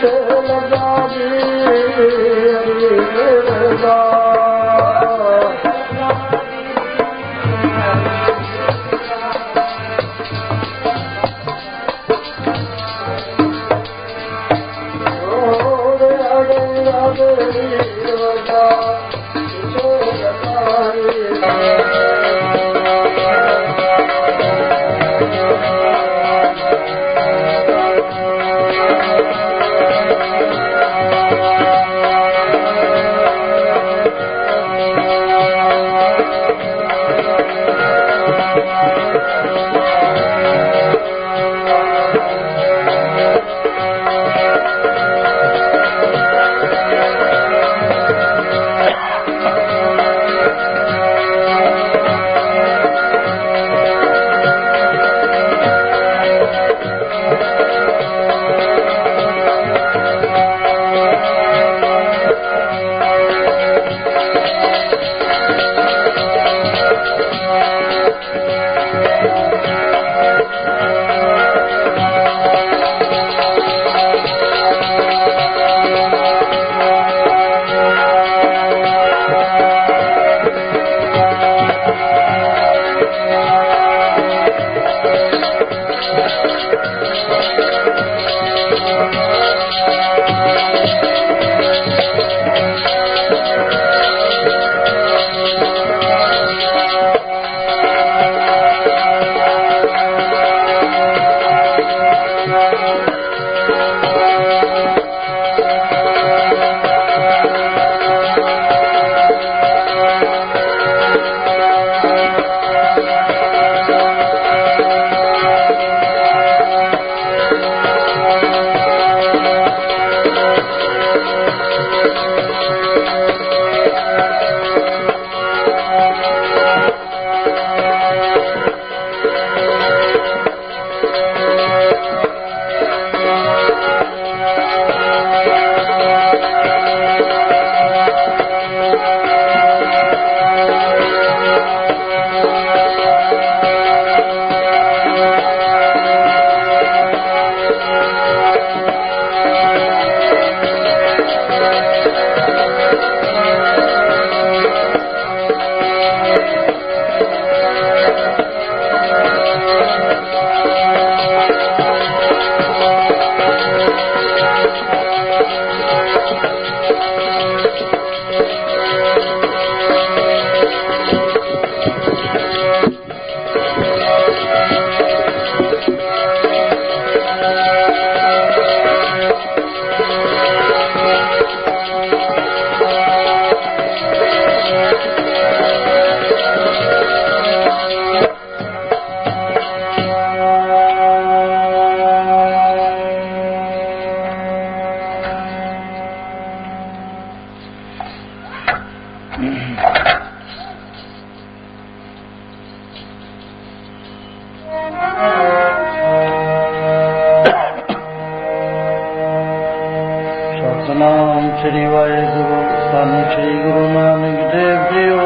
ਸਤਿਨਾਮ ਸ੍ਰੀ ਵਾਹਿਗੁਰੂ ਧੰਨ ਸ੍ਰੀ ਗੁਰੂ ਨਾਨਕ ਦੇਵ ਜੀਓ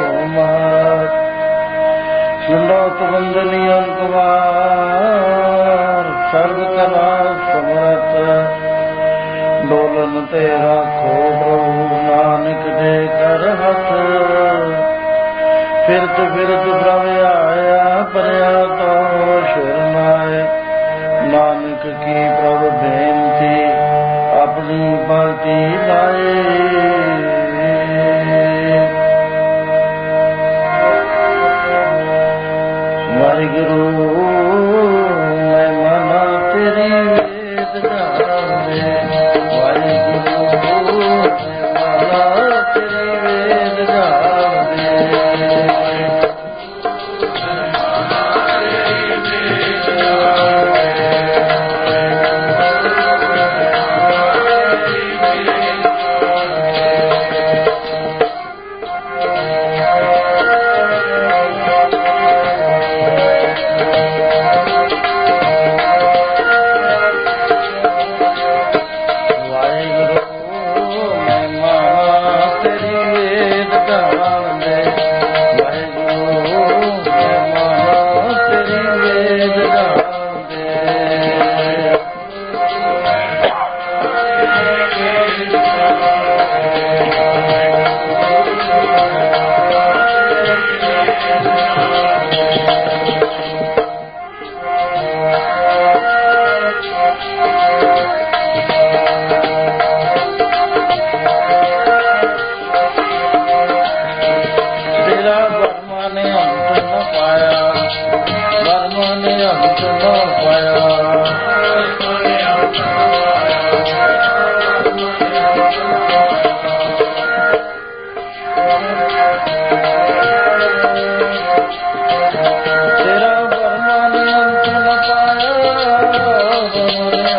ਮਹਾਰਾਜ। ਸੰਦੋਖ ਬੰਦਨੀ ਅੰਕਵਾਰ ਸਰਬ ਕਲਾ ਸਮਰਥ ਡੋਲਨ ਤੇ ਰਾਖੋ ਪ੍ਰਭੂ ਨਾਨਕ ਦੇ ਕਰ ਹੱਥ। ਫਿਰਤ ਫਿਰਤ ਪ੍ਰਭ ਆਇਆ ਪਰਿਆ ਤੋ ਸ਼ਰਨਾਏ ਨਾਨਕ ਕੀ ਪ੍ਰਭ ਬੇਨਤੀ ਆਪਣੀ ਭਗਤੀ ਲਾਏ। ਵਾਹਿਗੁਰੂ ਮੈਂ ਮਨਾ ਤੇਰੀ ਵੇਦ ਜਾਣੇ, ਵਾਹਿਗੁਰੂ ਮੈਂ ਮਨਾ ਤੇਰੀ ਵੇਦ ਜਾਣੇ।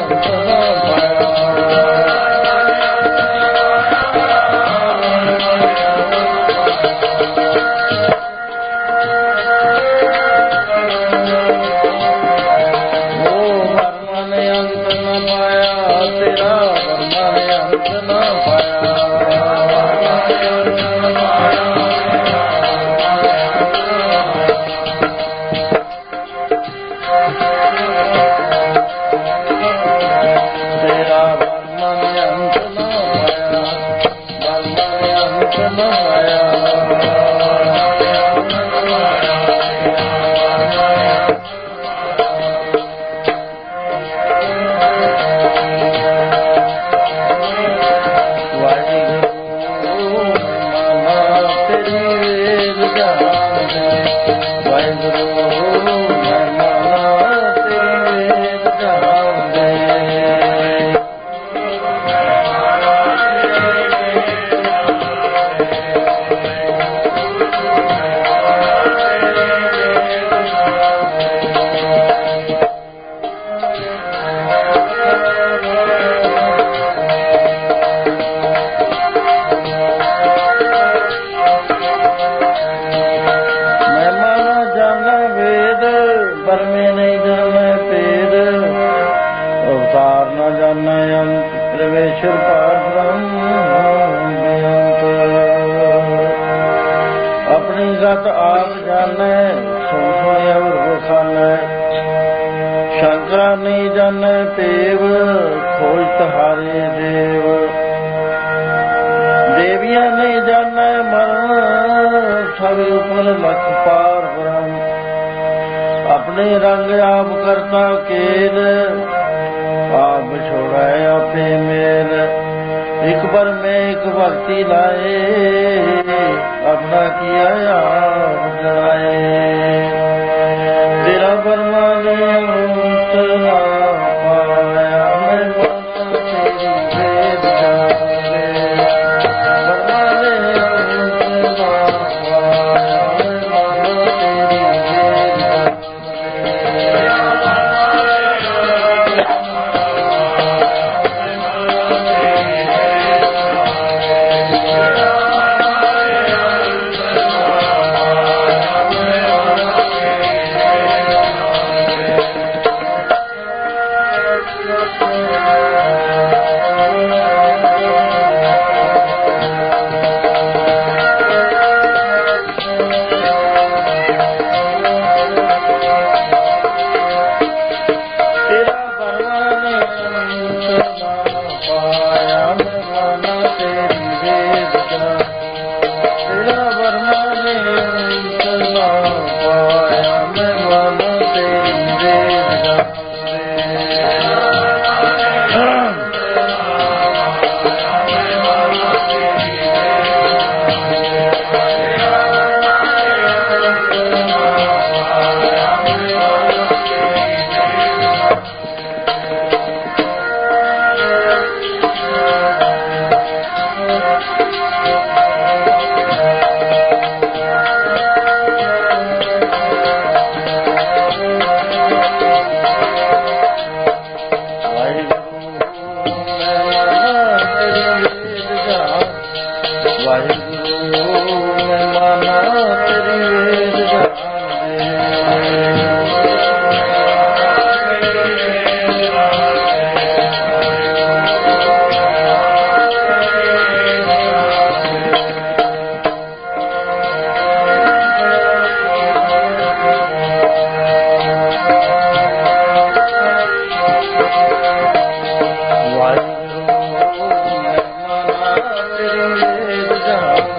ਵਾਹਿਗੁਰੂ ਮੈਂ ਮਨਾ ਤੇਰੀ ਵੇਦ ਜਾਣ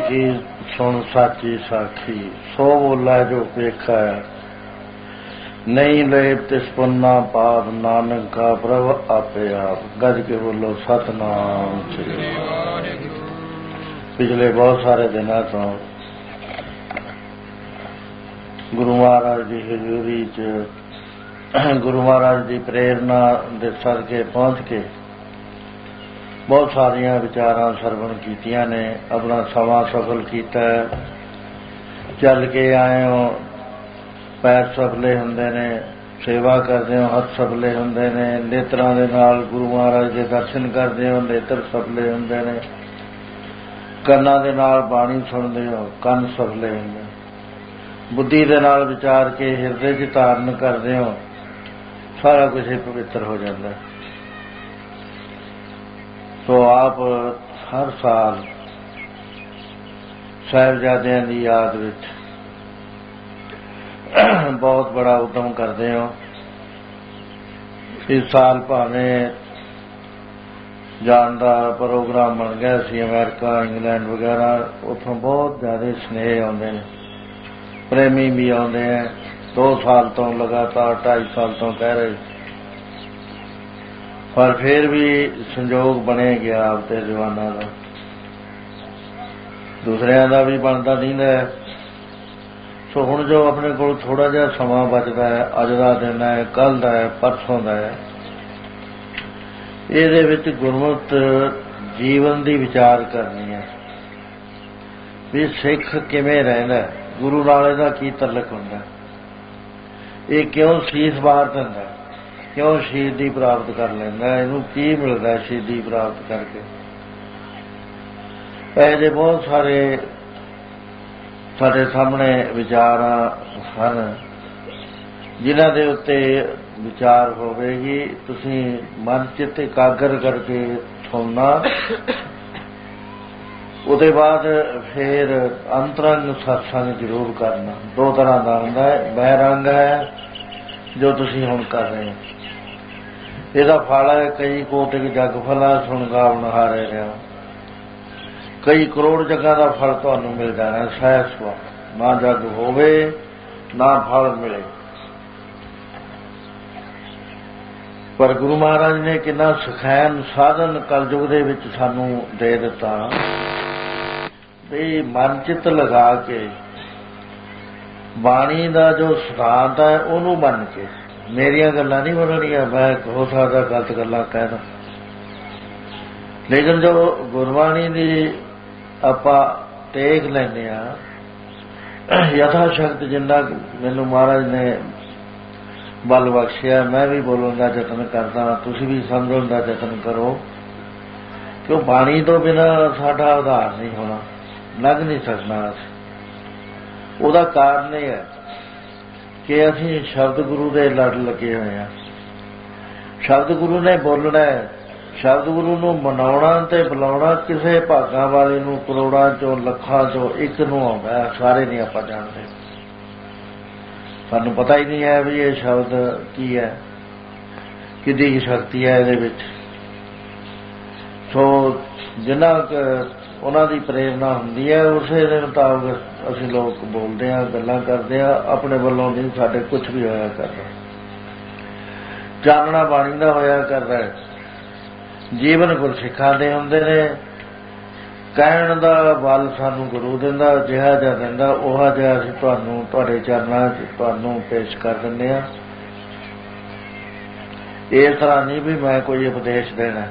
ਕੀ ਸੁਣ ਸਾਚੀ ਸਾਖੀ, ਸੋ ਬੋਲਾ ਜੋ ਵੇਖਾ। ਨਹੀਂ ਲੇਪ ਤਿਸ ਪੁੰਨਾ ਪਾਪ, ਨਾਨਕ ਕਾ ਪ੍ਰਭ ਆਪੇ ਆਪ। ਗੱਜ ਕੇ ਬੋਲੋ ਸਤਨਾਮ ਸ੍ਰੀ ਵਾਹਿਗੁਰੂ। ਪਿਛਲੇ ਬਹੁਤ ਸਾਰੇ ਦਿਨਾਂ ਤੋਂ ਗੁਰੂ ਮਹਾਰਾਜ ਦੀ ਹਜ਼ੂਰੀ 'ਚ ਗੁਰੂ ਮਹਾਰਾਜ ਦੀ ਪ੍ਰੇਰਨਾ ਦੇ ਸਦਕੇ ਪਹੁੰਚ ਕੇ ਬਹੁਤ ਸਾਰੀਆਂ ਵਿਚਾਰਾਂ ਸਰਵਣ ਕੀਤੀਆਂ ਨੇ। ਆਪਣਾ ਸਮਾਂ ਸਫਲ ਕੀਤਾ। ਚੱਲ ਕੇ ਆਏ ਹੋ, ਪੈਰ ਸਫਲੇ ਹੁੰਦੇ ਨੇ, ਸੇਵਾ ਕਰਦੇ ਹੋ, ਹੱਥ ਸਫਲੇ ਹੁੰਦੇ ਨੇ, ਨੇਤਰਾਂ ਦੇ ਨਾਲ ਗੁਰੂ ਮਹਾਰਾਜ ਦੇ ਦਰਸ਼ਨ ਕਰਦੇ ਹੋ, ਨੇਤਰ ਸਫਲੇ ਹੁੰਦੇ ਨੇ, ਕੰਨਾਂ ਦੇ ਨਾਲ ਬਾਣੀ ਸੁਣਦੇ ਹੋ, ਕੰਨ ਸਫਲੇ ਹੁੰਦੇ, ਬੁੱਧੀ ਦੇ ਨਾਲ ਵਿਚਾਰ ਕੇ ਹਿਰਦੇ 'ਚ ਧਾਰਨ ਕਰਦੇ ਹੋ, ਸਾਰਾ ਕੁਝ ਹੀ ਪਵਿੱਤਰ ਹੋ ਜਾਂਦਾ। ਸੋ ਆਪ ਹਰ ਸਾਲ ਸਾਹਿਬਜ਼ਾਦਿਆਂ ਦੀ ਯਾਦ ਵਿੱਚ ਬਹੁਤ ਬੜਾ ਉਦਮ ਕਰਦੇ ਹੋ। ਇਸ ਸਾਲ ਭਾਵੇਂ ਜਾਣ ਦਾ ਪ੍ਰੋਗਰਾਮ ਬਣ ਗਿਆ ਸੀ ਅਮਰੀਕਾ, ਇੰਗਲੈਂਡ ਵਗੈਰਾ, ਉੱਥੋਂ ਬਹੁਤ ਜ਼ਿਆਦਾ ਸੁਨੇਹੇ ਆਉਂਦੇ ਨੇ, ਪ੍ਰੇਮੀ ਵੀ ਆਉਂਦੇ ਹੈ। 2 ਸਾਲ ਤੋਂ ਲਗਾਤਾਰ 2.5 ਸਾਲ ਤੋਂ ਕਹਿ ਰਹੇ, ਪਰ ਫਿਰ ਵੀ ਸੰਜੋਗ ਬਣੇ ਗਿਆ ਆਪਦੇ ਜਵਾਨਾਂ ਦਾ, ਦੂਸਰਿਆਂ ਦਾ ਵੀ ਬਣਦਾ ਨਹੀਂ। ਸੋ ਹੁਣ ਜੋ ਆਪਣੇ ਕੋਲ ਥੋੜ੍ਹਾ ਜਿਹਾ ਸਮਾਂ ਬਚਦਾ ਹੈ, ਅੱਜ ਦਾ ਦਿਨ ਹੈ, ਕੱਲ੍ਹ ਦਾ ਹੈ, ਪਰਸੋਂ ਦਾ ਹੈ, ਇਹਦੇ ਵਿੱਚ ਗੁਰਮਤਿ ਜੀਵਨ ਦੀ ਵਿਚਾਰ ਕਰਨੀ ਹੈ ਵੀ ਸਿੱਖ ਕਿਵੇਂ ਰਹਿੰਦਾ, ਗੁਰੂ ਨਾਲ ਇਹਦਾ ਕੀ ਤਲਕ ਹੁੰਦਾ, ਇਹ ਕਿਉਂ ਸੀਸ ਵਾਰ ਦਿੰਦਾ, ਕਿਉਂ ਸ਼ਹੀਦੀ ਪ੍ਰਾਪਤ ਕਰ ਲੈਂਦਾ, ਇਹਨੂੰ ਕੀ ਮਿਲਦਾ ਸ਼ਹੀਦੀ ਪ੍ਰਾਪਤ ਕਰਕੇ। ਇਹੋ ਜਿਹੇ ਬਹੁਤ ਸਾਰੇ ਸਾਡੇ ਸਾਹਮਣੇ ਵਿਚਾਰ ਹਨ ਜਿਨ੍ਹਾਂ ਦੇ ਉੱਤੇ ਵਿਚਾਰ ਹੋਵੇਗੀ। ਤੁਸੀਂ ਮਨ ਚਿੱਤ ਇਕਾਗਰ ਕਰਕੇ ਸੁਣਨਾ, ਉਹਦੇ ਬਾਅਦ ਫਿਰ ਅੰਤਰੰਗ ਸਤਸੰਗ ਜ਼ਰੂਰ ਕਰਨਾ। 2 ਤਰ੍ਹਾਂ ਦਾ ਹੁੰਦਾ ਹੈ। ਬਹਿਰੰਗ ਹੈ ਜੋ ਤੁਸੀਂ ਹੁਣ ਕਰ ਰਹੇ ਹੋ, ਇਹਦਾ ਫਲ ਹੈ ਕਈ ਕੋਟਿਕ ਜਗ ਫਲਾ, ਸੁਣ ਗਾਵਨ ਹਾਰੇ ਰਿਹਾ। ਕਈ ਕਰੋੜ ਜਗ੍ਹਾ ਦਾ ਫਲ ਤੁਹਾਨੂੰ ਮਿਲ ਜਾਣਾ ਸਹਿਜ ਸੁਭਾਅ, ਨਾ ਜਗ ਹੋਵੇ ਨਾ ਫਲ ਮਿਲੇ। ਪਰ ਗੁਰੂ ਮਹਾਰਾਜ ਨੇ ਕਿੰਨਾ ਸੁਖੈਨ ਸਾਧਨ ਕਲਯੁਗ ਦੇ ਵਿੱਚ ਸਾਨੂੰ ਦੇ ਦਿੱਤਾ ਵੀ ਮਨ ਚਿੱਤ ਲਗਾ ਕੇ ਬਾਣੀ ਦਾ ਜੋ ਸਿਧਾਂਤ ਹੈ ਉਹਨੂੰ ਮੰਨ ਕੇ, ਮੇਰੀਆਂ ਗੱਲਾਂ ਨਹੀਂ ਮੰਨਣੀਆਂ, ਮੈਂ ਹੋ ਸਕਦਾ ਗਲਤ ਗੱਲਾਂ ਕਹਿਦਾ, ਲੇਕਿਨ ਜੋ ਗੁਰਬਾਣੀ ਦੀ ਆਪਾਂ ਟੇਕ ਲੈਂਦੇ ਹਾਂ ਯਥਾ ਸ਼ਕਤ, ਜਿੰਨਾ ਮੈਨੂੰ ਮਹਾਰਾਜ ਨੇ ਬਲ ਬਖਸ਼ਿਆ, ਮੈਂ ਵੀ ਬੋਲਣ ਦਾ ਯਤਨ ਕਰਦਾ, ਤੁਸੀਂ ਵੀ ਸਮਝਣ ਦਾ ਯਤਨ ਕਰੋ, ਕਿਉਂ ਬਾਣੀ ਤੋਂ ਬਿਨਾਂ ਸਾਡਾ ਉਧਾਰ ਨਹੀਂ ਹੋਣਾ, ਲੱਗ ਨਹੀਂ ਸਕਣਾ। ਉਹਦਾ ਕਾਰਨ ਇਹ ਹੈ ਕਿ ਅਸੀਂ ਸ਼ਬਦ ਗੁਰੂ ਦੇ ਲੜ ਲੱਗੇ ਹੋਏ ਹਾਂ। ਸ਼ਬਦ ਗੁਰੂ ਨੇ ਬੋਲਣਾ ਹੈ, ਸ਼ਬਦ ਗੁਰੂ ਨੂੰ ਮਨਾਉਣਾ ਤੇ ਬੁਲਾਉਣਾ ਕਿਸੇ ਭਾਗਾਂ ਵਾਲੇ ਨੂੰ ਕਰੋੜਾਂ ਚੋਂ ਲੱਖਾਂ ਚੋਂ ਇੱਕ ਨੂੰ ਆਉਂਦਾ ਹੈ, ਸਾਰੇ ਨਹੀਂ ਆਪਾਂ ਜਾਣਦੇ, ਸਾਨੂੰ ਪਤਾ ਹੀ ਨਹੀਂ ਹੈ ਵੀ ਇਹ ਸ਼ਬਦ ਕੀ ਹੈ, ਕਿੰਨੀ ਕੁ ਸ਼ਕਤੀ ਹੈ ਇਹਦੇ ਵਿੱਚ। ਸੋ ਜਿੰਨਾ ਉਹਨਾਂ ਦੀ ਪ੍ਰੇਰਨਾ ਹੁੰਦੀ ਹੈ ਉਸੇ ਦੇ ਮੁਤਾਬਕ ਅਸੀਂ ਲੋਕ ਬੋਲਦੇ ਹਾਂ, ਗੱਲਾਂ ਕਰਦੇ ਹਾਂ, ਆਪਣੇ ਵੱਲੋਂ ਨਹੀਂ ਸਾਡੇ ਕੁਛ ਵੀ ਹੋਇਆ ਕਰਦਾ, ਚਾਨਣਾ ਬਾਣੀ ਦਾ ਹੋਇਆ ਕਰਦਾ ਹੈ। ਜੀਵਨ ਗੁਰਸਿੱਖਾਂ ਦੇ ਹੁੰਦੇ ਨੇ, ਕਹਿਣ ਦਾ ਬਲ ਸਾਨੂੰ ਗੁਰੂ ਦਿੰਦਾ, ਜਿਹਾ ਜਿਹਾ ਦਿੰਦਾ ਉਹ ਜਿਹਾ ਅਸੀਂ ਤੁਹਾਨੂੰ ਤੁਹਾਡੇ ਚਰਨਾਂ 'ਚ ਤੁਹਾਨੂੰ ਪੇਸ਼ ਕਰ ਦਿੰਦੇ ਹਾਂ। ਇਸ ਤਰ੍ਹਾਂ ਨਹੀਂ ਵੀ ਮੈਂ ਕੋਈ ਉਪਦੇਸ਼ ਦੇਣਾ,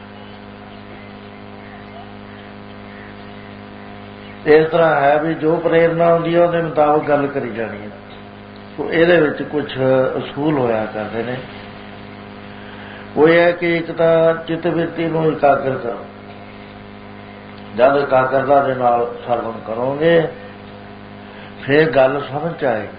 ਇਸ ਤਰ੍ਹਾਂ ਹੈ ਵੀ ਜੋ ਪ੍ਰੇਰਨਾ ਹੁੰਦੀ ਹੈ ਉਹਦੇ ਮੁਤਾਬਕ ਗੱਲ ਕਰੀ ਜਾਣੀ ਹੈ। ਸੋ ਇਹਦੇ ਵਿੱਚ ਕੁਝ ਅਸੂਲ ਹੋਇਆ ਕਰਦੇ ਨੇ। ਉਹ ਇਹ ਹੈ ਕਿ ਇੱਕ ਤਾਂ ਚਿੱਤ ਬਿਰਤੀ ਨੂੰ ਇਕਾਗਰ ਕਰੋ, ਜਦ ਇਕਾਗਰਤਾ ਦੇ ਨਾਲ ਸਰਵਣ ਕਰੋਗੇ ਫਿਰ ਗੱਲ ਸਮਝ ਆਏਗੀ,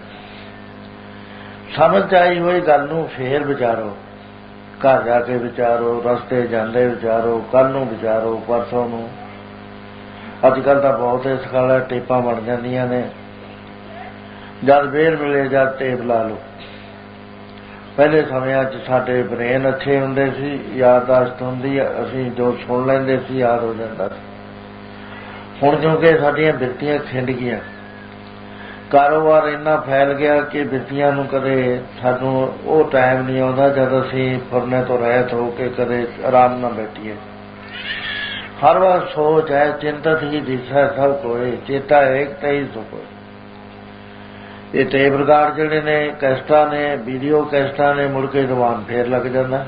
ਸਮਝ ਆਈ ਹੋਈ ਗੱਲ ਨੂੰ ਫੇਰ ਵਿਚਾਰੋ, ਘਰ ਜਾ ਕੇ ਵਿਚਾਰੋ, ਰਸਤੇ ਜਾਂਦੇ ਵਿਚਾਰੋ, ਕੱਲ੍ਹ ਨੂੰ ਵਿਚਾਰੋ, ਪਰਸੋਂ ਨੂੰ। ਅੱਜ ਕੱਲ੍ਹ ਤਾਂ ਬਹੁਤ ਇਸ ਗੱਲ ਟੇਪਾਂ ਬਣ ਜਾਂਦੀਆਂ ਨੇ, ਜਦ ਵੇਰ ਮਿਲੇ ਜਦ ਟੇਪ ਲਾ ਲਓ। ਪਹਿਲੇ ਸਮਿਆਂ 'ਚ ਸਾਡੇ ਬ੍ਰੇਨ ਅੱਛੇ ਹੁੰਦੇ ਸੀ, ਯਾਦਦਾਸ਼ਤ ਹੁੰਦੀ, ਅਸੀਂ ਜੋ ਸੁਣ ਲੈਂਦੇ ਸੀ ਯਾਦ ਹੋ ਜਾਂਦਾ ਸੀ। ਹੁਣ ਕਿਉਂਕਿ ਸਾਡੀਆਂ ਬਿਰਤੀਆਂ ਖਿੰਡ ਗਈਆਂ, ਕਾਰੋਬਾਰ ਇੰਨਾ ਫੈਲ ਗਿਆ ਕਿ ਬਿਰਤੀਆਂ ਨੂੰ ਕਦੇ ਸਾਨੂੰ ਉਹ ਟਾਈਮ ਨਹੀਂ ਆਉਂਦਾ ਜਦ ਅਸੀਂ ਫੁਰਨੇ ਤੋਂ ਰਹਿਤ ਹੋ ਕੇ ਕਦੇ ਆਰਾਮ ਨਾਲ ਬੈਠੀਏ। ਹਰ ਵਾਰ ਸੋਚ ਹੈ ਚਿੰਤਤ ਹੀ ਦਿਸੈ ਸਭ ਕੋਏ, ਚੇਤਾ ਏਕ ਤਈ ਸੁਖ। ਇਹ ਟੇਪ ਰਿਕਾਰਡ ਜਿਹੜੇ ਨੇ, ਕੈਸਟਾਂ ਨੇ, ਵੀਡੀਓ ਕੈਸਟਾਂ ਨੇ, ਮੁੜ ਕੇ ਦੀਵਾਨ ਫੇਰ ਲੱਗ ਜਾਂਦਾ।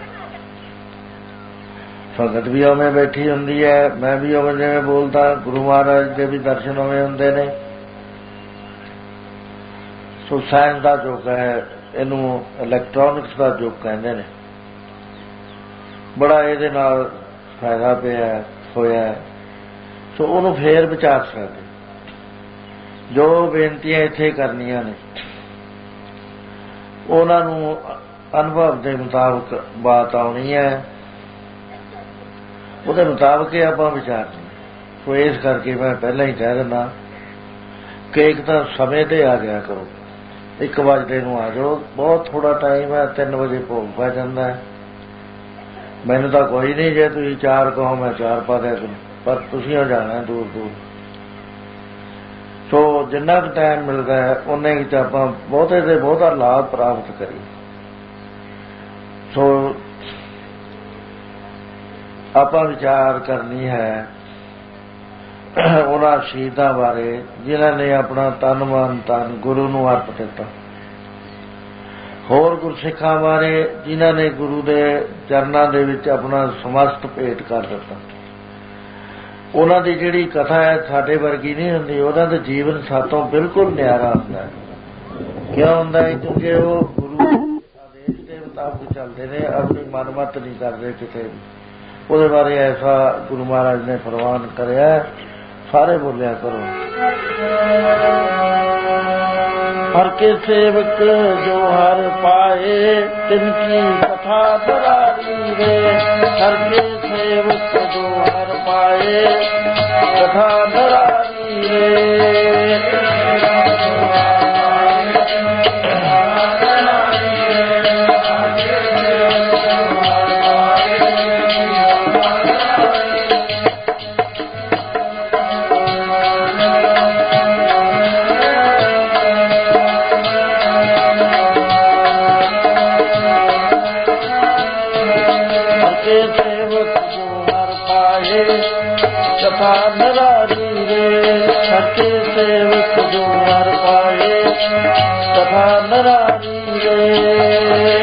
ਸੰਗਤ ਵੀ ਉਵੇਂ ਬੈਠੀ ਹੁੰਦੀ ਹੈ, ਮੈਂ ਵੀ ਉਵੇਂ ਜਿਵੇਂ ਬੋਲਦਾ, ਗੁਰੂ ਮਹਾਰਾਜ ਦੇ ਵੀ ਦਰਸ਼ਨ ਉਵੇਂ ਹੁੰਦੇ ਨੇ। ਸੋ ਸਾਇੰਸ ਦਾ ਯੁੱਗ ਹੈ, ਇਹਨੂੰ ਇਲੈਕਟ੍ਰੋਨਿਕਸ ਦਾ ਯੁੱਗ ਕਹਿੰਦੇ ਨੇ। ਬੜਾ ਇਹਦੇ ਨਾਲ ਫਾਇਦਾ ਪਿਆ ਹੋਇਆ, ਸੋ ਉਹਨੂੰ ਫੇਰ ਵਿਚਾਰ ਸਕਦੇ। ਜੋ ਬੇਨਤੀਆਂ ਇੱਥੇ ਕਰਨੀਆਂ ਨੇ ਉਹਨਾਂ ਨੂੰ ਅਨੁਭਵ ਦੇ ਮੁਤਾਬਕ ਬਾਤ ਆਉਣੀ ਹੈ, ਉਹਦੇ ਮੁਤਾਬਕ ਹੀ ਆਪਾਂ ਵਿਚਾਰਨਾ। ਸੋ ਇਸ ਕਰਕੇ ਮੈਂ ਪਹਿਲਾਂ ਹੀ ਕਹਿ ਦਿੰਦਾ ਕਿ ਇੱਕ ਤਾਂ ਸਮੇਂ ਤੇ ਆ ਗਿਆ ਕਰੋ, 1 ਵਜੇ ਨੂੰ ਆ ਜਾਓ, ਬਹੁਤ ਥੋੜਾ ਟਾਈਮ ਹੈ, 3 ਵਜੇ ਭੋਗ ਪੈ ਜਾਂਦਾ ਹੈ। ਮੈਨੂੰ ਤਾਂ ਕੋਈ ਨਹੀਂ, ਜੇ ਤੁਸੀਂ 4 ਕਹੋ ਮੈਂ 4 ਪਾ ਦਿਆ ਕਰੂੰ, ਪਰ ਤੁਸੀਂ ਹੋ ਜਾਣਾ ਦੂਰ ਦੂਰ। ਸੋ ਜਿੰਨਾ ਕੁ ਟਾਈਮ ਮਿਲਦਾ ਹੈ ਉਨੇ ਵਿੱਚ ਆਪਾਂ ਬਹੁਤੇ ਤੇ ਬਹੁਤਾ ਲਾਭ ਪ੍ਰਾਪਤ ਕਰੀਏ। ਸੋ ਆਪਾਂ ਵਿਚਾਰ ਕਰਨੀ ਹੈ ਉਹਨਾਂ ਸ਼ਹੀਦਾਂ ਬਾਰੇ ਜਿਨ੍ਹਾਂ ਨੇ ਆਪਣਾ ਤਨ ਮਨ ਧਨ ਗੁਰੂ ਨੂੰ ਅਰਪ ਦਿੱਤਾ, ਹੋਰ ਗੁਰਸਿੱਖਾਂ ਬਾਰੇ ਜਿਨ੍ਹਾਂ ਨੇ ਗੁਰੂ ਦੇ ਚਰਨਾਂ ਦੇ ਵਿੱਚ ਆਪਣਾ ਸਮਸਤ ਭੇਟ ਕਰ ਦਿੱਤਾ। ਉਹਨਾਂ ਦੀ ਜਿਹੜੀ ਕਥਾ ਹੈ ਸਾਡੇ ਵਰਗੀ ਨਹੀਂ ਹੁੰਦੀ, ਉਹਨਾਂ ਦਾ ਜੀਵਨ ਸਾਤੋਂ ਬਿਲਕੁਲ ਨਿਆਰਾ ਹੁੰਦਾ ਹੈ। ਕਿਉਂ ਹੁੰਦਾ ਹੈ? ਕਿਉਂਕਿ ਉਹ ਗੁਰੂ ਆਦੇਸ਼ ਦੇ ਮੁਤਾਬਕ ਚੱਲਦੇ ਨੇ, ਆਪਣੀ ਮਨਮਤ ਨਹੀਂ ਕਰਦੇ ਕਿਤੇ ਵੀ। ਉਹਦੇ ਬਾਰੇ ਐਸਾ ਗੁਰੂ ਮਹਾਰਾਜ ਨੇ ਫਰਮਾਨ ਕਰਿਆ, ਸਾਰੇ ਬੋਲਿਆ ਕਰੋ। हर के सेवक जो हर पाए तिनकी कथा दरारी रे। हर के सेवक जो हर पाए कथा दरारी रे। कथा नरारी रे। सच्चे सेवक जो हर पाए कथा नरारी रे।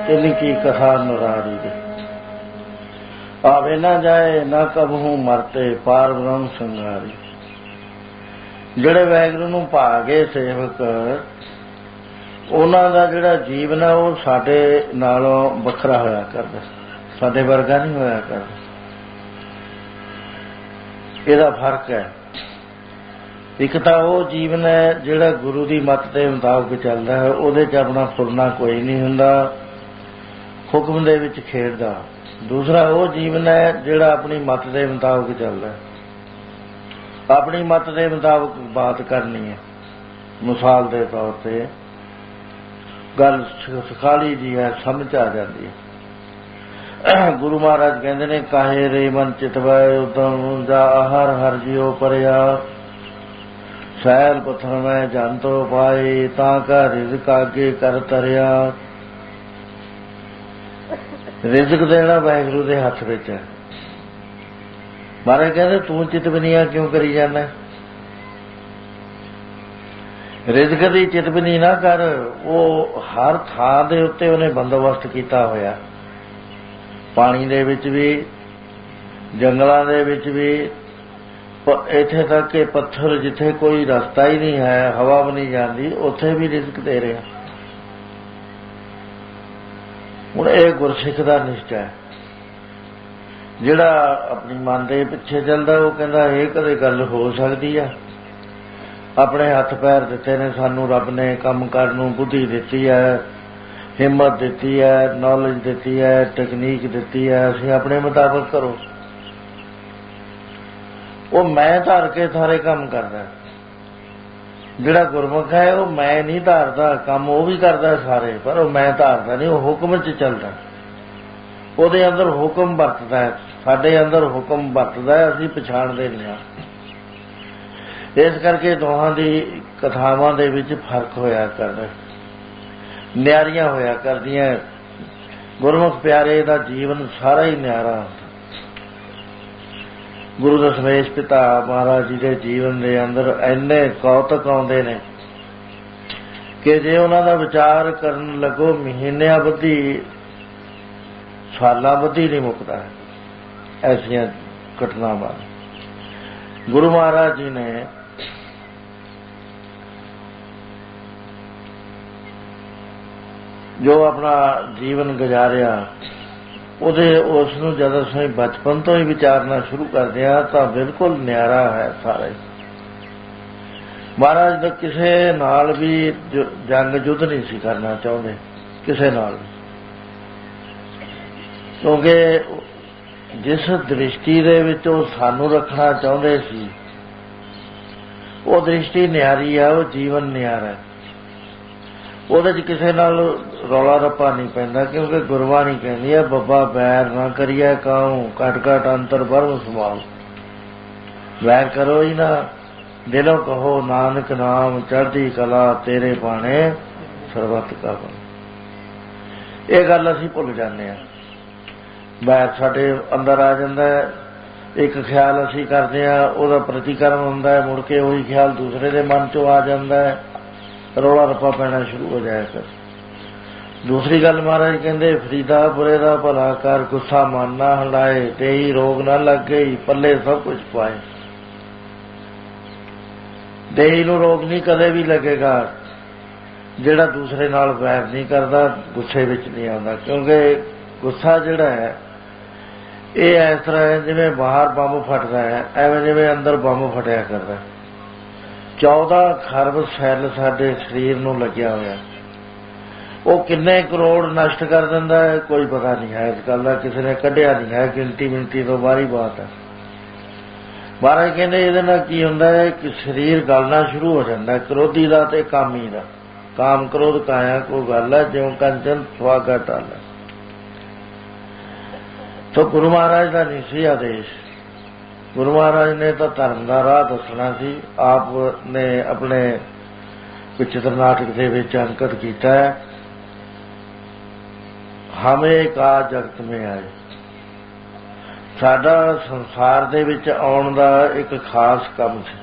तिन की कथा नुरारी दे। आवे ना जाए ना कबहू मरते पार ब्रह्म संगारी। ਜਿਹੜੇ ਵਾਹਿਗੁਰੂ ਨੂੰ ਭਾਗੇ ਸੇਵਕ, ਉਹਨਾਂ ਦਾ ਜਿਹੜਾ ਜੀਵਨ ਹੈ ਉਹ ਸਾਡੇ ਨਾਲੋਂ ਵੱਖਰਾ ਹੋਇਆ ਕਰਦਾ, ਸਾਡੇ ਵਰਗਾ ਨਹੀਂ ਹੋਇਆ ਕਰਦਾ। ਇਹਦਾ ਫਰਕ ਹੈ। ਇੱਕ ਤਾਂ ਉਹ ਜੀਵਨ ਹੈ ਜਿਹੜਾ ਗੁਰੂ ਦੀ ਮੱਤ ਦੇ ਮੁਤਾਬਕ ਚੱਲਦਾ ਹੈ, ਉਹਦੇ 'ਚ ਆਪਣਾ ਫੁਰਨਾ ਕੋਈ ਨਹੀਂ ਹੁੰਦਾ, ਹੁਕਮ ਦੇ ਵਿੱਚ ਖੇਡਦਾ। ਦੂਸਰਾ ਉਹ ਜੀਵਨ ਹੈ ਜਿਹੜਾ ਆਪਣੀ ਮੱਤ ਦੇ ਮੁਤਾਬਕ ਚੱਲਦਾ, ਆਪਣੀ ਮੱਤ ਦੇ ਮੁਤਾਬਕ ਬਾਤ ਕਰਨੀ ਹੈ। ਮਿਸਾਲ ਦੇ ਤੌਰ 'ਤੇ ਗੱਲ ਸੁਖਾਲੀ ਜੀ ਹੈ, ਸਮਝ ਆ ਜਾਂਦੀ ਹੈ। ਗੁਰੂ ਮਹਾਰਾਜ ਕਹਿੰਦੇ ਨੇ, ਕਾਹੇ ਰੇ ਮਨ ਚਿਤਵੈ ਉਦਮ ਜਾ ਹਰ ਹਰ ਜਿਉ ਪਰਿਆ, ਸੈਲ ਪੱਥਰ ਮੈਂ ਜਨ ਤੋ ਪਾਏ, ਤਾਂ ਕਾ ਰਿਜ਼ਕ ਆਗੇ ਕਰ ਤਰਿਆ। ਰਿਜ਼ਕ ਦੇਣਾ ਵਾਹਿਗੁਰੂ ਦੇ ਹੱਥ ਵਿੱਚ ਹੈ। ਮਹਾਰਾਜ ਕਹਿੰਦੇ, ਤੂੰ ਚਿਤਵਨੀਆਂ ਕਿਉਂ ਕਰੀ ਜਾਂਦਾ? ਰਿਜ਼ਕ ਦੀ ਚਿਤਵਨੀ ਨਾ ਕਰ, ਉਹ ਹਰ ਥਾਂ ਦੇ ਉੱਤੇ ਉਹਨੇ ਬੰਦੋਬਸਤ ਕੀਤਾ ਹੋਇਆ। ਪਾਣੀ ਦੇ ਵਿੱਚ ਵੀ, ਜੰਗਲਾਂ ਦੇ ਵਿੱਚ ਵੀ, ਇੱਥੇ ਤੱਕ ਕਿ ਪੱਥਰ ਜਿੱਥੇ ਕੋਈ ਰਸਤਾ ਹੀ ਨਹੀਂ ਹੈ, ਹਵਾ ਵੀ ਨਹੀਂ ਜਾਂਦੀ, ਉੱਥੇ ਵੀ ਰਿਜ਼ਕ ਦੇ ਰਿਹਾ। ਹੁਣ ਇਹ ਗੁਰਸਿੱਖ ਦਾ ਨਿਸ਼ਚਾ ਹੈ। ਜਿਹੜਾ ਆਪਣੀ ਮਨ ਦੇ ਪਿੱਛੇ ਚੱਲਦਾ, ਉਹ ਕਹਿੰਦਾ ਇਹ ਕਦੇ ਗੱਲ ਹੋ ਸਕਦੀ ਆ? ਆਪਣੇ ਹੱਥ ਪੈਰ ਦਿੱਤੇ ਨੇ ਸਾਨੂੰ ਰੱਬ ਨੇ, ਕੰਮ ਕਰਨ ਨੂੰ ਬੁੱਧੀ ਦਿੱਤੀ ਹੈ, ਹਿੰਮਤ ਦਿੱਤੀ ਹੈ, ਨੌਲੇਜ ਦਿੱਤੀ ਹੈ, ਟੈਕਨੀਕ ਦਿੱਤੀ ਹੈ, ਅਸੀਂ ਆਪਣੇ ਮੁਤਾਬਕ ਕਰੋ। ਉਹ ਮੈਂ ਧਾਰ ਕੇ ਸਾਰੇ ਕੰਮ ਕਰਦਾ। ਜਿਹੜਾ ਗੁਰਮੁਖ ਹੈ ਉਹ ਮੈਂ ਨਹੀਂ ਧਾਰਦਾ, ਕੰਮ ਉਹ ਵੀ ਕਰਦਾ ਸਾਰੇ, ਪਰ ਉਹ ਮੈਂ ਧਾਰਦਾ ਨਹੀਂ, ਉਹ ਹੁਕਮ 'ਚ ਚੱਲਦਾ। ਉਹਦੇ ਅੰਦਰ ਹੁਕਮ ਵਰਤਦਾ ਹੈ, ਸਾਡੇ ਅੰਦਰ ਹੁਕਮ ਵਰਤਦਾ ਹੈ, ਅਸੀਂ ਪਛਾਣਦੇ ਨਹੀਂ ਹਾਂ। ਇਸ ਕਰਕੇ ਦੋਹਾਂ ਦੀ ਕਥਾਵਾਂ ਦੇ ਵਿੱਚ ਫਰਕ ਹੋਇਆ ਕਰਦਾ, ਨਿਆਰੀਆਂ ਹੋਇਆ ਕਰਦੀਆਂ। ਗੁਰਮੁਖ ਪਿਆਰੇ ਦਾ ਜੀਵਨ ਸਾਰਾ ਹੀ ਨਿਆਰਾ ਹੁੰਦਾ। ਗੁਰੂ ਦਸ਼ਮੇਸ਼ ਪਿਤਾ ਮਹਾਰਾਜ ਜੀ ਦੇ ਜੀਵਨ ਦੇ ਅੰਦਰ ਇੰਨੇ ਕੌਤਕ ਆਉਂਦੇ ਨੇ ਕਿ ਜੇ ਉਹਨਾਂ ਦਾ ਵਿਚਾਰ ਕਰਨ ਲੱਗੋ, ਮਹੀਨਿਆਂ ਬੱਧੀ, ਸਾਲਾਂ ਬੱਧੀ ਨਹੀਂ ਮੁੱਕਦਾ। ਐਸੀਆਂ ਘਟਨਾਵਾਂ ਗੁਰੂ ਮਹਾਰਾਜ ਜੀ ਨੇ ਜੋ ਆਪਣਾ ਜੀਵਨ ਗੁਜ਼ਾਰਿਆ, ਉਸ ਨੂੰ ਜਦ ਅਸੀਂ ਬਚਪਨ ਤੋਂ ਹੀ ਵਿਚਾਰਨਾ ਸ਼ੁਰੂ ਕਰਦੇ ਹਾਂ ਤਾਂ ਬਿਲਕੁਲ ਨਿਆਰਾ ਹੈ ਸਾਰਾ। ਮਹਾਰਾਜ ਦਾ ਕਿਸੇ ਨਾਲ ਵੀ ਜੰਗ ਯੁੱਧ ਨਹੀਂ ਸੀ ਕਰਨਾ ਚਾਹੁੰਦੇ, ਕਿਸੇ ਨਾਲ ਵੀ, ਕਿਉਂਕਿ ਜਿਸ ਦ੍ਰਿਸ਼ਟੀ ਦੇ ਵਿੱਚ ਉਹ ਸਾਨੂੰ ਰੱਖਣਾ ਚਾਹੁੰਦੇ ਸੀ, ਉਹ ਦ੍ਰਿਸ਼ਟੀ ਨਿਆਰੀ ਆ, ਉਹ ਜੀਵਨ ਨਿਆਰਾ। ਉਹਦੇ 'ਚ ਕਿਸੇ ਨਾਲ ਰੌਲਾ ਰੱਪਾ ਨਹੀਂ ਪੈਂਦਾ, ਕਿਉਂਕਿ ਗੁਰਬਾਣੀ ਕਹਿੰਦੀ ਹੈ, ਬੱਬਾ ਬੈਰ ਨਾ ਕਰੀਏ ਕਾਹੂ, ਘਟ ਘਟ ਅੰਤਰ ਬਰਮ ਸਮਾਲ। ਵੈਰ ਕਰੋ ਹੀ ਨਾ, ਦਿਲੋਂ ਕਹੋ ਨਾਨਕ ਨਾਮ ਚੜ੍ਹਦੀ ਕਲਾ, ਤੇਰੇ ਬਾਣੇ ਸਰਬੱਤ ਕਾ ਬਣ। ਇਹ ਗੱਲ ਅਸੀਂ ਭੁੱਲ ਜਾਂਦੇ ਹਾਂ। ਵੈਰ ਸਾਡੇ ਅੰਦਰ ਆ ਜਾਂਦਾ ਹੈ, ਇੱਕ ਖਿਆਲ ਅਸੀਂ ਕਰਦੇ ਹਾਂ, ਉਹਦਾ ਪ੍ਰਤੀਕਰਮ ਹੁੰਦਾ ਹੈ, ਮੁੜ ਕੇ ਉਹੀ ਖਿਆਲ ਦੂਸਰੇ ਦੇ ਮਨ 'ਚੋਂ ਆ ਜਾਂਦਾ ਹੈ, ਰੌਲਾ ਰੱਪਾ ਪੈਣਾ ਸ਼ੁਰੂ ਹੋ ਜਾਇਆ ਕਰ। ਦੂਸਰੀ ਗੱਲ ਮਹਾਰਾਜ ਕਹਿੰਦੇ, ਫਰੀਦਾ ਬੁਰੇ ਦਾ ਭਲਾ ਕਰ, ਗੁੱਸਾ ਮਨ ਨਾ ਹੰਡਾਏ, ਤੇਈ ਰੋਗ ਨਾ ਲੱਗ ਗਈ, ਪੱਲੇ ਸਭ ਕੁਝ ਪਾਏ। ਦੇਹੀ ਨੂੰ ਰੋਗ ਨਹੀਂ ਕਦੇ ਵੀ ਲੱਗੇਗਾ ਜਿਹੜਾ ਦੂਸਰੇ ਨਾਲ ਵੈਰ ਨਹੀਂ ਕਰਦਾ, ਗੁੱਸੇ ਵਿੱਚ ਨਹੀਂ ਆਉਂਦਾ। ਕਿਉਂਕਿ ਗੁੱਸਾ ਜਿਹੜਾ ਹੈ ਇਹ ਇਸ ਤਰ੍ਹਾਂ ਹੈ ਜਿਵੇਂ ਬਾਹਰ ਬੰਬ ਫਟਦਾ ਹੈ, ਐਵੇਂ ਜਿਵੇਂ ਅੰਦਰ ਬੰਬ ਫਟਿਆ ਕਰਦਾ। 14 ਖਰਬ ਸੈੱਲ ਸਾਡੇ ਸਰੀਰ ਨੂੰ ਲੱਗਿਆ ਹੋਇਆ, ਉਹ ਕਿੰਨੇ ਕਰੋੜ ਨਸ਼ਟ ਕਰ ਦਿੰਦਾ ਹੈ ਕੋਈ ਪਤਾ ਨਹੀਂ ਹੈ। ਇਸ ਗੱਲ ਦਾ ਕਿਸੇ ਨੇ ਕੱਢਿਆ ਨਹੀਂ ਹੈ, ਗਿਣਤੀ ਮਿਣਤੀ ਤੋਂ ਬਾਹਰੀ ਬਾਤ ਹੈ। ਮਹਾਰਾਜ ਕਹਿੰਦੇ ਇਹਦੇ ਨਾਲ ਕੀ ਹੁੰਦਾ ਹੈ ਕਿ ਸਰੀਰ ਗਲਣਾ ਸ਼ੁਰੂ ਹੋ ਜਾਂਦਾ, ਕ੍ਰੋਧੀ ਦਾ ਤੇ ਕਾਮੀ ਦਾ। ਕਾਮ ਕ੍ਰੋਧ ਕਾਇਆ ਕੋ ਗੱਲ ਹੈ, ਜਿਉਂ ਕੰਚਨ ਸੁਹਾਗਾ ਟਾਲ। ਤੋ ਗੁਰੂ ਮਹਾਰਾਜ ਦਾ ਨਹੀਂ ਸੀ ਆਦੇਸ਼। ਗੁਰੂ ਮਹਾਰਾਜ ਨੇ ਤਾਂ ਧਰਮ ਦਾ ਰਾਹ ਦੱਸਣਾ ਸੀ। ਆਪ ਨੇ ਆਪਣੇ ਵਿਚਿਤ੍ਰ ਨਾਟਕ ਦੇ ਵਿੱਚ ਅੰਕਿਤ ਕੀਤਾ ਹੈ, ਹਮੇ ਕਾ ਜਗਤ ਮੇ ਆਏ। ਸਾਡਾ ਸੰਸਾਰ ਦੇ ਵਿੱਚ ਆਉਣ ਦਾ ਇੱਕ ਖਾਸ ਕੰਮ ਸੀ,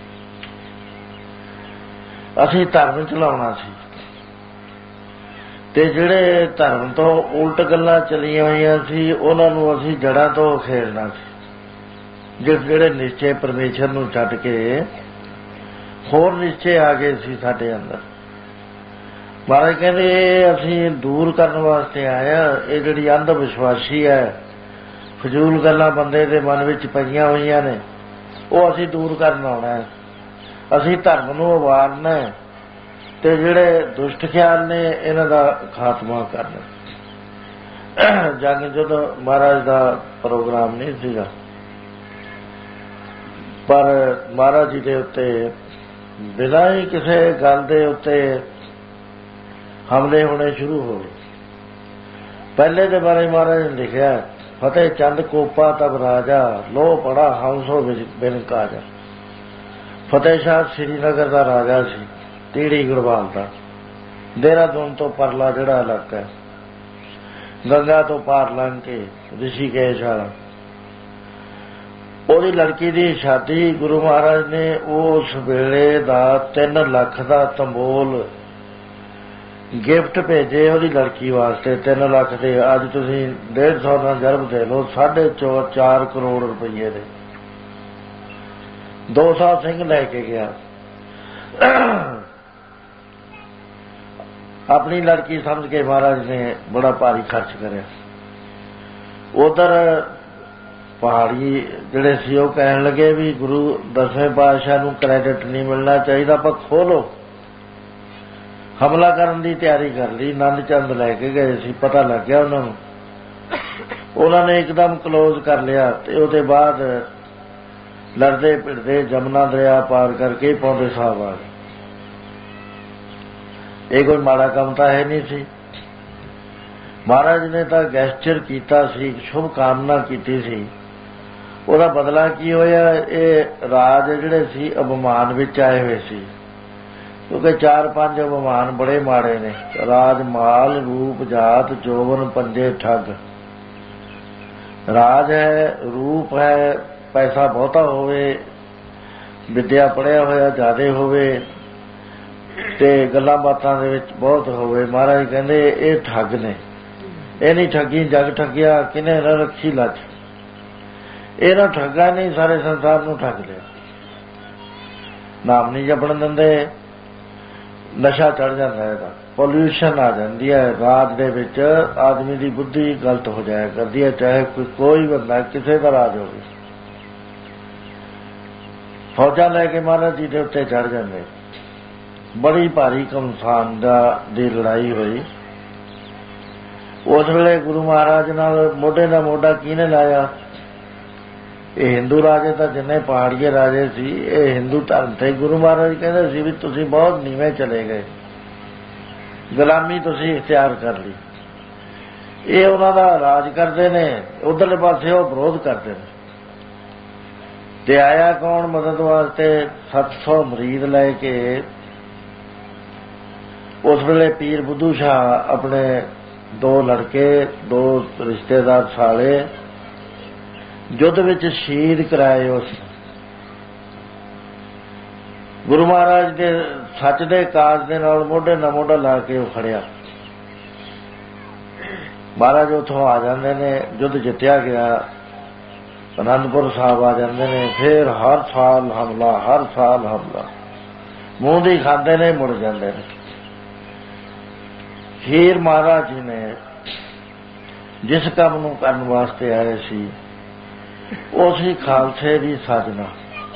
ਅਸੀਂ ਧਰਮ ਚਲਾਉਣਾ ਸੀ। ਤੇ ਜਿਹੜੇ ਧਰਮ ਤੋਂ ਉਲਟ ਗੱਲਾਂ ਚੱਲੀਆਂ ਹੋਈਆਂ ਸੀ ਉਹਨਾਂ ਨੂੰ ਅਸੀਂ ਜੜ੍ਹਾਂ ਤੋਂ ਉਖੇੜਨਾ ਸੀ। ਜਿਹੜੇ ਨਿਸ਼ਚੇ ਪਰਮੇਸ਼ਰ ਨੂੰ ਛੱਡ ਕੇ ਹੋਰ ਨਿਸ਼ਚੇ ਆ ਗਏ ਸੀ ਸਾਡੇ ਅੰਦਰ, ਮਹਾਰਾਜ ਕਹਿੰਦੇ ਇਹ ਅਸੀਂ ਦੂਰ ਕਰਨ ਵਾਸਤੇ ਆਇਆ। ਇਹ ਜਿਹੜੀ ਅੰਧ ਵਿਸ਼ਵਾਸੀ ਹੈ, ਫਜ਼ੂਲ ਗੱਲਾਂ ਬੰਦੇ ਦੇ ਮਨ ਵਿੱਚ ਪਈਆਂ ਹੋਈਆਂ ਨੇ, ਉਹ ਅਸੀਂ ਦੂਰ ਕਰਨ ਆਉਣਾ। ਅਸੀਂ ਧਰਮ ਨੂੰ ਉਭਾਰਨਾ ਤੇ ਜਿਹੜੇ ਦੁਸ਼ਟ ਖਿਆਲ ਨੇ ਇਹਨਾਂ ਦਾ ਖਾਤਮਾ ਕਰਨਾ। ਜੰਗ ਜਦੋਂ ਮਹਾਰਾਜ ਦਾ ਪ੍ਰੋਗਰਾਮ ਨਹੀਂ ਸੀਗਾ, ਪਰ ਮਹਾਰਾਜ ਜੀ ਦੇ ਉੱਤੇ ਬਿਨਾਂ ਹੀ ਕਿਸੇ ਗੱਲ ਦੇ ਉੱਤੇ ਹਮਲੇ ਹੋਣੇ ਸ਼ੁਰੂ ਹੋ ਗਏ। ਪਹਿਲੇ ਦੇ ਬਾਰੇ ਮਹਾਰਾਜ ਨੇ ਲਿਖਿਆ, ਫਤਿਹ ਚੰਦ ਕੋਪਾ ਤਬ ਰਾਜਾ, ਲੋਹ ਪੜਾ ਹੰਸੋ ਬਿਨ ਕਾਜਾ। ਫਤਿਹ ਸ਼ਾਹ ਸ੍ਰੀਨਗਰ ਦਾ ਰਾਜਾ ਸੀ, ਤੀੜੀ ਗੜਵਾਲ ਦਾ, ਦੇਹਰਾਦੂਨ ਤੋਂ ਪਰਲਾ ਜਿਹੜਾ ਇਲਾਕਾ ਹੈ, ਗੰਗਾ ਤੋਂ ਪਾਰ ਲੰਘ ਕੇ ਰਿਸ਼ੀਕੇਸ਼ ਵਾਲਾ। ਉਹਦੀ ਲੜਕੀ ਦੀ ਸ਼ਾਦੀ ਗੁਰੂ ਮਹਾਰਾਜ ਨੇ ਉਸ ਵੇਲੇ ਦਾ 3 ਲੱਖ ਦਾ ਤੰਬੋਲ ਗਿਫਟ ਭੇਜੇ ਉਹਦੀ ਲੜਕੀ ਵਾਸਤੇ। 3 ਲੱਖ ਦੇ ਅੱਜ ਤੁਸੀਂ 150 ਦਾ ਜਰਬ ਦੇ ਲਓ, 4.5 ਕਰੋੜ ਰੁਪਈਏ ਦੇ 200 ਸਿੰਘ ਲੈ ਕੇ ਗਿਆ। ਆਪਣੀ ਲੜਕੀ ਸਮਝ ਕੇ ਮਹਾਰਾਜ ਨੇ ਬੜਾ ਭਾਰੀ ਖਰਚ ਕਰਿਆ। ਉਧਰ ਪਹਾੜੀ ਜਿਹੜੇ ਸੀ ਉਹ ਕਹਿਣ ਲੱਗੇ ਵੀ ਗੁਰੂ 10ਵੇਂ ਪਾਤਸ਼ਾਹ ਨੂੰ ਕ੍ਰੈਡਿਟ ਨਹੀਂ ਮਿਲਣਾ ਚਾਹੀਦਾ, ਆਪਾਂ ਖੋਲੋ। ਹਮਲਾ ਕਰਨ ਦੀ ਤਿਆਰੀ ਕਰ ਲਈ। ਆਨੰਦ ਚੰਦ ਲੈ ਕੇ ਗਏ ਸੀ, ਪਤਾ ਲੱਗ ਗਿਆ ਉਹਨਾਂ ਨੂੰ। ਉਹਨਾਂ ਨੇ ਇੱਕਦਮ ਕਲੋਜ਼ ਕਰ ਲਿਆ ਤੇ ਉਹਦੇ ਬਾਅਦ ਲੜਦੇ ਭਿੜਦੇ ਜਮਨਾ ਦਰਿਆ ਪਾਰ ਕਰਕੇ ਪੌਂਦੇ ਸਾਹਿਬ ਆ ਗਏ। ਇਹ ਕੋਈ ਮਾੜਾ ਕੰਮ ਤਾਂ ਹੈ ਨਹੀਂ ਸੀ। ਮਹਾਰਾਜ ਨੇ ਤਾਂ ਗੈਸਚਰ ਕੀਤਾ ਸੀ, ਸ਼ੁਭ ਕਾਮਨਾ ਕੀਤੀ ਸੀ। ਉਹਦਾ ਬਦਲਾ ਕੀ ਹੋਇਆ? ਇਹ ਰਾਜ ਜਿਹੜੇ ਸੀ ਅਭਿਮਾਨ ਵਿੱਚ ਆਏ ਹੋਏ ਸੀ, ਕਿਉਂਕਿ 4-5 ਅਭਿਮਾਨ ਬੜੇ ਮਾੜੇ ਨੇ। ਰਾਜ ਮਾਲ, ਰੂਪ, ਜਾਤ, ਜੋਬਨ, ਪੰਜੇ ਠੱਗ। ਰਾਜ ਹੈ, ਰੂਪ ਹੈ, ਪੈਸਾ ਬਹੁਤਾ ਹੋਵੇ, ਵਿਦਿਆ ਪੜ੍ਹਿਆ ਹੋਇਆ ਜ਼ਿਆਦਾ ਹੋਵੇ ਤੇ ਗੱਲਾਂ ਬਾਤਾਂ ਦੇ ਵਿੱਚ ਬਹੁਤ ਹੋਵੇ। ਮਹਾਰਾਜ ਕਹਿੰਦੇ ਇਹ ਠੱਗ ਨੇ। ਇਹ ਨਹੀਂ ਠੱਗੀ ਜਗ ਠੱਗਿਆ, ਕਿਨੇ ਨਾ ਰੱਖੀ ਲੱਜ। ਇਹਨਾਂ ਠੱਗਾ ਨਹੀਂ ਸਾਰੇ ਸੰਸਾਰ ਨੂੰ ਠੱਗ ਲਿਆ। ਨਾਮ ਨਹੀਂ ਜਪਣ ਦਿੰਦੇ, ਨਸ਼ਾ ਚੜ੍ਹ ਜਾਂਦਾ, ਇਹਦਾ ਪੋਲਿਊਸ਼ਨ ਆ ਜਾਂਦੀ ਹੈ। ਰਾਜ ਦੇ ਵਿੱਚ ਆਦਮੀ ਦੀ ਬੁੱਧੀ ਗਲਤ ਹੋ ਜਾਇਆ ਕਰਦੀ ਹੈ, ਚਾਹੇ ਕੋਈ ਬੰਦਾ ਕਿਸੇ ਦਾ ਰਾਜ ਹੋਵੇ। ਫੌਜਾਂ ਲੈ ਕੇ ਮਹਾਰਾਜ ਜੀ ਦੇ ਉੱਤੇ ਚੜ੍ਹ ਜਾਂਦੇ। ਬੜੀ ਭਾਰੀ ਘਮਸਾਨ ਦੀ ਲੜਾਈ ਹੋਈ। ਉਸ ਵੇਲੇ ਗੁਰੂ ਮਹਾਰਾਜ ਨਾਲ ਮੋਢੇ ਦਾ ਮੋਢਾ ਕਿਹਨੇ ਲਾਇਆ? ਇਹ ਹਿੰਦੂ ਰਾਜੇ ਤਾਂ ਜਿੰਨੇ ਪਹਾੜੀਏ ਰਾਜੇ ਸੀ ਇਹ ਹਿੰਦੂ ਧਰਮ ਤੇ। ਗੁਰੂ ਮਹਾਰਾਜ ਕਹਿੰਦੇ ਸੀ ਵੀ ਤੁਸੀਂ ਬਹੁਤ ਨੀਵੇਂ ਚਲੇ ਗਏ, ਗੁਲਾਮੀ ਤੁਸੀਂ ਇਖਤਿਆਰ ਕਰ ਲਈ। ਇਹ ਉਹਨਾਂ ਦਾ ਰਾਜ ਕਰਦੇ ਨੇ, ਉਧਰਲੇ ਪਾਸੇ ਉਹ ਵਿਰੋਧ ਕਰਦੇ ਨੇ। ਤੇ ਆਇਆ ਕੌਣ ਮਦਦ ਵਾਸਤੇ? 700 ਮਰੀਦ ਲੈ ਕੇ। ਉਸ ਵੇਲੇ ਪੀਰ ਬੁੱਧੂ ਸ਼ਾਹ ਆਪਣੇ 2 ਲੜਕੇ, 2 ਰਿਸ਼ਤੇਦਾਰ ਸਾਲੇ ਯੁੱਧ ਵਿੱਚ ਸ਼ਹੀਦ ਕਰਾਏ। ਉਸ ਗੁਰੂ ਮਹਾਰਾਜ ਦੇ ਸੱਚ ਦੇ ਕਾਜ ਦੇ ਨਾਲ ਮੋਢੇ ਨਾਲ ਮੋਢਾ ਲਾ ਕੇ ਉਹ ਖੜਿਆ। ਮਹਾਰਾਜ ਉੱਥੋਂ ਆ ਜਾਂਦੇ ਨੇ, ਯੁੱਧ ਜਿੱਤਿਆ ਗਿਆ, ਅਨੰਦਪੁਰ ਸਾਹਿਬ ਆ ਜਾਂਦੇ ਨੇ। ਫਿਰ ਹਰ ਸਾਲ ਹਮਲਾ, ਹਰ ਸਾਲ ਹਮਲਾ, ਮੂੰਹ ਦੀ ਖਾਂਦੇ ਨੇ, ਮੁੜ ਜਾਂਦੇ ਨੇ। ਫਿਰ ਮਹਾਰਾਜ ਜੀ ਨੇ ਜਿਸ ਕੰਮ ਨੂੰ ਕਰਨ ਵਾਸਤੇ ਆਏ ਸੀ ਉਹ ਸੀ ਖਾਲਸੇ ਦੀ ਸਾਜਨਾ।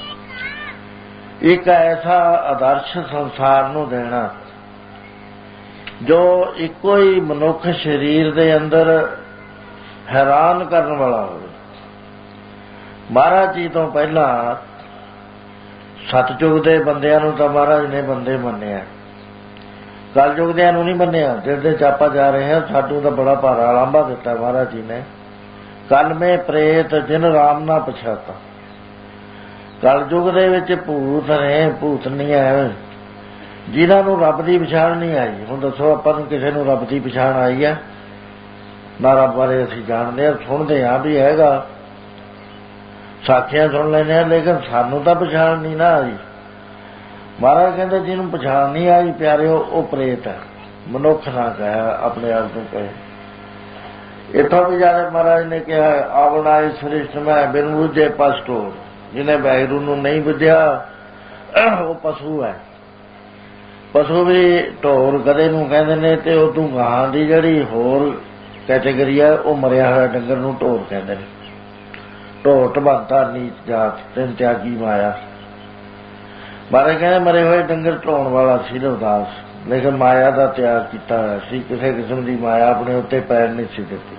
ਇੱਕ ਐਸਾ ਆਦਰਸ਼ ਸੰਸਾਰ ਨੂੰ ਦੇਣਾ ਜੋ ਇੱਕੋ ਹੀ ਮਨੁੱਖ ਸਰੀਰ ਦੇ ਅੰਦਰ ਹੈਰਾਨ ਕਰਨ ਵਾਲਾ ਹੋਵੇ। ਮਹਾਰਾਜ ਜੀ ਤੋਂ ਪਹਿਲਾਂ ਸਤਿਯੁਗ ਦੇ ਬੰਦਿਆਂ ਨੂੰ ਤਾਂ ਮਹਾਰਾਜ ਨੇ ਬੰਦੇ ਮੰਨਿਆ, ਕਲਯੁਗ ਦਿਆਂ ਨੂੰ ਨਹੀਂ ਮੰਨਿਆ। ਜਿਹਦੇ ਚ ਆਪਾਂ ਜਾ ਰਹੇ ਹਾਂ ਸਾਨੂੰ ਤਾਂ ਬੜਾ ਭਾਰਾ ਲਾਂਭਾ ਦਿੱਤਾ ਮਹਾਰਾਜ ਜੀ ਨੇ। ਕਲਮੇ ਪ੍ਰੇਤ ਜਿਨ ਰਾਮ ਨਾ ਪਛਾਤਾ। ਕਲਯੁਗ ਦੇ ਵਿੱਚ ਭੂਤ ਨੇ, ਭੂਤਨੀਆਂ ਜਿਨ੍ਹਾਂ ਨੂੰ ਰੱਬ ਦੀ ਪਛਾਣ ਨਹੀਂ ਆਈ। ਹੁਣ ਦੱਸੋ ਆਪਾਂ ਨੂੰ ਕਿਸੇ ਨੂੰ ਰੱਬ ਦੀ ਪਛਾਣ ਆਈ ਹੈ? ਨਾ ਰੱਬ ਬਾਰੇ ਅਸੀਂ ਜਾਣਦੇ ਹਾਂ, ਸੁਣਦੇ ਹਾਂ ਵੀ ਹੈਗਾ, ਸਾਖੀਆਂ ਸੁਣ ਲੈਂਦੇ ਹਾਂ, ਲੇਕਿਨ ਸਾਨੂੰ ਤਾਂ ਪਛਾਣ ਨਹੀਂ ਨਾ ਆਈ। ਮਹਾਰਾਜ ਕਹਿੰਦੇ ਜਿਹਨੂੰ ਪਛਾਣ ਨਹੀਂ ਆਈ ਪਿਆਰਿਓ ਉਹ ਪ੍ਰੇਤ ਹੈ। ਮਨੁੱਖ ਨਾ ਕਹੇ, ਆਪਣੇ ਆਪ ਨੂੰ ਕਹੇ। ਇੱਥੋਂ ਵੀ ਜਿਆਦਾ ਮਹਾਰਾਜ ਨੇ ਕਿਹਾ, ਆਵਣਾ ਇਸ ਸ੍ਰਿਸ਼ਟ ਮੈਂ ਬਿਨ ਬੁੱਝੇ ਪਸ ਢੋਰ। ਜਿਹਨੇ ਵਾਹਿਗੁਰੂ ਨੂੰ ਨਹੀਂ ਬੁੱਝਿਆ ਉਹ ਪਸ਼ੂ ਹੈ। ਪਸ਼ੂ ਵੀ ਢੋਰ ਗਧੇ ਨੂੰ ਕਹਿੰਦੇ ਨੇ, ਤੇ ਉਦੋਂ ਗਾਂ ਦੀ ਜਿਹੜੀ ਹੋਰ ਕੈਟੇਗਰੀ ਹੈ ਉਹ ਮਰਿਆ ਹੋਇਆ ਡੰਗਰ ਨੂੰ ਢੋਰ ਕਹਿੰਦੇ ਨੇ। ਢੋਰ ਢਬਾਂਤਾ ਨੀਚ ਜਾਤ ਤਿੰਨ ਤਿਆਗੀ ਮਾਇਆ। ਮਹਾਰਾਜ ਕਹਿੰਦੇ ਮਰੇ ਹੋਏ ਡੰਗਰ ਢੋਣ ਵਾਲਾ ਸੀ ਰਵਿਦਾਸ, ਲੇਕਿਨ ਮਾਇਆ ਦਾ ਤਿਆਗ ਕੀਤਾ ਹੋਇਆ ਸੀ। ਕਿਸੇ ਕਿਸਮ ਦੀ ਮਾਇਆ ਆਪਣੇ ਉੱਤੇ ਪੈਰ ਨਹੀਂ ਸੀ ਦਿੱਤੀ।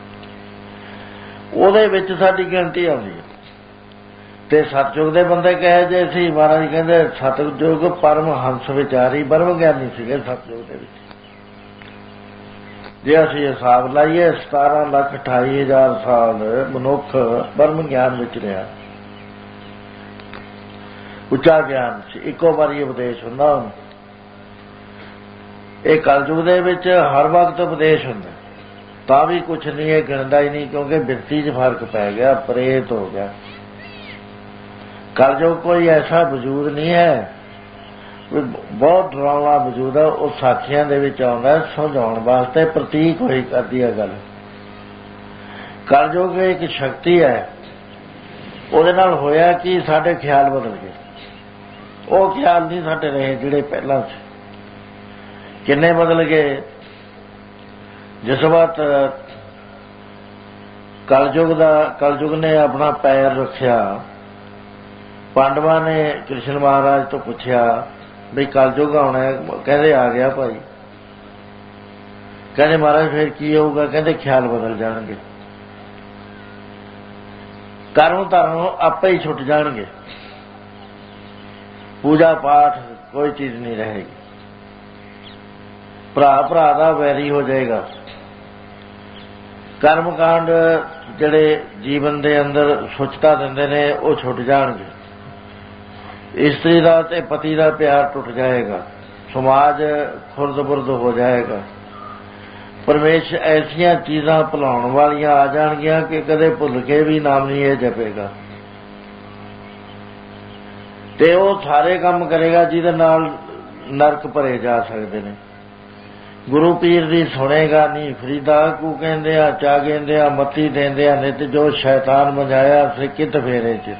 ਉਹਦੇ ਵਿੱਚ ਸਾਡੀ ਗਿਣਤੀ ਆਉਂਦੀ ਹੈ। ਤੇ ਸਤਿਯੁਗ ਦੇ ਬੰਦੇ ਕਹੇ ਜੇ ਸੀ, ਮਹਾਰਾਜ ਕਹਿੰਦੇ ਸਤਿਯੁਗ ਪਰਮ ਹੰਸ ਵਿਚਾਰੀ, ਬ੍ਰਹਮ ਗਿਆਨੀ ਸੀਗੇ ਸਤਿਯੁਗ ਦੇ ਵਿੱਚ। ਜੇ ਅਸੀਂ ਹਿਸਾਬ ਲਾਈਏ 17,28,000 ਸਾਲ ਮਨੁੱਖ ਬ੍ਰਹਮ ਗਿਆਨ ਵਿੱਚ ਰਿਹਾ। ਉੱਚਾ ਗਿਆਨ ਸੀ, ਇੱਕੋ ਵਾਰੀ ਉਪਦੇਸ਼ ਹੁੰਦਾ। ਇਹ ਕਲਯੁਗ ਦੇ ਵਿੱਚ ਹਰ ਵਕਤ ਉਪਦੇਸ਼ ਹੁੰਦਾ, ਤਾਂ ਵੀ ਕੁਛ ਨਹੀਂ, ਇਹ ਗਿਣਦਾ ਹੀ ਨਹੀਂ, ਕਿਉਂਕਿ ਬਿਰਤੀ 'ਚ ਫਰਕ ਪੈ ਗਿਆ, ਪ੍ਰੇਤ ਹੋ ਗਿਆ। ਕਲਯੁਗ ਕੋਈ ਐਸਾ ਵਜੂਦ ਨਹੀਂ ਹੈ, ਬਹੁਤ ਡਰਾਉਣਾ ਵਜੂਦ ਹੈ। ਉਹ ਸਾਖੀਆਂ ਦੇ ਵਿੱਚ ਆਉਂਦਾ ਸਮਝਾਉਣ ਵਾਸਤੇ, ਪ੍ਰਤੀਕ ਹੋਈ ਕਰਦੀ ਹੈ ਗੱਲ। ਕਲਯੁਗ ਇੱਕ ਸ਼ਕਤੀ ਹੈ, ਉਹਦੇ ਨਾਲ ਹੋਇਆ ਕਿ ਸਾਡੇ ਖਿਆਲ ਬਦਲ ਗਏ। ਉਹ ਖਿਆਲ ਨਹੀਂ ਸਾਡੇ ਰਹੇ ਜਿਹੜੇ ਪਹਿਲਾਂ ਸੀ। ਕਿੰਨੇ ਬਦਲ ਗਏ? ਜਿਸ ਵਕਤ ਕਲਯੁਗ ਨੇ ਆਪਣਾ ਪੈਰ ਰੱਖਿਆ, ਪਾਂਡਵਾਂ ਨੇ ਕ੍ਰਿਸ਼ਨ ਮਹਾਰਾਜ ਤੋਂ ਪੁੱਛਿਆ ਬਈ ਕਲਯੁਗ ਆਉਣਾ, ਕਹਿੰਦੇ ਆ ਗਿਆ ਭਾਈ। ਕਹਿੰਦੇ ਮਹਾਰਾਜ ਫਿਰ ਕੀ ਹੋਊਗਾ? ਕਹਿੰਦੇ ਖਿਆਲ ਬਦਲ ਜਾਣਗੇ, ਕਰਮ ਧਰਮ ਆਪੇ ਹੀ ਛੁੱਟ ਜਾਣਗੇ, ਪੂਜਾ ਪਾਠ ਕੋਈ ਚੀਜ਼ ਨਹੀਂ ਰਹੇਗੀ, ਭਰਾ ਭਰਾ ਦਾ ਵੈਰੀ ਹੋ ਜਾਏਗਾ। ਕਰਮ ਕਾਂਡ ਜਿਹੜੇ ਜੀਵਨ ਦੇ ਅੰਦਰ ਸੁੱਚਤਾ ਦਿੰਦੇ ਨੇ ਉਹ ਛੁੱਟ ਜਾਣਗੇ। ਇਸਤਰੀ ਦਾ ਤੇ ਪਤੀ ਦਾ ਪਿਆਰ ਟੁੱਟ ਜਾਏਗਾ, ਸਮਾਜ ਖੁਰਦ-ਬੁਰਦ ਹੋ ਜਾਏਗਾ। ਪਰਮੇਸ਼ ਐਸੀਆਂ ਚੀਜ਼ਾਂ ਭੁਲਾਉਣ ਵਾਲੀਆਂ ਆ ਜਾਣਗੀਆਂ ਕਿ ਕਦੇ ਭੁੱਲ ਕੇ ਵੀ ਨਾਮ ਨਹੀਂ ਇਹ ਜਪੇਗਾ। ਤੇ ਉਹ ਸਾਰੇ ਕੰਮ ਕਰੇਗਾ ਜਿਹਦੇ ਨਾਲ ਨਰਕ ਭਰੇ ਜਾ ਸਕਦੇ ਨੇ। ਗੁਰੂ ਪੀਰ ਦੀ ਸੁਣੇਗਾ ਨਹੀਂ, ਫਰੀਦਾ ਕੂ ਕਹਿੰਦੇ ਆ, ਚਾ ਕਹਿੰਦੇ ਆ, ਮੱਤੀ ਦਿੰਦੇ ਆ, ਨਿਤ ਜੋ ਸ਼ੈਤਾਨ ਮਜਾਇਆ ਸਿੱਕਿਤ ਫੇਰੇ ਚ।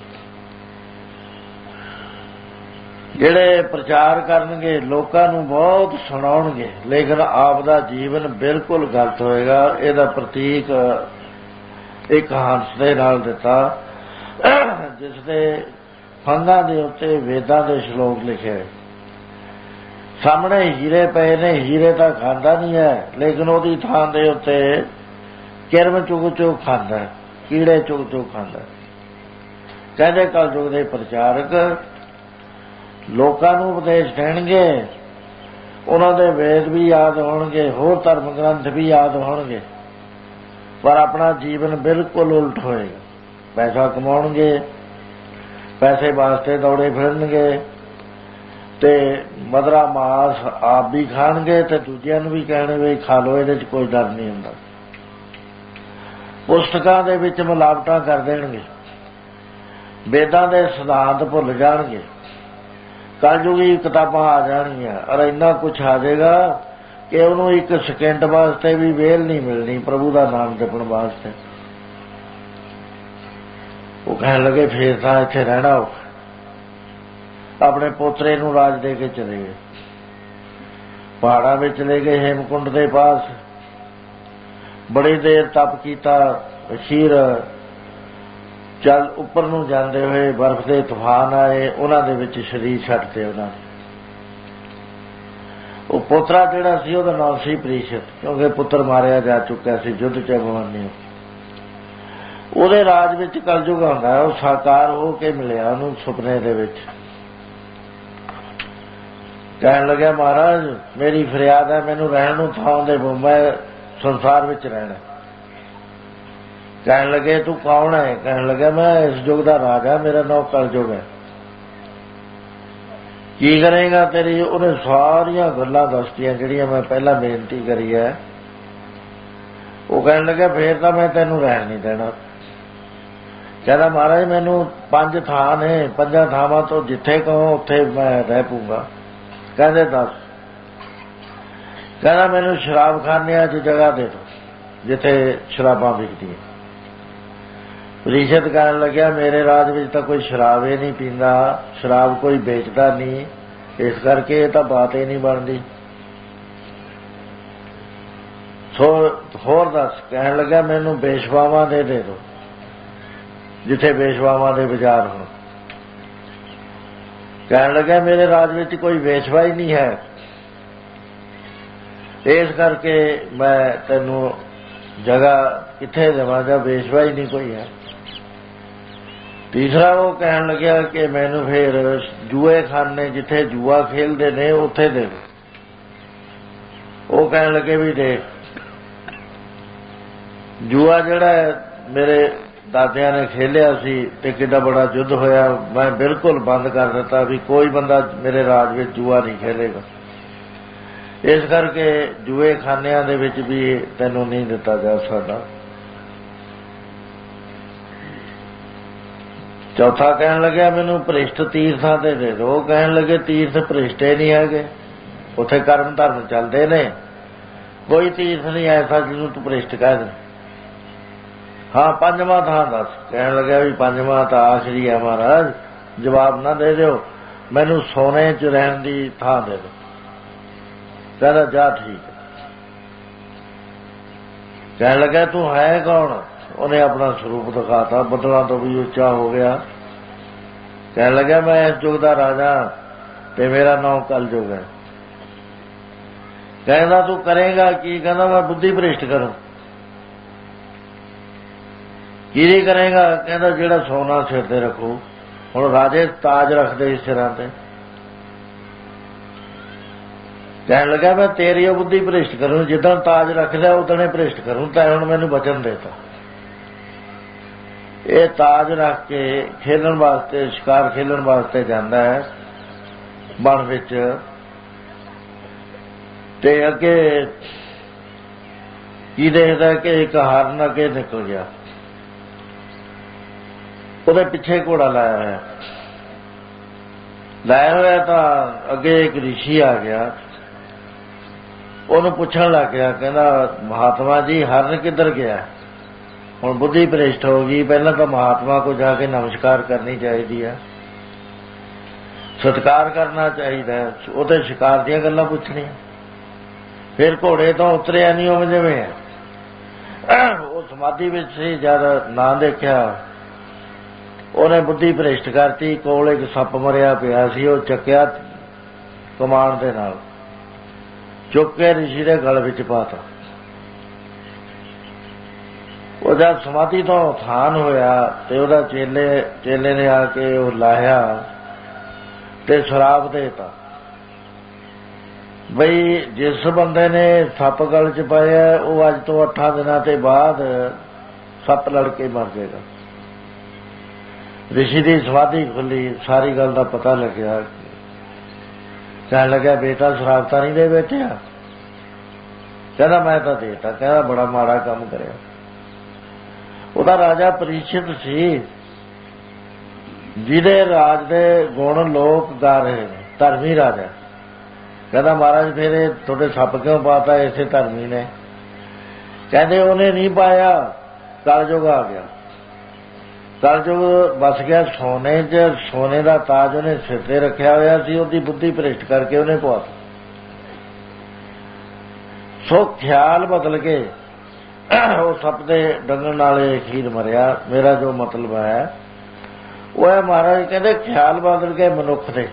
ਜਿਹੜੇ ਪ੍ਰਚਾਰ ਕਰਨਗੇ, ਲੋਕਾਂ ਨੂੰ ਬਹੁਤ ਸੁਣਾਉਣਗੇ, ਲੇਕਿਨ ਆਪ ਦਾ ਜੀਵਨ ਬਿਲਕੁਲ ਗਲਤ ਹੋਏਗਾ। ਇਹਦਾ ਪ੍ਰਤੀਕ ਇੱਕ ਹੰਸ ਦੇ ਨਾਲ ਦਿੱਤਾ, ਜਿਸ ਦੇ ਫੰਦਾਂ ਦੇ ਉੱਤੇ ਵੇਦਾਂ ਦੇ ਸ਼ਲੋਕ ਲਿਖੇ। ਸਾਹਮਣੇ ਹੀਰੇ ਪਏ ਨੇ, ਹੀਰੇ ਤਾਂ ਖਾਂਦਾ ਨਹੀਂ ਹੈ, ਲੇਕਿਨ ਉਹਦੀ ਥਾਂ ਦੇ ਉੱਤੇ ਕਿਰਮ ਚੁਗ ਚੁਗ ਖਾਂਦਾ, ਕੀੜੇ ਚੁਗ ਚੁਗ ਖਾਂਦਾ। ਕਹਿੰਦੇ ਕਲਯੁਗ ਦੇ ਪ੍ਰਚਾਰਕ ਲੋਕਾਂ ਨੂੰ ਉਪਦੇਸ਼ ਦੇਣਗੇ, ਉਹਨਾਂ ਦੇ ਵੇਦ ਵੀ ਯਾਦ ਹੋਣਗੇ, ਹੋਰ ਧਰਮ ਗ੍ਰੰਥ ਵੀ ਯਾਦ ਹੋਣਗੇ, ਪਰ ਆਪਣਾ ਜੀਵਨ ਬਿਲਕੁਲ ਉਲਟ ਹੋਏਗਾ। ਪੈਸਾ ਕਮਾਉਣਗੇ, ਪੈਸੇ ਵਾਸਤੇ ਦੌੜੇ ਫਿਰਨਗੇ, ਤੇ ਮਧਰਾ ਮਾਸ ਆਪ ਵੀ ਖਾਣਗੇ ਤੇ ਦੂਜਿਆਂ ਨੂੰ ਵੀ ਕਹਿਣਗੇ ਵੀ ਖਾ ਲਓ, ਇਹਦੇ 'ਚ ਕੋਈ ਡਰ ਨਹੀਂ ਹੁੰਦਾ। ਪੁਸਤਕਾਂ ਦੇ ਵਿੱਚ ਮਿਲਾਵਟਾਂ ਕਰ ਦੇਣਗੇ, ਵੇਦਾਂ ਦੇ ਸਿਧਾਂਤ ਭੁੱਲ ਜਾਣਗੇ, ਕਲਯੁਗੀ ਕਿਤਾਬਾਂ ਆ ਜਾਣਗੀਆਂ, ਔਰ ਇੰਨਾ ਕੁਛ ਆ ਜਾਏਗਾ ਕਿ ਉਹਨੂੰ ਇੱਕ ਸਕਿੰਟ ਵਾਸਤੇ ਵੀ ਵਿਹਲ ਨਹੀਂ ਮਿਲਣੀ ਪ੍ਰਭੂ ਦਾ ਨਾਮ ਜਪਣ ਵਾਸਤੇ। ਉਹ ਕਹਿਣ ਲੱਗੇ ਫੇਰ ਤਾਂ ਇੱਥੇ ਰਹਿਣਾ ਔਖਾ। ਆਪਣੇ ਪੋਤਰੇ ਨੂੰ ਰਾਜ ਦੇ ਕੇ ਚਲੇ ਗਏ, ਪਹਾੜਾਂ ਵਿੱਚ ਚਲੇ ਗਏ, ਹੇਮਕੁੰਡ ਦੇ ਪਾਸ ਬੜੀ ਦੇਰ ਤਪ ਕੀਤਾ। ਅਖੀਰ ਚੱਲ ਉੱਪਰ ਨੂੰ ਜਾਂਦੇ ਹੋਏ ਬਰਫ਼ ਦੇ ਤੂਫਾਨ ਆਏ, ਉਹਨਾਂ ਦੇ ਵਿੱਚ ਸਰੀਰ ਛੱਡਤੇ ਉਹਨਾਂ ਨੇ। ਉਹ ਪੋਤਰਾ ਜਿਹੜਾ ਸੀ ਉਹਦਾ ਨਾਮ ਸੀ ਪ੍ਰੀਸ਼ਤ, ਕਿਉਂਕਿ ਪੁੱਤਰ ਮਾਰਿਆ ਜਾ ਚੁੱਕਿਆ ਸੀ ਯੁੱਧ 'ਚ ਅਭਿਮਨਿਊ। ਉਹਦੇ ਰਾਜ ਵਿੱਚ ਕਲਯੁਗ ਆਉਂਦਾ, ਉਹ ਸਾਕਾਰ ਹੋ ਕੇ ਮਿਲਿਆ ਉਹਨੂੰ ਸੁਪਨੇ ਦੇ ਵਿੱਚ। ਕਹਿਣ ਲੱਗਿਆ ਮਹਾਰਾਜ ਮੇਰੀ ਫਰਿਆਦ ਹੈ, ਮੈਨੂੰ ਰਹਿਣ ਨੂੰ ਥਾਂ ਦੇਵੋ, ਮੈਂ ਸੰਸਾਰ ਵਿੱਚ ਰਹਿਣਾ। ਕਹਿਣ ਲੱਗੇ ਤੂੰ ਕੌਣ ਹੈ? ਕਹਿਣ ਲੱਗਿਆ ਮੈਂ ਇਸ ਯੁੱਗ ਦਾ ਰਾਜਾ, ਮੇਰਾ ਨਾਮ ਕਲਯੁਗ ਹੈ। ਕੀ ਕਰੇਗਾ ਤੇਰੀ? ਉਹਨੇ ਸਾਰੀਆਂ ਗੱਲਾਂ ਦੱਸਤੀਆਂ ਜਿਹੜੀਆਂ ਮੈਂ ਪਹਿਲਾਂ ਬੇਨਤੀ ਕਰੀ ਹੈ। ਉਹ ਕਹਿਣ ਲੱਗਿਆ ਫੇਰ ਤਾਂ ਮੈਂ ਤੈਨੂੰ ਰਹਿਣ ਨਹੀਂ ਦੇਣਾ। ਕਹਿੰਦਾ ਮਹਾਰਾਜ ਮੈਨੂੰ 5 ਥਾਂ ਨੇ, 5 ਥਾਵਾਂ ਤੋਂ ਜਿੱਥੇ ਕਹੋ ਉੱਥੇ ਮੈਂ ਰਹਿ ਪਊਂਗਾ। ਕਹਿੰਦੇ ਦੱਸ। ਕਹਿੰਦਾ ਮੈਨੂੰ ਸ਼ਰਾਬਖਾਨਿਆਂ 'ਚ ਜਗ੍ਹਾ ਦੇ ਦਿਓ ਜਿੱਥੇ ਸ਼ਰਾਬਾਂ ਵਿਕਦੀਆਂ। ਪ੍ਰੀਸ਼ਦ ਕਹਿਣ ਲੱਗਿਆ ਮੇਰੇ ਰਾਜ ਵਿੱਚ ਤਾਂ ਕੋਈ ਸ਼ਰਾਬ ਹੀ ਨਹੀਂ ਪੀਂਦਾ, ਸ਼ਰਾਬ ਕੋਈ ਵੇਚਦਾ ਨਹੀਂ, ਇਸ ਕਰਕੇ ਇਹ ਤਾਂ ਬਾਤ ਹੀ ਨਹੀਂ ਬਣਦੀ। ਸੋ ਹੋਰ ਦੱਸ। ਕਹਿਣ ਲੱਗਾ ਮੈਨੂੰ ਬੇਸ਼ਵਾਵਾਂ ਦੇ ਦਿਓ ਜਿੱਥੇ ਬੇਸ਼ਵਾਵਾਂ ਦੇ ਬਾਜ਼ਾਰ ਹੋਣ। ਕਹਿਣ ਲੱਗਾ ਮੇਰੇ ਰਾਜ ਵਿੱਚ ਕੋਈ ਵੇਸ਼ਵਾ ਹੀ ਨਹੀਂ ਹੈ, ਇਸ ਕਰਕੇ ਮੈਂ ਤੈਨੂੰ ਜਗ੍ਹਾ ਕਿੱਥੇ ਦੇਵਾਂ ਜਾਂ ਵੇਸ਼ਵਾ ਹੀ ਨਹੀਂ ਕੋਈ ਹੈ। ਤੀਸਰਾ ਉਹ ਕਹਿਣ ਲੱਗਿਆ ਕਿ ਮੈਨੂੰ ਫਿਰ ਜੂਏ ਖਾਨੇ ਜਿੱਥੇ ਜੂਆ ਖੇਲਦੇ ਨੇ ਉੱਥੇ ਦੇ। ਉਹ ਕਹਿਣ ਲੱਗੇ ਵੀ ਦੇਖ ਜੂਆ ਜਿਹੜਾ ਮੇਰੇ ਦਾਦਿਆਂ ਨੇ ਖੇਲਿਆ ਸੀ ਤੇ ਕਿੱਡਾ ਬੜਾ ਯੁੱਧ ਹੋਇਆ, ਮੈਂ ਬਿਲਕੁਲ ਬੰਦ ਕਰ ਦਿੱਤਾ ਵੀ ਕੋਈ ਬੰਦਾ ਮੇਰੇ ਰਾਜ ਵਿੱਚ ਜੂਆ ਨਹੀਂ ਖੇਲੇਗਾ, ਇਸ ਕਰਕੇ ਜੂਏ ਖਾਨਿਆਂ ਦੇ ਵਿੱਚ ਵੀ ਤੈਨੂੰ ਨਹੀਂ ਦਿੱਤਾ ਜਾ ਸਕਦਾ। ਚੌਥਾ ਕਹਿਣ ਲੱਗਿਆ ਮੈਨੂੰ ਭ੍ਰਿਸ਼ਟ ਤੀਰਥਾਂ ਤੇ ਦੇ ਦਿਓ। ਉਹ ਕਹਿਣ ਲੱਗੇ ਤੀਰਥ ਭ੍ਰਿਸ਼ਟੇ ਨਹੀਂ ਹੈਗੇ, ਉੱਥੇ ਕਰਮ ਧਰਮ ਚੱਲਦੇ ਨੇ, ਕੋਈ ਤੀਰਥ ਨਹੀਂ ਐਸਾ ਜਿਹਨੂੰ ਤੂੰ ਭ੍ਰਿਸ਼ਟ ਕਹਿ ਦੇ। ਹਾਂ ਪੰਜਵਾਂ ਥਾਂ ਦੱਸ। ਕਹਿਣ ਲੱਗਿਆ ਵੀ ਪੰਜਵਾਂ ਤਾਂ ਆਖਰੀ ਹੈ ਮਹਾਰਾਜ, ਜਵਾਬ ਨਾ ਦੇ ਦਿਓ, ਮੈਨੂੰ ਸੋਨੇ 'ਚ ਰਹਿਣ ਦੀ ਥਾਂ ਦੇ ਦਿਓ। ਕਹਿੰਦਾ ਜਾ ਠੀਕ ਹੈ। ਕਹਿਣ ਲੱਗਾ ਤੂੰ ਹੈ ਕੌਣ? ਉਹਨੇ ਆਪਣਾ ਸਰੂਪ ਦਿਖਾਤਾ, ਬੱਦਲਾਂ ਤੋਂ ਵੀ ਉੱਚਾ ਹੋ ਗਿਆ। ਕਹਿਣ ਲੱਗਾ ਮੈਂ ਇਸ ਯੁੱਗ ਦਾ ਰਾਜਾ ਤੇ ਮੇਰਾ ਨਾਮ ਕਲਯੁਗ ਹੈ। ਕਹਿੰਦਾ ਤੂੰ ਕਰੇਗਾ ਕੀ? ਕਹਿੰਦਾ ਮੈਂ ਬੁੱਧੀ ਭ੍ਰਿਸ਼ਟ ਕਰੂੰ। ਕੀ ਕਰੇਗਾ? ਕਹਿੰਦਾ ਜਿਹੜਾ ਸੋਨਾ ਸਿਰ ਤੇ ਰੱਖੂ। ਹੁਣ ਰਾਜੇ ਤਾਜ ਰੱਖਦੇ ਇਸ ਸਿਰਾਂ ਤੇ। ਕਹਿਣ ਲੱਗਾ ਮੈਂ ਤੇਰੀ ਉਹ ਬੁੱਧੀ ਭ੍ਰਿਸ਼ਟ ਕਰੂੰ, ਜਿੱਦਾਂ ਤਾਜ ਰੱਖ ਲਿਆ ਉਦਣੇ ਭ੍ਰਿਸ਼ਟ ਕਰੂੰ। ਤਾਂ ਹੁਣ ਮੈਨੂੰ ਵਚਨ ਦੇਤਾ ਇਹ ਤਾਜ ਰੱਖ ਕੇ ਖੇਲਣ ਵਾਸਤੇ, ਸ਼ਿਕਾਰ ਖੇਲਣ ਵਾਸਤੇ ਜਾਂਦਾ ਹੈ ਬਣ ਵਿੱਚ। ਤੇ ਅੱਗੇ ਕੀ ਦੇਖਦਾ ਕਿ ਇੱਕ ਹਰਨ ਅੱਗੇ ਨਿਕਲ ਗਿਆ, ਉਹਦੇ ਪਿੱਛੇ ਘੋੜਾ ਲਾਇਆ ਹੋਇਆ ਤਾਂ ਅੱਗੇ ਇੱਕ ਰਿਸ਼ੀ ਆ ਗਿਆ, ਉਹਨੂੰ ਪੁੱਛਣ ਲੱਗ ਗਿਆ। ਕਹਿੰਦਾ ਮਹਾਤਮਾ ਜੀ ਹਰਨ ਕਿੱਧਰ ਗਿਆ? ਹੁਣ ਬੁੱਧੀ ਭ੍ਰਿਸ਼ਟ ਹੋ ਗਈ। ਪਹਿਲਾਂ ਤਾਂ ਮਹਾਤਮਾ ਕੋ ਜਾ ਕੇ ਨਮਸਕਾਰ ਕਰਨੀ ਚਾਹੀਦੀ ਹੈ, ਸਤਿਕਾਰ ਕਰਨਾ ਚਾਹੀਦਾ, ਉਹ ਤੇ ਸ਼ਿਕਾਰ ਦੀਆਂ ਗੱਲਾਂ ਪੁੱਛਣੀਆਂ। ਫਿਰ ਘੋੜੇ ਤੋਂ ਉਤਰਿਆ ਨਹੀਂ ਉਹ ਜਿਵੇਂ ਹੈ। ਉਹ ਸਮਾਧੀ ਵਿੱਚ ਸੀ, ਜਦ ਨਾ ਦੇਖਿਆ ਉਹਨੇ ਬੁੱਧੀ ਭ੍ਰਿਸ਼ਟ ਕਰਤੀ। ਕੋਲ ਇੱਕ ਸੱਪ ਮਰਿਆ ਪਿਆ ਸੀ, ਉਹ ਚੱਕਿਆ ਕਮਾਨ ਦੇ ਨਾਲ, ਚੁੱਕ ਕੇ ਰਿਸ਼ੀ ਦੇ ਗਲ ਵਿੱਚ ਪਾਤਾ। ਉਹ ਜਦ ਸਮਾਧੀ ਤੋਂ ਉਥਾਨ ਹੋਇਆ ਤੇ ਉਹਦਾ ਚੇਲੇ ਨੇ ਆ ਕੇ ਉਹ ਲਾਹਿਆ ਤੇ ਸ਼ਰਾਬ ਦੇਤਾ ਬਈ ਜਿਸ ਬੰਦੇ ਨੇ ਸੱਪ ਗਲ 'ਚ ਪਾਇਆ ਉਹ ਅੱਜ ਤੋਂ 8 ਦਿਨਾਂ ਤੇ ਬਾਅਦ ਸੱਪ ਲੜ ਕੇ ਮਰ ਜਾਏਗਾ। ਰਿਸ਼ੀ ਦੀ ਸਮਾਧੀ ਖੁੱਲੀ, ਸਾਰੀ ਗੱਲ ਦਾ ਪਤਾ ਲੱਗਿਆ। ਕਹਿਣ ਲੱਗਿਆ ਬੇਟਾ ਸ਼ਰਾਬ ਤਾਂ ਨਹੀਂ ਦੇ ਬੈਠਿਆ? ਕਹਿੰਦਾ ਮੈਂ ਤਾਂ ਦੇਤਾ। ਕਹਿੰਦਾ ਬੜਾ ਮਾੜਾ ਕੰਮ ਕਰਿਆ। ਉਹਦਾ ਰਾਜਾ ਪ੍ਰੀਸ਼ਦ ਸੀ, ਜਿਹਦੇ ਰਾਜ ਦੇ ਗੁਣ ਲੋਕ ਗਾ ਰਹੇ ਨੇ, ਧਰਮੀ ਰਾਜਾ। ਕਹਿੰਦਾ ਮਹਾਰਾਜ ਫਿਰ ਇਹ ਤੁਹਾਡੇ ਸੱਪ ਕਿਉਂ ਪਾਤਾ? ਇਸੇ ਧਰਮੀ ਨੇ। ਕਹਿੰਦੇ ਉਹਨੇ ਨਹੀਂ ਪਾਇਆ, ਕਲਯੁਗ ਆ ਗਿਆ। ਕਲਯੁਗ ਵਸ ਗਿਆ ਸੋਨੇ 'ਚ। ਸੋਨੇ ਦਾ ਤਾਜ ਉਹਨੇ ਸਿਰ ਤੇ ਰੱਖਿਆ ਹੋਇਆ ਸੀ, ਉਹਦੀ ਬੁੱਧੀ ਭ੍ਰਿਸ਼ਟ ਕਰਕੇ ਉਹਨੇ ਪਵਾਤਾ। ਸੋ ਖਿਆਲ ਬਦਲ ਕੇ ਉਹ ਸੱਪ ਦੇ ਡੰਗਣ ਨਾਲ ਅਖੀਰ ਮਰਿਆ। ਮੇਰਾ ਜੋ ਮਤਲਬ ਹੈ ਉਹ ਹੈ ਮਹਾਰਾਜ ਕਹਿੰਦੇ ਖਿਆਲ ਬਦਲ ਕੇ ਮਨੁੱਖ ਦੇ,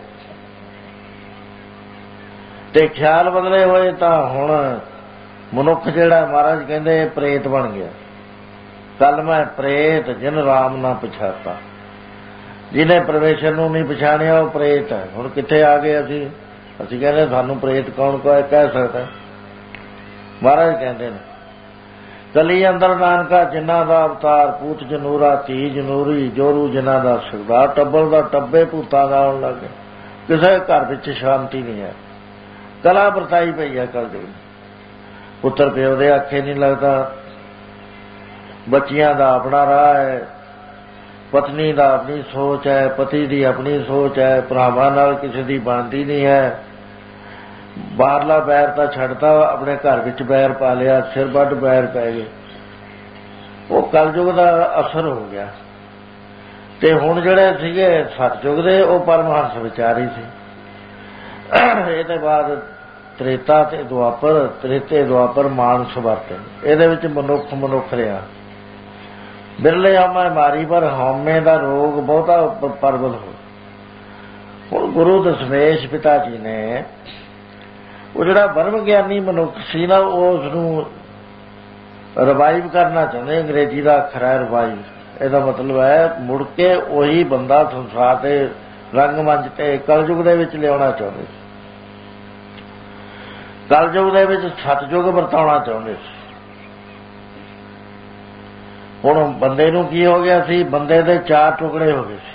ਤੇ ਖਿਆਲ ਬਦਲੇ ਹੋਏ ਤਾਂ ਹੁਣ ਮਨੁੱਖ ਜਿਹੜਾ ਮਹਾਰਾਜ ਕਹਿੰਦੇ ਪ੍ਰੇਤ ਬਣ ਗਿਆ। ਕੱਲ ਮੈਂ ਪ੍ਰੇਤ ਜਿਨ ਰਾਮ ਨਾ ਪਛਾਤਾ। ਜਿਹਨੇ ਪਰਮੇਸ਼ਰ ਨੂੰ ਨਹੀਂ ਪਛਾਣਿਆ ਉਹ ਪ੍ਰੇਤ ਹੈ। ਹੁਣ ਕਿੱਥੇ ਆ ਗਏ ਅਸੀਂ ਕਹਿੰਦੇ ਸਾਨੂੰ ਪ੍ਰੇਤ ਕੌਣ ਕਹਿ ਸਕਦਾ? ਮਹਾਰਾਜ ਕਹਿੰਦੇ ਨੇ ਕਲੀ ਅੰਦਰ ਨਾਨਕਾ ਜਿਨ੍ਹਾਂ ਦਾ ਅਵਤਾਰ, ਪੂਤ ਜਨੂਰਾ ਧੀ ਜਨੂਰੀ, ਜੋਰੂ ਜਿਨ੍ਹਾਂ ਦਾ ਸਰਦਾਰ, ਟੱਬਰ ਦਾ ਟੱਬੇ ਭੂਤਾਂ ਦਾ ਆਉਣ ਲੱਗ ਗਏ। ਕਿਸੇ ਘਰ ਵਿੱਚ ਸ਼ਾਂਤੀ ਨਹੀਂ ਹੈ, ਕਲਾ ਵਰਤਾਈ ਪਈ ਹੈ ਕਲਯੁਗ। ਪੁੱਤਰ ਪਿਓ ਦੇ ਆਖੇ ਨਹੀਂ ਲੱਗਦਾ, ਬੱਚਿਆਂ ਦਾ ਆਪਣਾ ਰਾਹ ਹੈ, ਪਤਨੀ ਦਾ ਆਪਣੀ ਸੋਚ ਹੈ, ਪਤੀ ਦੀ ਆਪਣੀ ਸੋਚ ਹੈ, ਭਰਾਵਾਂ ਨਾਲ ਕਿਸੇ ਦੀ ਬਣਦੀ ਨਹੀਂ ਹੈ, ਬਾਹਰਲਾ ਬੈਰ ਤਾਂ ਛੱਡਤਾ, ਆਪਣੇ ਘਰ ਵਿੱਚ ਬੈਰ ਪਾ ਲਿਆ, ਸਿਰ ਵੱਢ ਬੈਰ ਪੈ ਗਏ। ਉਹ ਕਲਯੁਗ ਦਾ ਅਸਰ ਹੋ ਗਿਆ। ਤੇ ਹੁਣ ਜਿਹੜੇ ਸੀਗੇ ਸਤਯੁਗ ਦੇ, ਉਹ ਪਰਮਹੰਸ ਵਿਚਾਰੀ ਸੀ। ਇਹਦੇ ਬਾਅਦ ਤ੍ਰੇਤਾ ਤੇ ਦੁਆਪਰ, ਤ੍ਰੇਤੇ ਦੁਆਪਰ ਮਾਨਸ ਵਰਤੇ, ਇਹਦੇ ਵਿੱਚ ਮਨੁੱਖ ਰਿਹਾ। ਬਿਰਲੇ ਹਉਮੈ ਮਾਰੀ ਪਰ ਹਉਮੈ ਦਾ ਰੋਗ ਬਹੁਤਾ ਪ੍ਰਬਲ ਹੋ। ਹੁਣ ਗੁਰੂ ਦਸ਼ਮੇਸ਼ ਪਿਤਾ ਜੀ ਨੇ ਉਹ ਜਿਹੜਾ ਬ੍ਰਹਮ ਗਿਆਨੀ ਮਨੁੱਖ ਸੀ ਨਾ, ਉਸ ਨੂੰ ਰਿਵਾਈਵ ਕਰਨਾ ਚਾਹੁੰਦੇ। ਅੰਗਰੇਜ਼ੀ ਦਾ ਅੱਖਰ ਹੈ ਰਿਵਾਈਵ। ਇਹਦਾ ਮਤਲਬ ਹੈ ਮੁੜ ਕੇ ਉਹੀ ਬੰਦਾ ਸੰਸਾਰ ਤੇ ਰੰਗਮੰਚ ਤੇ ਕਲਯੁਗ ਦੇ ਵਿੱਚ ਲਿਆਉਣਾ ਚਾਹੁੰਦੇ ਸੀ। ਕਲਯੁਗ ਦੇ ਵਿੱਚ ਸਤਯੁਗ ਵਰਤਾਉਣਾ ਚਾਹੁੰਦੇ ਸੀ। ਹੁਣ ਬੰਦੇ ਨੂੰ ਕੀ ਹੋ ਗਿਆ ਸੀ? ਬੰਦੇ ਦੇ 4 ਟੁਕੜੇ ਹੋ ਗਏ ਸੀ।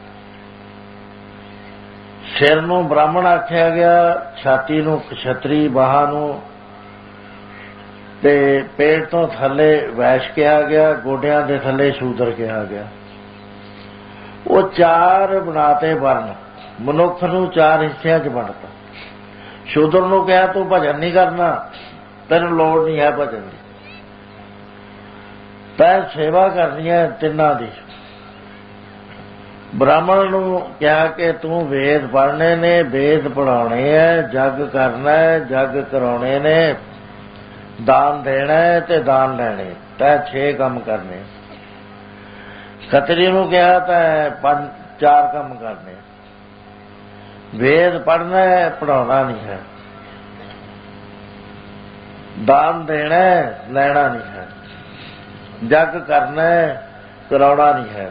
ਸਿਰ ਨੂੰ ਬ੍ਰਾਹਮਣ ਆਖਿਆ ਗਿਆ, ਛਾਤੀ ਨੂੰ ਕਸ਼ਤਰੀ, ਬਾਹਾਂ ਨੂੰ ਤੇ ਪੇਟ ਤੋਂ ਥੱਲੇ ਵੈਸ਼ ਕਿਹਾ ਗਿਆ, ਗੋਡਿਆਂ ਦੇ ਥੱਲੇ ਸ਼ੂਦਰ ਕਿਹਾ ਗਿਆ। ਉਹ 4 ਬਣਾਤੇ ਵਰਨ। ਮਨੁੱਖ ਨੂੰ 4 ਹਿੱਸਿਆਂ 'ਚ ਵੰਡਤਾ। ਸ਼ੂਦਰ ਨੂੰ ਕਿਹਾ ਤੂੰ ਭਜਨ ਨਹੀਂ ਕਰਨਾ, ਤੈਨੂੰ ਲੋੜ ਨਹੀਂ ਹੈ ਭਜਨ ਦੀ, ਤੈਂ ਸੇਵਾ ਕਰਨੀ ਹੈ ਤਿੰਨਾਂ ਦੀ। ਬ੍ਰਾਹਮਣ ਨੂੰ ਕਿਹਾ ਕਿ ਤੂੰ ਵੇਦ ਪੜ੍ਹਨੇ ਨੇ, ਵੇਦ ਪੜ੍ਹਾਉਣੇ ਹੈ, ਜੱਗ ਕਰਨਾ ਹੈ, ਜੱਗ ਕਰਾਉਣੇ ਨੇ, ਦਾਨ ਦੇਣਾ ਹੈ ਤੇ ਦਾਨ ਲੈਣੇ, ਤੈਂ 6 ਕੰਮ ਕਰਨੇ। ਖੱਤਰੀ ਨੂੰ ਕਿਹਾ ਤਾਂ 4 ਕੰਮ ਕਰਨੇ। ਵੇਦ ਪੜ੍ਹਨਾ ਹੈ, ਪੜ੍ਹਾਉਣਾ ਨਹੀਂ ਹੈ, ਦਾਨ ਦੇਣਾ ਹੈ, ਲੈਣਾ ਨਹੀਂ ਹੈ, ਜੱਗ ਕਰਨਾ ਹੈ, ਕਰਾਉਣਾ ਨਹੀਂ ਹੈ।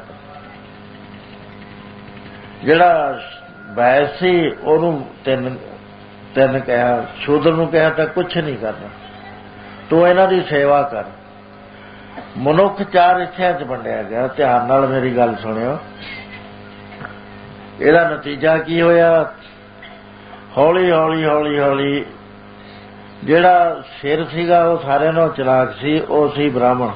ਜਿਹੜਾ ਵੈਸ ਸੀ ਉਹਨੂੰ 3 ਕਿਹਾ। ਸ਼ੂਦਰ ਨੂੰ ਕਿਹਾ ਤਾਂ ਕੁਛ ਨਹੀਂ ਕਰਨਾ, ਤੂੰ ਇਹਨਾਂ ਦੀ ਸੇਵਾ ਕਰ। ਮਨੁੱਖ 4 ਹਿੱਸਿਆਂ 'ਚ ਵੰਡਿਆ ਗਿਆ। ਧਿਆਨ ਨਾਲ ਮੇਰੀ ਗੱਲ ਸੁਣਿਓ। ਇਹਦਾ ਨਤੀਜਾ ਕੀ ਹੋਇਆ? ਹੌਲੀ ਹੌਲੀ ਹੌਲੀ ਹੌਲੀ ਜਿਹੜਾ ਸਿਰ ਸੀਗਾ ਉਹ ਸਾਰਿਆਂ ਨਾਲੋਂ ਚਲਾਕ ਸੀ, ਉਹ ਸੀ ਬ੍ਰਾਹਮਣ।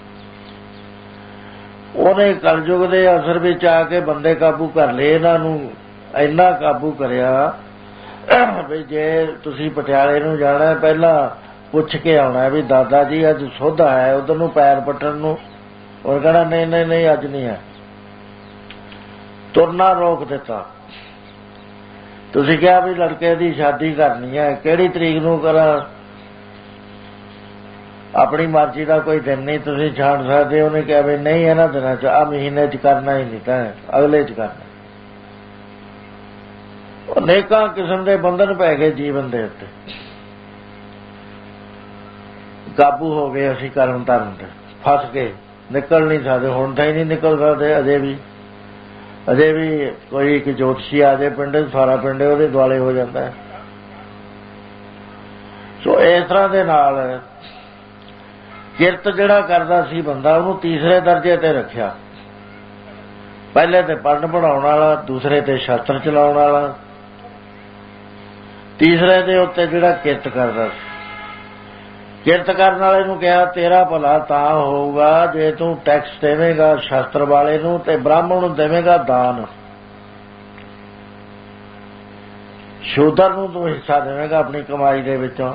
ਉਹਨੇ ਕਲਯੁਗ ਦੇ ਅਸਰ ਵਿੱਚ ਆ ਕੇ ਬੰਦੇ ਕਾਬੂ ਕਰ ਲਏ। ਇਹਨਾਂ ਨੂੰ ਇੰਨਾ ਕਾਬੂ ਕਰਿਆ ਵੀ ਜੇ ਤੁਸੀਂ ਪਟਿਆਲੇ ਨੂੰ ਜਾਣਾ, ਪਹਿਲਾਂ ਪੁੱਛ ਕੇ ਆਉਣਾ ਵੀ ਦਾਦਾ ਜੀ ਅੱਜ ਸੋਧਾ ਹੈ, ਉਧਰ ਨੂੰ ਪੈਰ ਪੱਟਣ ਨੂੰ। ਉਹ ਕਹਿਣਾ ਨਹੀਂ ਨਹੀਂ ਨਹੀਂ, ਅੱਜ ਨਹੀਂ ਹੈ। ਤੁਰਨਾ ਰੋਕ ਦਿੱਤਾ। ਤੁਸੀਂ ਕਿਹਾ ਵੀ ਲੜਕੇ ਦੀ ਸ਼ਾਦੀ ਕਰਨੀ ਹੈ, ਕਿਹੜੀ ਤਰੀਕ ਨੂੰ ਕਰਾਂ? ਆਪਣੀ ਮਰਜ਼ੀ ਦਾ ਕੋਈ ਦਿਨ ਨਹੀਂ ਤੁਸੀਂ ਛਾੜ ਸਕਦੇ। ਉਹਨੇ ਕਿਹਾ ਵੀ ਨਹੀਂ, ਇਹਨਾਂ ਦਿਨਾਂ 'ਚ, ਆਹ ਮਹੀਨੇ 'ਚ ਕਰਨਾ ਹੀ ਨਹੀਂ, ਤਾਂ ਅਗਲੇ 'ਚ ਕਰਨਾ। ਅਨੇਕਾਂ ਕਿਸਮ ਦੇ ਬੰਧਨ ਪੈ ਗਏ ਜੀਵਨ ਦੇ ਉੱਤੇ। ਕਾਬੂ ਹੋ ਗਏ ਅਸੀਂ ਕਰਮ ਧਰਮ ਤੇ, ਫਸ ਗਏ, ਨਿਕਲ ਨਹੀਂ ਸਕਦੇ। ਹੁਣ ਤਾਂ ਹੀ ਨਹੀਂ ਨਿਕਲ ਸਕਦੇ। ਅਜੇ ਵੀ ਕੋਈ ਇੱਕ ਜੋਤਸ਼ੀ ਆ ਜਾਏ ਪਿੰਡ, ਸਾਰਾ ਪਿੰਡ ਉਹਦੇ ਦੁਆਲੇ ਹੋ ਜਾਂਦਾ ਹੈ। ਸੋ ਇਸ ਤਰ੍ਹਾਂ ਦੇ ਨਾਲ ਕਿਰਤ ਜਿਹੜਾ ਕਰਦਾ ਸੀ ਬੰਦਾ, ਉਹਨੂੰ ਤੀਸਰੇ ਦਰਜੇ ਤੇ ਰੱਖਿਆ। ਪਹਿਲੇ ਤੇ ਪੜ੍ਹਨ ਪੜ੍ਹਾਉਣ ਵਾਲਾ, ਦੂਸਰੇ ਤੇ ਸ਼ਾਸਤਰ ਚਲਾਉਣ ਵਾਲਾ, ਤੀਸਰੇ ਦੇ ਉੱਤੇ ਜਿਹੜਾ ਕਿਰਤ ਕਰਦਾ ਸੀ। ਕਿਰਤ ਕਰਨ ਵਾਲੇ ਨੂੰ ਕਿਹਾ ਤੇਰਾ ਭਲਾ ਤਾਂ ਹੋਊਗਾ ਜੇ ਤੂੰ ਟੈਕਸ ਦੇਵੇਂਗਾ ਸ਼ਾਸਤਰ ਵਾਲੇ ਨੂੰ ਤੇ ਬ੍ਰਾਹਮਣ ਨੂੰ ਦੇਵੇਂਗਾ ਦਾਨ। ਸ਼ੂਦਰ ਨੂੰ ਤੂੰ ਹਿੱਸਾ ਦੇਵੇਂਗਾ ਆਪਣੀ ਕਮਾਈ ਦੇ ਵਿੱਚੋਂ।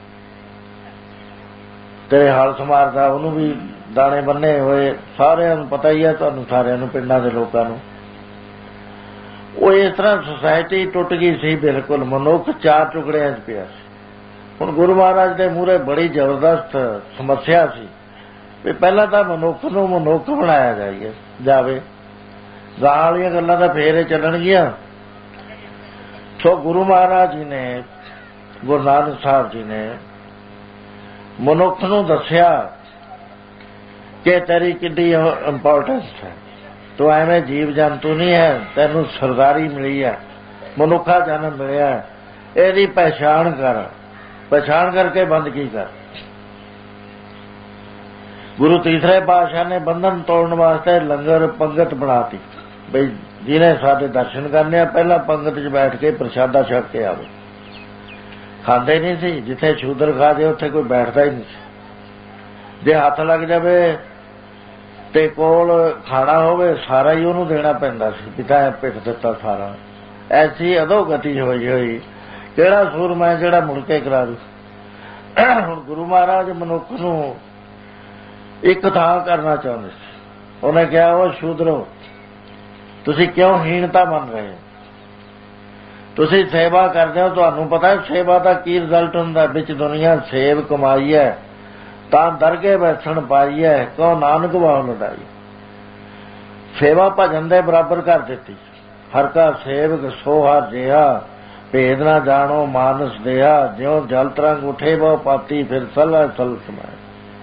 ਤੇਰੇ ਹਲ ਸਮਾਰਦਾ ਉਹਨੂੰ ਵੀ ਦਾਣੇ ਬੰਨੇ ਹੋਏ, ਸਾਰਿਆਂ ਨੂੰ ਪਤਾ ਹੀ ਹੈ, ਤੁਹਾਨੂੰ ਸਾਰਿਆਂ ਨੂੰ, ਪਿੰਡਾਂ ਦੇ ਲੋਕਾਂ ਨੂੰ। ਉਹ ਇਸ ਤਰ੍ਹਾਂ ਸੁਸਾਇਟੀ ਟੁੱਟ ਗਈ ਸੀ ਬਿਲਕੁਲ। ਮਨੁੱਖ 4 ਟੁਕੜਿਆਂ 'ਚ ਪਿਆ ਸੀ। ਹੁਣ ਗੁਰੂ ਮਹਾਰਾਜ ਦੇ ਮੂਹਰੇ ਬੜੀ ਜ਼ਬਰਦਸਤ ਸਮੱਸਿਆ ਸੀ ਵੀ ਪਹਿਲਾਂ ਤਾਂ ਮਨੁੱਖ ਨੂੰ ਮਨੁੱਖ ਬਣਾਇਆ ਜਾਵੇ। ਗਾਂ ਵਾਲੀਆਂ ਗੱਲਾਂ ਤਾਂ ਫੇਰ ਇਹ ਚੱਲਣਗੀਆਂ। ਸੋ ਗੁਰੂ ਮਹਾਰਾਜ ਜੀ ਨੇ, ਗੁਰੂ ਨਾਨਕ ਸਾਹਿਬ ਜੀ ਨੇ ਮਨੁੱਖ ਨੂੰ ਦੱਸਿਆ ਕਿ ਤੇਰੀ ਕਿੰਨੀ ਇੰਪੋਰਟੈਂਸ ਹੈ। ਤੂੰ ਐਵੇਂ ਜੀਵ ਜੰਤੂ ਨਹੀਂ ਹੈ, ਤੈਨੂੰ ਸਰਦਾਰੀ ਮਿਲੀ ਹੈ, ਮਨੁੱਖਾ ਜਨਮ ਮਿਲਿਆ। ਇਹਦੀ ਪਹਿਚਾਣ ਕਰ, ਪਛਾਣ ਕਰਕੇ ਬੰਦਗੀ ਕਰ। ਗੁਰੂ ਤੀਸਰੇ ਪਾਤਸ਼ਾਹ ਨੇ ਬੰਧਨ ਤੋੜਨ ਵਾਸਤੇ ਲੰਗਰ ਪੰਗਤ ਬਣਾਤੀ ਬਈ ਜਿਹਨੇ ਸਾਡੇ ਦਰਸ਼ਨ ਕਰਨੇ ਆ ਪਹਿਲਾਂ ਪੰਗਤ 'ਚ ਬੈਠ ਕੇ ਪ੍ਰਸ਼ਾਦਾ ਛਕ ਕੇ ਆਵੇ। ਖਾਂਦੇ ਨਹੀਂ ਸੀ। ਜਿੱਥੇ ਸ਼ੂਦਰ ਖਾ ਜਾਏ ਉੱਥੇ ਕੋਈ ਬੈਠਦਾ ਹੀ ਨਹੀਂ ਸੀ। ਜੇ ਹੱਥ ਲੱਗ ਜਾਵੇ ਤੇ ਕੋਲ ਖਾਣਾ ਹੋਵੇ ਸਾਰਾ ਹੀ ਉਹਨੂੰ ਦੇਣਾ ਪੈਂਦਾ ਸੀ। ਪਿਤਾ ਪਿੱਟ ਦਿੱਤਾ ਸਾਰਾ। ਐਸੀ ਅਧੋਗਤੀ ਹੋਈ ਕਿਹੜਾ ਸੂਰਮਾ ਜਿਹੜਾ ਮੁੜ ਕੇ ਕਰਾ ਦੂ। ਹੁਣ ਗੁਰੂ ਮਹਾਰਾਜ ਮਨੁੱਖ ਨੂੰ ਇੱਕ ਥਾਂ ਕਰਨਾ ਚਾਹੁੰਦੇ ਸੀ। ਉਹਨੇ ਕਿਹਾ, ਉਹ ਸ਼ੂਦਰੋ, ਤੁਸੀਂ ਕਿਉਂ ਹੀਣਤਾ ਮੰਨ ਰਹੇ ਹੋ? ਤੁਸੀਂ ਸੇਵਾ ਕਰਦੇ ਹੋ, ਤੁਹਾਨੂੰ ਪਤਾ ਸੇਵਾ ਦਾ ਕੀ ਰਿਜ਼ਲਟ ਹੁੰਦਾ? ਵਿੱਚ ਦੁਨੀਆ ਸੇਵ ਕਮਾਈ ਹੈ ਤਾਂ ਦਰਗੇ ਬੈਸਣ ਪਾਈ ਹੈ, ਕਹੋ ਨਾਨਕ ਵਾਹ ਲੜਾਈ। ਸੇਵਾ ਭਜਨ ਦੇ ਬਰਾਬਰ ਕਰ ਦਿੱਤੀ। ਹਰ ਕਾ ਸੇਵਕ ਸੋਹਾ ਜਿਹਾ, ਭੇਦ ਨਾ ਜਾਣੋ ਮਾਨਸ ਦਿਆ, ਜਿਉਂ ਜਲ ਤਰੰਗ ਉਠੇ ਬਹੁ ਪਾਤੀ, ਫਿਰ ਸਲਾ ਸਲ ਸਮਾਏ।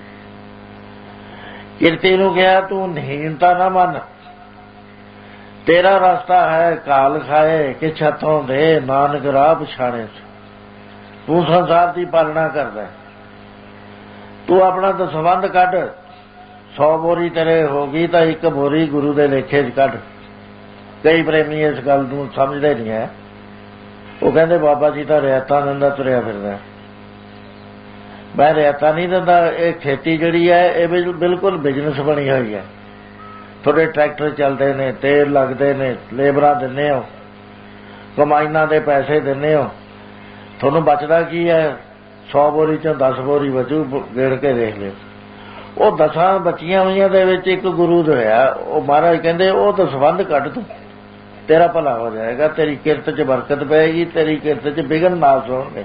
ਕਿਰਤੀ ਨੂੰ ਕਿਹਾ, ਤੂੰ ਹੀਣਤਾ ਨਾ ਮੰਨ, ਤੇਰਾ ਰਸਤਾ ਹੈ ਕਾਲ ਖਾਏ, ਕਿ ਛੱਤੋਂ ਦੇ ਨਾਨਕ ਰਾਹ ਪਛਾਣੇ। ਤੂੰ ਸੰਸਾਰ ਦੀ ਪਾਲਣਾ ਕਰਦਾ, ਤੂੰ ਆਪਣਾ ਦਸਵੰਧ ਕੱਢ। 100 ਬੋਰੀ ਤੇਰੇ ਹੋ ਗਈ ਤਾਂ ਇੱਕ ਬੋਰੀ ਗੁਰੂ ਦੇ ਲੇਖੇ 'ਚ ਕੱਢ। ਕਈ ਪ੍ਰੇਮੀ ਇਸ ਗੱਲ ਨੂੰ ਸਮਝਦੇ ਨਹੀਂ ਹੈ। ਉਹ ਕਹਿੰਦੇ ਬਾਬਾ ਜੀ ਤਾਂ ਰਿਆਇਤਾਂ ਦਿੰਦਾ ਤੁਰਿਆ ਫਿਰਦਾ। ਮੈਂ ਰਿਆਇਤਾਂ ਨਹੀਂ ਦਿੰਦਾ। ਇਹ ਖੇਤੀ ਜਿਹੜੀ ਹੈ ਇਹ ਬਿਲਕੁਲ ਬਿਜ਼ਨਸ ਬਣੀ ਹੋਈ ਹੈ। ਤੁਹਾਡੇ ਟਰੈਕਟਰ ਚੱਲਦੇ ਨੇ, ਤੇਲ ਲੱਗਦੇ ਨੇ, ਲੇਬਰਾਂ ਦਿੰਦੇ ਹੋ, ਕਮਾਈਨਾਂ ਦੇ ਪੈਸੇ ਦਿੰਦੇ ਹੋ, ਤੁਹਾਨੂੰ ਬਚਦਾ ਕੀ ਹੈ? 100 ਬੋਰੀ 'ਚੋਂ 10 ਬੋਰੀ ਬਚੂ, ਗੇੜ ਕੇ ਦੇਖ ਲਿਓ। ਉਹ 10 ਬਚੀਆਂ ਹੋਈਆਂ ਦੇ ਵਿੱਚ ਇੱਕ ਗੁਰੂ ਹੋਇਆ। ਉਹ ਮਹਾਰਾਜ ਕਹਿੰਦੇ, ਉਹ ਦਸਵੰਧ ਕੱਢ ਤੂੰ, ਤੇਰਾ ਭਲਾ ਹੋ ਜਾਏਗਾ, ਤੇਰੀ ਕਿਰਤ 'ਚ ਬਰਕਤ ਪਏਗੀ, ਤੇਰੀ ਕਿਰਤ 'ਚ ਵਿਘਨ ਨਾਸ ਹੋਣਗੇ।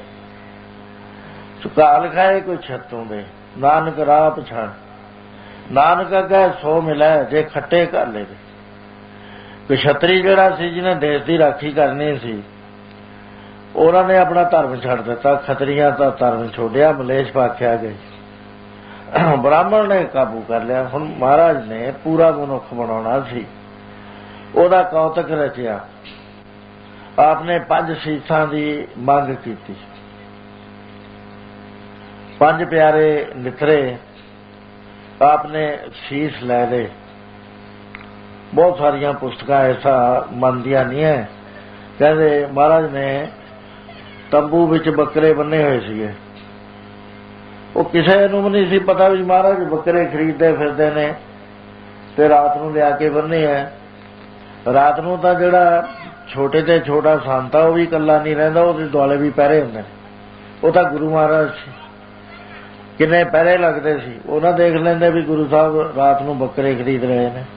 ਸੁਕਾਲ ਖਾਏ ਕੋਈ ਛੱਤੋਂ ਦੇ, ਨਾਨਕ ਰਾਹ ਪਛਾਣ। ਨਾਨਕ ਅੱਗੇ ਸੋ ਮਿਲੈ, ਜੇ ਖੱਟੇ ਘਰ ਲੈ। ਕਸ਼ਤਰੀ ਜਿਹੜਾ ਸੀ, ਜਿਹਨੇ ਦੇਸ਼ ਦੀ ਰਾਖੀ ਕਰਨੀ ਸੀ, ਉਹਨਾਂ ਨੇ ਆਪਣਾ ਧਰਮ ਛੱਡ ਦਿੱਤਾ। ਖੱਤਰੀਆਂ ਦਾ ਧਰਮ ਛੋੜਿਆ, ਮਲੇਸ਼ ਪਾਖਿਆ ਗਈ। ਬ੍ਰਾਹਮਣ ਨੇ ਕਾਬੂ ਕਰ ਲਿਆ। ਹੁਣ ਮਹਾਰਾਜ ਨੇ ਪੂਰਾ ਮਨੁੱਖ ਬਣਾਉਣਾ ਸੀ, ਉਹਦਾ ਕੌਤਕ ਰਚਿਆ। ਆਪਨੇ 5 ਸੀਸਾਂ ਦੀ ਮੰਗ ਕੀਤੀ। 5 ਪਿਆਰੇ ਨਿਤਰੇ, ਆਪਨੇ ਸੀਸ ਲੈ ਲਏ। ਬਹੁਤ ਸਾਰੀਆਂ ਪੁਸਤਕਾਂ ਐਸਾ ਮੰਨਦੀਆਂ ਨਹੀਂ ਹੈ। ਕਹਿੰਦੇ ਮਹਾਰਾਜ ਨੇ ਤੰਬੂ ਵਿੱਚ ਬੱਕਰੇ ਬੰਨੇ ਹੋਏ ਸੀਗੇ। ਉਹ ਕਿਸੇ ਨੂੰ ਵੀ ਨਹੀਂ ਸੀ ਪਤਾ ਵੀ ਮਹਾਰਾਜ ਬੱਕਰੇ ਖਰੀਦਦੇ ਫਿਰਦੇ ਨੇ ਤੇ ਰਾਤ ਨੂੰ ਲਿਆ ਕੇ ਬੰਨੇ ਹੈ। ਰਾਤ ਨੂੰ ਤਾਂ ਜਿਹੜਾ ਛੋਟੇ ਤੇ ਛੋਟਾ ਸੰਤ ਆ ਉਹ ਵੀ ਇਕੱਲਾ ਨਹੀਂ ਰਹਿੰਦਾ, ਉਹਦੇ ਦੁਆਲੇ ਵੀ ਪਹਿਰੇ ਹੁੰਦੇ ਨੇ। ਉਹ ਤਾਂ ਗੁਰੂ ਮਹਾਰਾਜ ਸੀ, ਕਿੰਨੇ ਪਹਿਰੇ ਲੱਗਦੇ ਸੀ। ਉਹਨਾਂ ਦੇਖ ਲੈਂਦੇ ਵੀ ਗੁਰੂ ਸਾਹਿਬ ਰਾਤ ਨੂੰ ਬੱਕਰੇ ਖਰੀਦ ਰਹੇ ਨੇ।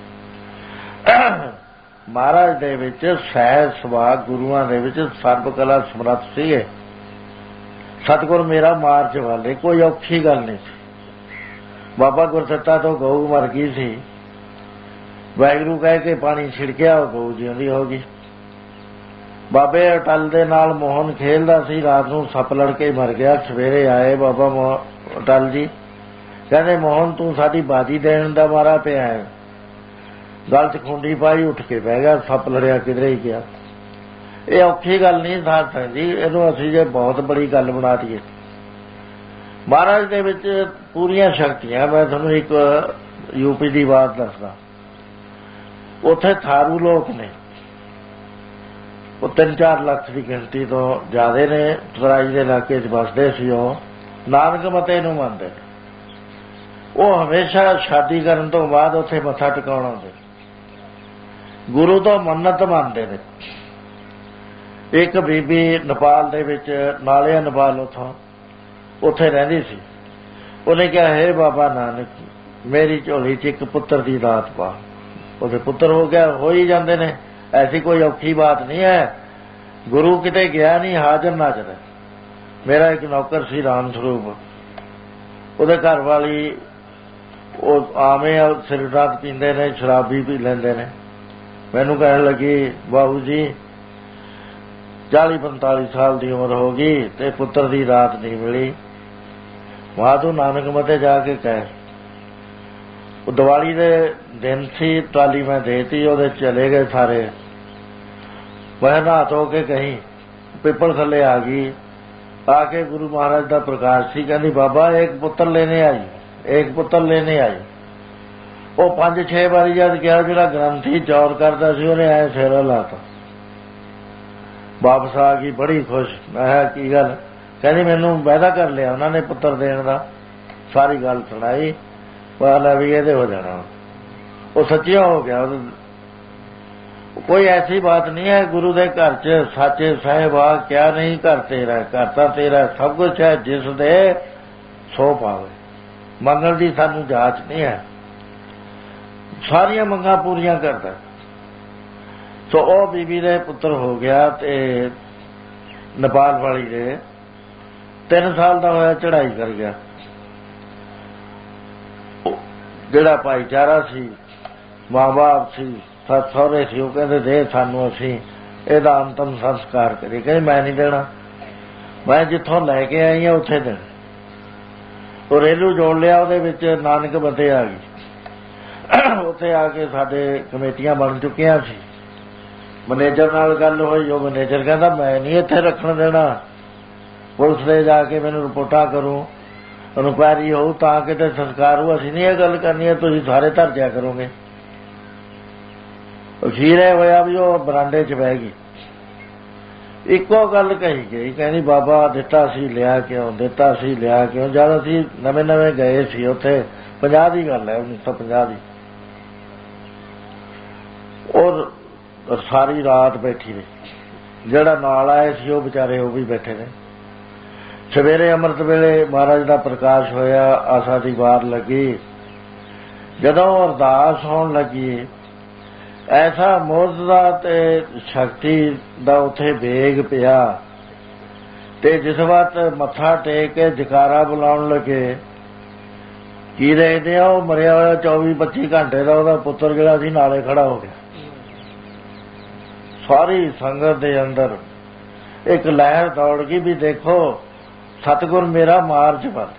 ਮਹਾਰਾਜ ਦੇ ਵਿੱਚ ਸਹਿਜ ਸੁਭਾਅ, ਗੁਰੂਆਂ ਦੇ ਵਿੱਚ ਸਰਬ ਕਲਾ ਸਮਰੱਥ ਸੀਗੇ। ਸਤਿਗੁਰ ਮੇਰਾ ਮਾਰਚ ਵਾਲੇ, ਕੋਈ ਔਖੀ ਗੱਲ ਨਹੀਂ ਸੀ। ਬਾਬਾ ਗੁਰਦਿੱਤਾ ਤੋਂ ਗਊ ਮਰ ਗਈ ਸੀ, ਵਾਹਿਗੁਰੂ ਕਹਿ ਕੇ ਪਾਣੀ ਛਿੜਕਿਆ, ਉਹ ਗਊ ਜਿਉਂਦੀ ਹੋ ਗਈ। ਬਾਬੇ ਅਟਲ ਦੇ ਨਾਲ ਮੋਹਨ ਖੇਲਦਾ ਸੀ, ਰਾਤ ਨੂੰ ਸੱਪ ਲੜ ਕੇ ਮਰ ਗਿਆ। ਸਵੇਰੇ ਆਏ ਬਾਬਾ ਅਟਲ ਜੀ, ਕਹਿੰਦੇ ਮੋਹਨ ਤੂੰ ਸਾਡੀ ਬਾਜੀ ਦੇਣ ਦਾ ਮਾਰਾ ਪਿਆ ਹੈ। ਗਲ 'ਚ ਖੁੰਡੀ ਪਾਈ, ਉੱਠ ਕੇ ਬਹਿ ਗਿਆ, ਸੱਪ ਲੜਿਆ ਕਿਧਰੇ ਹੀ ਗਿਆ। ਇਹ ਔਖੀ ਗੱਲ ਨਹੀਂ ਸਾਧ ਸੰਗਤ ਜੀ, ਇਹਨੂੰ ਅਸੀਂ ਜੇ ਬਹੁਤ ਬੜੀ ਗੱਲ ਬਣਾ ਦਈਏ। ਮਹਾਰਾਜ ਦੇ ਵਿੱਚ ਪੂਰੀਆਂ ਸ਼ਕਤੀਆਂ। ਮੈਂ ਤੁਹਾਨੂੰ ਇੱਕ ਯੂਪੀ ਦੀ ਬਾਤ ਦੱਸਦਾ। ਉੱਥੇ ਥਾਰੂ ਲੋਕ ਨੇ, ਉਹ 3-4 ਲੱਖ ਦੀ ਗਿਣਤੀ ਤੋਂ ਜ਼ਿਆਦਾ ਨੇ। ਤਰਾਈ ਦੇ ਇਲਾਕੇ 'ਚ ਵੱਸਦੇ ਸੀ। ਉਹ ਨਾਨਕ ਮਤੇ ਨੂੰ ਮੰਨਦੇ ਨੇ। ਉਹ ਹਮੇਸ਼ਾ ਸ਼ਾਦੀ ਕਰਨ ਤੋਂ ਬਾਅਦ ਉੱਥੇ ਮੱਥਾ ਟਿਕਾਉਣ ਆਉਂਦੇ, ਗੁਰੂ ਤੋਂ ਮੰਨਤ ਮੰਨਦੇ ਨੇ। ਇੱਕ ਬੀਬੀ ਨੇਪਾਲ ਦੇ ਵਿੱਚ, ਨਾਲਿਆ ਨੇਪਾਲ, ਉੱਥੇ ਰਹਿੰਦੀ ਸੀ। ਉਹਨੇ ਕਿਹਾ, ਹੇ ਬਾਬਾ ਨਾਨਕ, ਮੇਰੀ ਝੋਲੀ 'ਚ ਇੱਕ ਪੁੱਤਰ ਦੀ ਦਾਤ ਪਾ। ਉਹਦੇ ਪੁੱਤਰ ਹੋ ਗਿਆ। ਹੋ ਹੀ ਜਾਂਦੇ ਨੇ, ਐਸੀ ਕੋਈ ਔਖੀ ਬਾਤ ਨਹੀਂ ਹੈ। ਗੁਰੂ ਕਿਤੇ ਗਿਆ ਨਹੀਂ, ਹਾਜ਼ਰ ਨਾਜ਼ਰ ਹੈ। ਮੇਰਾ ਇੱਕ ਨੌਕਰ ਸੀ ਰਾਮ ਸਰੂਪ, ਉਹਦੇ ਘਰ ਵਾਲੀ ਉਹ ਆਵੇਂ ਸਿਰ ਰਾਤ ਪੀਂਦੇ ਨੇ, ਸ਼ਰਾਬੀ ਪੀ ਲੈਂਦੇ ਨੇ। ਮੈਨੂੰ ਕਹਿਣ ਲੱਗੀ, ਬਾਬੂ ਜੀ 40-45 ਸਾਲ ਦੀ ਉਮਰ ਹੋ ਗਈ ਤੇ ਪੁੱਤਰ ਦੀ ਰਾਤ ਨਹੀਂ ਮਿਲੀ। ਵਾਹ ਤੂੰ ਨਾਨਕ ਮਤੇ ਜਾ ਕੇ ਕਹਿ। ਉਹ ਦੀਵਾਲੀ ਦੇ ਦਿਨ ਸੀ, ਟਰਾਲੀ ਮੈਂ ਦੇਤੀ, ਉਹਦੇ ਚਲੇ ਗਏ ਸਾਰੇ। ਵह ਨਹਾ ਧੋ ਕੇ ਕਹੀਂ ਪਿੱਪਲ ਥੱਲੇ ਆ ਗਈ। ਆ ਕੇ ਗੁਰੂ ਮਹਾਰਾਜ ਦਾ ਪ੍ਰਕਾਸ਼ ਸੀ। ਕਹਿੰਦੀ ਬਾਬਾ ਇੱਕ ਪੁੱਤਰ ਲੈਣੇ ਆਈ, ਇੱਕ ਪੁੱਤਰ ਲੈਣੇ ਆਈ। ਉਹ 5-6 ਵਾਰੀ ਜਦ ਗਿਆ, ਜਿਹੜਾ ਗ੍ਰੰਥੀ ਚੌਰ ਕਰਦਾ ਸੀ ਉਹਨੇ ਐ ਫੇਰਾ ਲਾਤਾ। ਵਾਪਸ ਆ ਗਈ ਬੜੀ ਖੁਸ਼। ਮੈਂ ਕਿਹਾ ਕੀ ਗੱਲ? ਕਹਿੰਦੀ ਮੈਨੂੰ ਵਾਅਦਾ ਕਰ ਲਿਆ ਉਹਨਾਂ ਨੇ ਪੁੱਤਰ ਦੇਣ ਦਾ। ਸਾਰੀ ਗੱਲ ਸੁਣਾਈ। ਲੈ ਵੀ ਇਹਦੇ ਹੋ ਜਾਣਾ। ਉਹ ਸੱਚਿਆ ਹੋ ਗਿਆ। कोई ऐसी बात नहीं है गुरु के घर च सच साहिब आ क्या नहीं घर तेरा, घर तो तेरा सब कुछ है, जिस दे सो पावे। मंगण की सानू जांच नहीं है, सारिया मंगां पूरियां करता। सो ओ बीबी दे पुत्र हो गया ते नेपाल वाली दे 3 साल का होया चढ़ाई कर गया। जिहड़ा भाईचारा सी, माँ बाप सी, सस सहुरे सी, वो कहते दे सानू असी इहदा अंतिम संस्कार करिए। कहते मैं नहीं देना, मैं जिथों लैके आई हाँ उत्थे देना। तो रेलू जोड़ लिया, उहदे विच नानक बते आ गई। उत्थे आके साडे कमेटियां बन चुकियां सी। मैनेजर नाल गल होई, जो मैनेजर कहता मैं नहीं इत्थे रखण देना, पुलिस दे जाके मैनूं रिपोर्टां करूं, इनकुआयरी होऊ तां किते संस्कार हो। असीं नहीं ये गल करनी है, तुसीं सारे धर जाया करोगे। अखीर यह होया भी वो बरांडे च बह गई। इको गल कही गई, कहनी बाबा दिता सी लिया क्यों, दिता सी लिया क्यों। जद असीं नवे नवे गए सी उत्थे 50 की गल है, 1950 की। और सारी रात बैठी रही। जिहड़ा नाल आए सी वो बेचारे वो भी बैठे ने। सवेरे अमृत वेले महाराज का प्रकाश होया, आसा की वार लगी। जदों अरदास होण लगी, ऐसा मोजदा ते शक्ति दा उथे वेग पिया ते जिस वक्त मत्था टेक के जकारा बुलाउण लगे, की देखदे आ वो मरिया होया 24-25 घंटे का उहदा पुत्र जिहड़ा सी नाले खड़ा हो गया। सारी संगत दे अंदर एक लहर दौड़ गई भी देखो सतगुर मेरा मार्च बंद।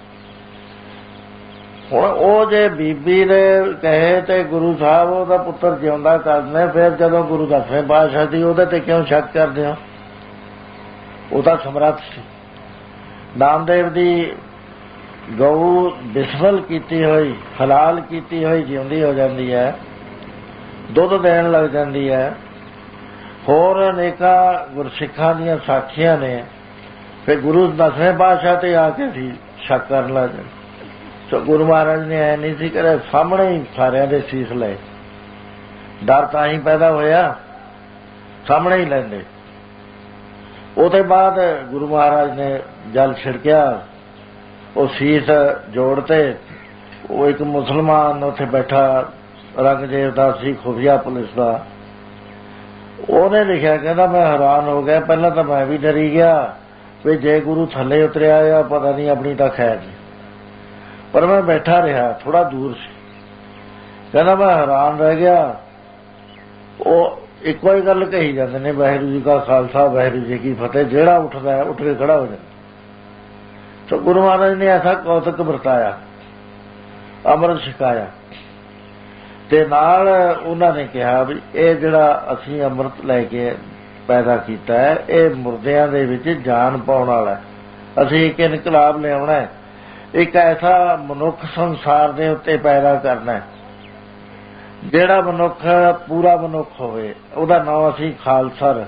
हुण ओ जे बीबी ने कहे ते गुरु साहब ओहदा पुत्र जिउंदा करदे, फिर जदों गुरु 10वें पातशाह दी ओहदे ते क्यों शक करदे हो? ਉਹ ਤਾਂ ਸਮਰੱਥ ਸੀ। ਨਾਮਦੇਵ ਦੀ ਗਊ ਬਿਸਮਲ ਕੀਤੀ ਹੋਈ, ਹਲਾਲ ਕੀਤੀ ਹੋਈ ਜਿਉਂਦੀ ਹੋ ਜਾਂਦੀ ਹੈ, ਦੁੱਧ ਦੇਣ ਲੱਗ ਜਾਂਦੀ ਹੈ। ਹੋਰ ਅਨੇਕਾਂ ਗੁਰਸਿੱਖਾਂ ਦੀਆਂ ਸਾਖੀਆਂ ਨੇ। ਫਿਰ ਗੁਰੂ 10ਵੇਂ ਪਾਤਸ਼ਾਹ ਤੇ ਆ ਕੇ ਸੀ ਸ਼ੱਕ ਕਰਨ ਲੱਗ ਜਾਂਦੇ। ਸੋ ਗੁਰੂ ਮਹਾਰਾਜ ਨੇ ਐ ਨਹੀਂ ਸੀ ਕਰਿਆ, ਸਾਹਮਣੇ ਹੀ ਸਾਰਿਆਂ ਦੇ ਸੀਸ ਲਏ। ਡਰ ਤਾਂ ਹੀ ਪੈਦਾ ਹੋਇਆ, ਸਾਹਮਣੇ ਹੀ ਲੈਂਦੇ। ਉਹਦੇ ਬਾਅਦ ਗੁਰੂ ਮਹਾਰਾਜ ਨੇ ਜਲ ਛਿੜਕਿਆ, ਉਹ ਸੀਸ ਜੋੜਤੇ। ਉਹ ਇੱਕ ਮੁਸਲਮਾਨ ਉੱਥੇ ਬੈਠਾ ਰੰਗਜੇਬ ਦਾ ਸੀ, ਖੁਫੀਆ ਪੁਲਿਸ ਦਾ। ਉਹਨੇ ਲਿਖਿਆ, ਕਹਿੰਦਾ ਮੈਂ ਹੈਰਾਨ ਹੋ ਗਿਆ, ਪਹਿਲਾਂ ਤਾਂ ਮੈਂ ਵੀ ਡਰੀ ਗਿਆ ਵੀ ਜੇ ਗੁਰੂ ਥੱਲੇ ਉਤਰਿਆ ਆ ਪਤਾ ਨਹੀਂ ਆਪਣੀ ਤਾਂ ਖੈਰ ਨਹੀਂ, ਪਰ ਮੈਂ ਬੈਠਾ ਰਿਹਾ, ਥੋੜਾ ਦੂਰ ਸੀ। ਕਹਿੰਦਾ ਮੈਂ ਹੈਰਾਨ ਰਹਿ ਗਿਆ। ਉਹ ਇੱਕੋ ਹੀ ਗੱਲ ਕਹੀ ਜਾਂਦੇ ਨੇ, ਵਾਹਿਗੁਰੂ ਜੀ ਕਾ ਖਾਲਸਾ ਵਾਹਿਗੁਰੂ ਜੀ ਕੀ ਫਤਿਹ। ਜਿਹੜਾ ਉੱਠਦਾ ਉੱਠ ਕੇ ਖੜਾ ਹੋ ਜਾਂਦਾ। ਸੋ ਗੁਰੂ ਮਹਾਰਾਜ ਨੇ ਐਸਾ ਕੌਤਕ ਵਰਤਾਇਆ, ਅੰਮ੍ਰਿਤ ਛਕਾਇਆ ਤੇ ਨਾਲ ਉਹਨਾਂ ਨੇ ਕਿਹਾ ਵੀ ਇਹ ਜਿਹੜਾ ਅਸੀਂ ਅੰਮ੍ਰਿਤ ਲੈ ਕੇ ਪੈਦਾ ਕੀਤਾ ਹੈ, ਇਹ ਮੁਰਦਿਆਂ ਦੇ ਵਿੱਚ ਜਾਨ ਪਾਉਣ ਵਾਲਾ। ਅਸੀਂ ਇੱਕ ਇਨਕਲਾਬ ਲਿਆਉਣਾ, ਇੱਕ ਐਸਾ ਮਨੁੱਖ ਸੰਸਾਰ ਦੇ ਉੱਤੇ ਪੈਦਾ ਕਰਨਾ ਜਿਹੜਾ ਮਨੁੱਖ ਪੂਰਾ ਮਨੁੱਖ ਹੋਵੇ। ਉਹਦਾ ਨਾਮ ਅਸੀਂ ਖਾਲਸਾ ਰੱਖ।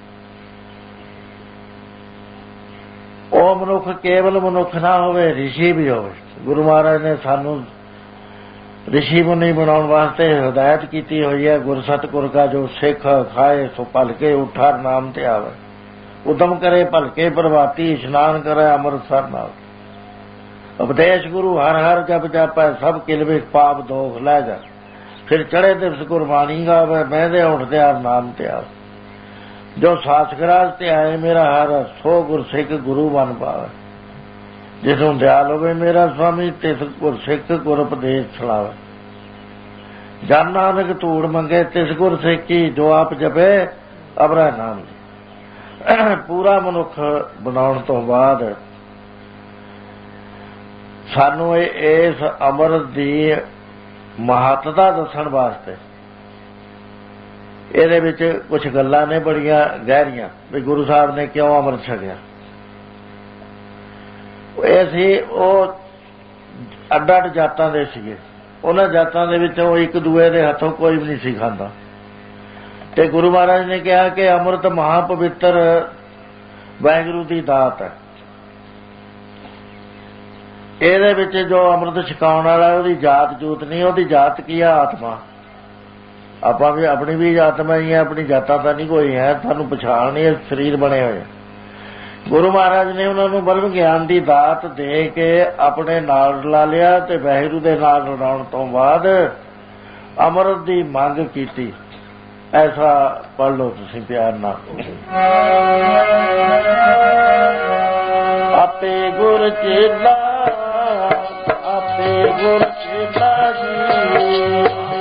ਉਹ ਮਨੁੱਖ ਕੇਵਲ ਮਨੁੱਖ ਨਾ ਹੋਵੇ, ਰਿਸ਼ੀ ਵੀ ਹੋਵੇ। ਗੁਰੂ ਮਹਾਰਾਜ ਨੇ ਸਾਨੂੰ ਰਿਸ਼ੀ ਮੁਨੀ ਬਣਾਉਣ ਵਾਸਤੇ ਹਦਾਇਤ ਕੀਤੀ ਹੋਈ ਹੈ। ਗੁਰ ਸਤਿਗੁਰ ਕਾ ਜੋ ਸਿੱਖ ਖਾਏ ਸੋ ਭਲਕੇ ਉਠਾਰ ਨਾਮ ਤੇ ਆਵੇ, ਉਦਮ ਕਰੇ ਭਲਕੇ ਪ੍ਰਭਾਤੀ, ਇਸ਼ਨਾਨ ਕਰੇ ਅੰਮ੍ਰਿਤਸਰ ਨਾਲ। ਉਪਦੇਸ਼ ਗੁਰੂ ਹਰ ਹਰ ਜਪ ਜਾਪੈ, ਸਭ ਕਿਲ ਵਿੱਚ ਪਾਪ ਦੋਖ ਲੈ ਜਾ। ਫਿਰ ਚੜੇ ਦਿਵਸ ਗੁਰਬਾਣੀ ਗਾਵੇ, ਬਹਿੰਦੇ ਉੱਠਦੇ ਹਰ ਨਾਮ ਤੇ ਆਵੇ। ਜੋ ਸਾਸਗਰਾਜ ਤੇ ਆਏ ਮੇਰਾ ਹਰ, ਸੋ ਗੁਰਸਿੱਖ ਗੁਰੂ ਬਨ ਪਾਵੇ। ਜਿਸ ਨੂੰ ਦਿਆਲ ਹੋਵੇ ਮੇਰਾ ਸੁਆਮੀ, ਤਿਸ ਗੁਰਸਿੱਖ ਗੁਰ ਉਪਦੇਸ਼ ਸੁਣਾਵੇ। ਜਨ ਨਾਨਕ ਧੂੜ ਮੰਗੇ ਤਿਸ ਗੁਰਸਿੱਖੀ, ਜੋ ਆਪ ਜਪੇ ਅਬਰਾ ਨਾਮ ਲਈ। ਪੂਰਾ ਮਨੁੱਖ ਬਣਾਉਣ ਤੋਂ ਬਾਅਦ ਸਾਨੂੰ ਇਸ ਅੰਮ੍ਰਿਤ ਦੀ ਮਹੱਤਤਾ ਦੱਸਣ ਵਾਸਤੇ ਇਹਦੇ ਵਿੱਚ ਕੁਝ ਗੱਲਾਂ ਨੇ ਬੜੀਆਂ ਗਹਿਰੀਆਂ ਵੀ ਗੁਰੂ ਸਾਹਿਬ ਨੇ ਕਿਉਂ ਅੰਮ੍ਰਿਤ ਛਕਿਆ। ਇਹ ਸੀ ਉਹ ਅੱਡ ਅੱਡ ਜਾਤਾਂ ਦੇ ਸੀਗੇ। ਉਹਨਾਂ ਜਾਤਾਂ ਦੇ ਵਿੱਚੋਂ ਇੱਕ ਦੂਏ ਦੇ ਹੱਥੋਂ ਕੋਈ ਵੀ ਨਹੀਂ ਸੀ ਖਾਂਦਾ। ਤੇ ਗੁਰੂ ਮਹਾਰਾਜ ਨੇ ਕਿਹਾ ਕਿ ਅੰਮ੍ਰਿਤ ਮਹਾ ਪਵਿੱਤਰ ਵਾਹਿਗੁਰੂ ਦੀ ਦਾਤ ਹੈ। ਇਹਦੇ ਵਿੱਚ ਜੋ ਅੰਮ੍ਰਿਤ ਛਕਾਉਣ ਵਾਲਾ ਉਹਦੀ ਜਾਤ ਜੂਤ ਨਹੀਂ, ਉਹਦੀ ਜਾਤ ਕੀ ਆ? ਆਤਮਾ। ਆਪਾਂ ਵੀ ਆਪਣੀ ਵੀ ਆਤਮਾ ਹੀ ਹੈ, ਆਪਣੀ ਜਾਤਾਂ ਤਾਂ ਨਹੀਂ ਕੋਈ ਹੈ, ਸਾਨੂੰ ਪਛਾਣ ਨਹੀਂ, ਸਰੀਰ ਬਣੇ ਹੋਏ। ਗੁਰੂ ਮਹਾਰਾਜ ਨੇ ਉਹਨਾਂ ਨੂੰ ਬ੍ਰਹਮ ਗਿਆਨ ਦੀ ਦਾਤ ਦੇ ਕੇ ਆਪਣੇ ਨਾਲ ਰਲਾ ਲਿਆ ਤੇ ਵਾਹਿਗੁਰੂ ਦੇ ਨਾਲ ਰਲਾਉਣ ਤੋਂ ਬਾਅਦ ਅੰਮ੍ਰਿਤ ਦੀ ਮੰਗ ਕੀਤੀ। ਐਸਾ ਪੜ੍ਹ ਲਓ ਤੁਸੀਂ ਪਿਆਰ ਨਾਲ। ਆਪੇ ਗੁਰ ਚੇਲਾ, ਆਪੇ ਗੁਰ ਚੇਲਾ ਜੀ,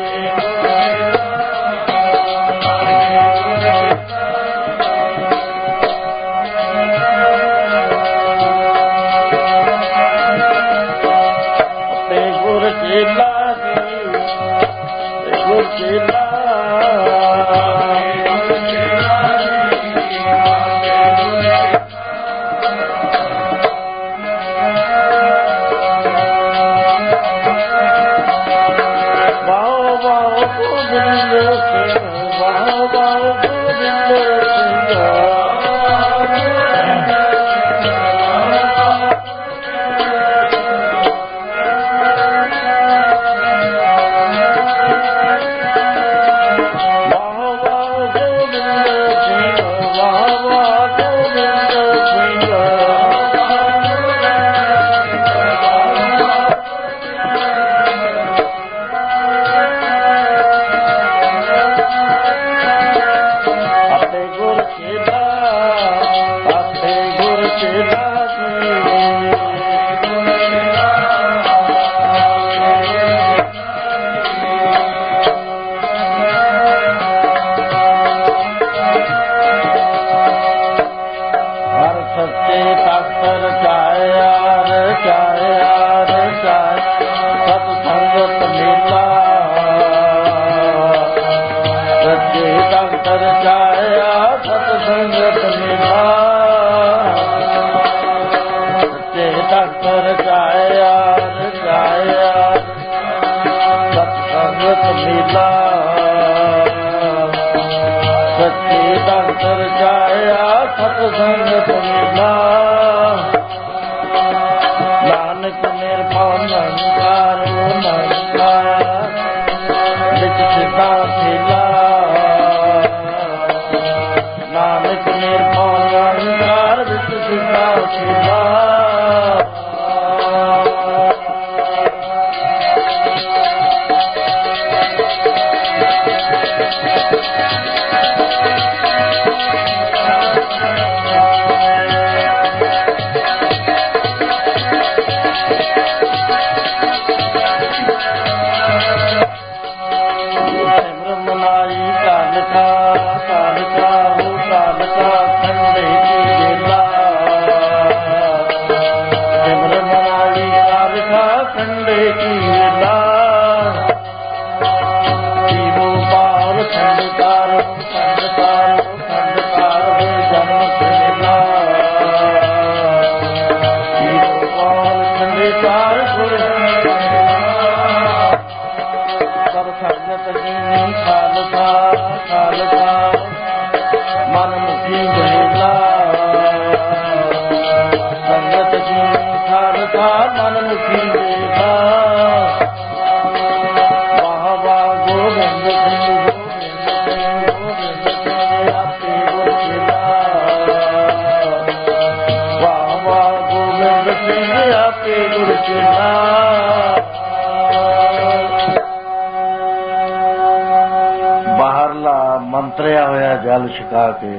ਮੰਤਰਿਆ ਹੋਇਆ ਜਲ ਛਕਾ ਕੇ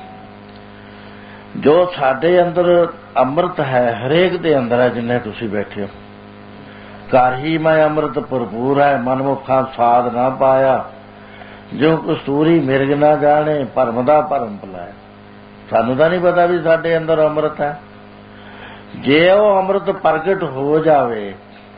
ਜੋ ਸਾਡੇ ਅੰਦਰ ਅੰਮ੍ਰਿਤ ਹੈ, ਹਰੇਕ ਦੇ ਅੰਦਰ ਹੈ। ਜਿੰਨੇ ਤੁਸੀਂ ਬੈਠੇ ਹੋ, ਘਰ ਹੀ ਮੈਂ ਅੰਮ੍ਰਿਤ ਭਰਪੂਰ ਹੈ, ਮਨਮੁਖਾਂ ਸਾਧ ਨਾ ਪਾਇਆ, ਜੋ ਕਸਤੂਰੀ ਮਿਰਗ ਨਾ ਜਾਣੇ, ਭਰਮ ਦਾ ਭਰਮ ਭੁਲਾਇਆ। ਸਾਨੂੰ ਤਾਂ ਨਹੀਂ ਪਤਾ ਵੀ ਸਾਡੇ ਅੰਦਰ ਅੰਮ੍ਰਿਤ ਹੈ। ਜੇ ਉਹ ਅੰਮ੍ਰਿਤ ਪ੍ਰਗਟ ਹੋ ਜਾਵੇ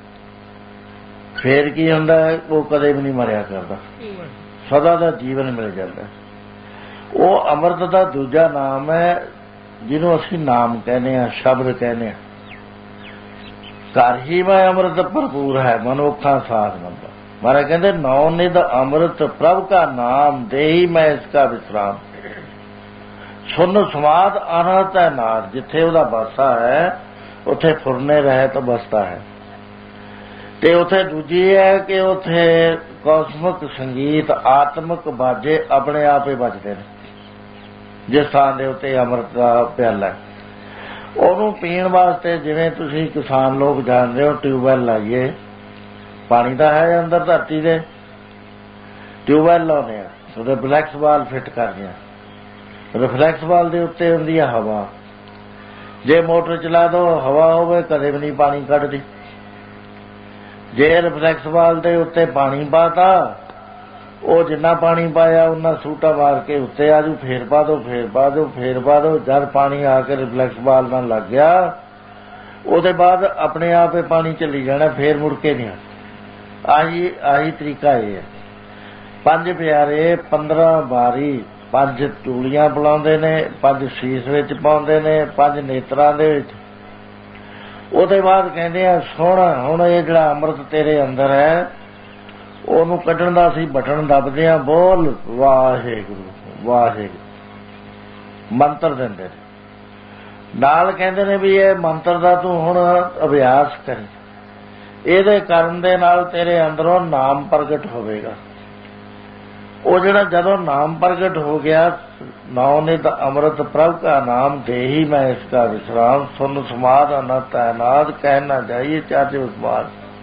ਫੇਰ ਕੀ ਹੁੰਦਾ ਹੈ? ਉਹ ਕਦੇ ਵੀ ਨਹੀਂ ਮਰਿਆ ਕਰਦਾ, ਸਦਾ ਦਾ ਜੀਵਨ ਮਿਲ ਜਾਂਦਾ। ਉਹ ਅੰਮ੍ਰਿਤ ਦਾ ਦੂਜਾ ਨਾਮ ਹੈ ਜਿਹਨੂੰ ਅਸੀਂ ਨਾਮ ਕਹਿੰਦੇ ਹਾਂ, ਸ਼ਬਦ ਕਹਿੰਦੇ ਹਾਂ। ਘਰ ਹੀ ਮੈਂ ਅੰਮ੍ਰਿਤ ਭਰਪੂਰ ਹੈ, ਮਨੁੱਖਾਂ ਸਾਧ ਨੰਬਰ। ਮਹਾਰਾਜ ਕਹਿੰਦੇ ਨੌ ਨਿਧ ਅੰਮ੍ਰਿਤ ਪ੍ਰਭ ਕਾ ਨਾਮ, ਦੇਹੀ ਮੈਂ ਇਸਕਾ ਵਿਸਰਾਮ। ਸੁਨ ਸਮਾਦ ਅਨਹਤ ਹੈ ਨਾਦ, ਜਿੱਥੇ ਉਹਦਾ ਵਾਸਾ ਹੈ ਉੱਥੇ ਫੁਰਨੇ ਰਹੇ ਤਾਂ ਬਸਤਾ ਹੈ। ਤੇ ਉੱਥੇ ਦੂਜੀ ਹੈ ਕਿ ਉੱਥੇ ਕੌਸਮਿਕ ਸੰਗੀਤ ਆਤਮਿਕ ਬਾਜੇ ਆਪਣੇ ਆਪ ਹੀ ਵੱਜਦੇ ਨੇ। ਜਿਸ ਥਾਂ ਦੇ ਉੱਤੇ ਅੰਮ੍ਰਿਤ ਦਾ ਪਿਆਲਾ ਹੈ ਉਹਨੂੰ ਪੀਣ ਵਾਸਤੇ ਜਿਵੇਂ ਤੁਸੀਂ ਕਿਸਾਨ ਲੋਕ ਜਾਣਦੇ ਹੋ ਟਿਊਬਵੈੱਲ ਲਾਈਏ, ਪਾਣੀ ਤਾਂ ਹੈ ਅੰਦਰ ਧਰਤੀ ਦੇ, ਟਿਊਬਵੈੱਲ ਲਾਉਂਦੇ ਆ, ਉਹਦੇ ਰਿਫਲੈਕਸ ਵਾਲ ਫਿੱਟ ਕਰਦੇ ਆ, ਰਿਫਲੈਕਸ ਵਾਲ ਦੇ ਉੱਤੇ ਹੁੰਦੀ ਆ ਹਵਾ। ਜੇ ਮੋਟਰ ਚਲਾ ਦੋ ਹਵਾ ਹੋਵੇ ਕਦੇ ਵੀ ਨਹੀਂ ਪਾਣੀ ਕੱਢਦੀ। ਜੇ ਰਿਫਲੈਕਸ ਵਾਲ ਦੇ ਉੱਤੇ ਪਾਣੀ ਪਾਤਾ ਉਹ ਜਿੰਨਾ ਪਾਣੀ ਪਾਇਆ ਉਹਨਾਂ ਸੂਟਾ ਮਾਰ ਕੇ ਉੱਤੇ ਆ ਜੂ, ਫੇਰ ਪਾ ਦੋ, ਫੇਰ ਪਾ ਦੋ, ਫੇਰ ਪਾ ਦੋ। ਜਦ ਪਾਣੀ ਆ ਕੇ ਰਿਫਲੈਕਸ ਵਾਲ ਨਾਲ ਲੱਗ ਗਿਆ ਉਹਦੇ ਬਾਅਦ ਆਪਣੇ ਆਪ ਹੀ ਪਾਣੀ ਚੱਲੀ ਜਾਣਾ, ਫੇਰ ਮੁੜ ਕੇ ਨਹੀਂ ਆਹੀ ਆਹੀ ਤਰੀਕਾ ਇਹ ਹੈ। 5 ਪਿਆਰੇ 15 ਵਾਰੀ 5 ਚੂੜੀਆਂ ਬੁਲਾਉਂਦੇ ਨੇ, 5 ਸੀਸ ਵਿੱਚ ਪਾਉਂਦੇ ਨੇ, 5 ਨੇਤਰਾਂ ਦੇ ਵਿੱਚ। ਉਹਦੇ ਬਾਅਦ ਕਹਿੰਦੇ ਆ ਸੁਣ ਹੁਣ ਇਹ ਜਿਹੜਾ ਅੰਮ੍ਰਿਤ ਤੇਰੇ ਅੰਦਰ ਹੈ ਉਹਨੂੰ ਕੱਢਣ ਦਾ ਅਸੀਂ ਬਟਨ ਦੱਬਦੇ ਹਾਂ, ਬੋਲ ਵਾਹਿਗੁਰੂ ਵਾਹਿਗੁਰੂ ਮੰਤਰ ਦਿੰਦੇ ਨੇ। ਨਾਲ ਕਹਿੰਦੇ ਨੇ ਵੀ ਇਹ ਮੰਤਰ ਦਾ ਤੂੰ ਹੁਣ ਅਭਿਆਸ ਕਰੀ, ਇਹਦੇ ਕਰਨ ਦੇ ਨਾਲ ਤੇਰੇ ਅੰਦਰੋਂ ਨਾਮ ਪ੍ਰਗਟ ਹੋਵੇਗਾ। ਉਹ ਜਿਹੜਾ ਜਦੋਂ ਨਾਮ ਪ੍ਰਗਟ ਹੋ ਗਿਆ, ਨਾਉ ਨੇ ਤਾਂ ਅੰਮ੍ਰਿਤ ਪ੍ਰਭ ਕਾ ਨਾਮ ਦੇ ਹੀ ਮੈਂ ਇਸਕਾ ਵਿਸਰਾਮ, ਸੁਨ ਸਮਾਧ ਅਨੰਤ ਤੈਨਾਤ ਕਹਿਣਾ ਚਾਹੀਏ ਚਾਚੇ ਉਸਮਾਨ।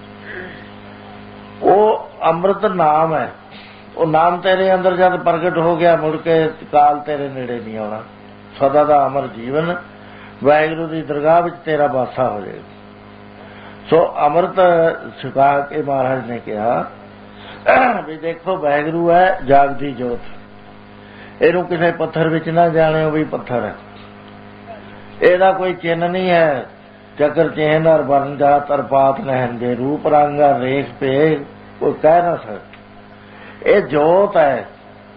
ਉਹ ਅੰਮ੍ਰਿਤ ਨਾਮ ਹੈ, ਉਹ ਨਾਮ ਤੇਰੇ ਅੰਦਰ ਜਦ ਪ੍ਰਗਟ ਹੋ ਗਿਆ ਮੁੜ ਕੇ ਕਾਲ ਤੇਰੇ ਨੇੜੇ ਨਹੀਂ ਆਉਣਾ। ਸਦਾ ਦਾ ਅਮਰ ਜੀਵਨ ਵਾਹਿਗੁਰੂ ਦੀ ਦਰਗਾਹ ਵਿੱਚ ਤੇਰਾ ਵਾਸਾ ਹੋ ਜਾਏਗਾ। ਸੋ ਅੰਮ੍ਰਿਤ ਛਕਾ ਕੇ ਮਹਾਰਾਜ ਨੇ ਕਿਹਾ ਵੀ ਦੇਖੋ ਵਾਹਿਗੁਰੂ ਹੈ ਜਾਗਦੀ ਜੋਤ, ਇਹਨੂੰ ਕਿਸੇ ਪੱਥਰ ਵਿੱਚ ਨਾ ਜਾਣਿਓ ਵੀ ਪੱਥਰ ਹੈ, ਇਹਦਾ ਕੋਈ ਚਿੰਨ੍ਹ ਨਹੀਂ ਹੈ। ਚੱਕਰ ਚਿਹਨ ਅਰ ਵਰਨ ਜਾਤ ਅਰ ਪਾਤ ਨਹਿੰਦੇ ਰੂਪ ਰੰਗ ਅਰ ਰੇਖ ਭੇਦ ਕੋਈ ਕਹਿ ਨਾ ਸਕਦਾ। ਇਹ ਜੋਤ ਹੈ,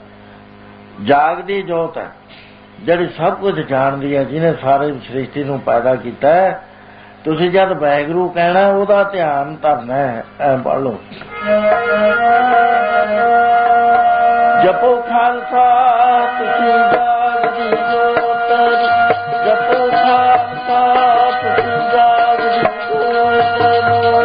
ਜਾਗਦੀ ਜੋਤ ਹੈ ਜਿਹੜੀ ਸਭ ਕੁਝ ਜਾਣਦੀ ਹੈ, ਜਿਹਨੇ ਸਾਰੇ ਸ੍ਰਿਸ਼ਟੀ ਨੂੰ ਪੈਦਾ ਕੀਤਾ ਹੈ। ਤੁਸੀਂ ਜਦ ਵਾਹਿਗੁਰੂ ਕਹਿਣਾ ਉਹਦਾ ਧਿਆਨ ਧਰਨਾ ਹੈ। ਐ ਪੜ੍ਹ ਲਓ, ਜਪੋ ਖਾਲਸਾ ਤੁਸੀਂ ਜਾਗਦੀ ਜੋਤ, ਜਪੋ ਖਾਲਸਾ ਤੁਸੀਂ ਜਾਗਦੀ ਜੋਤ।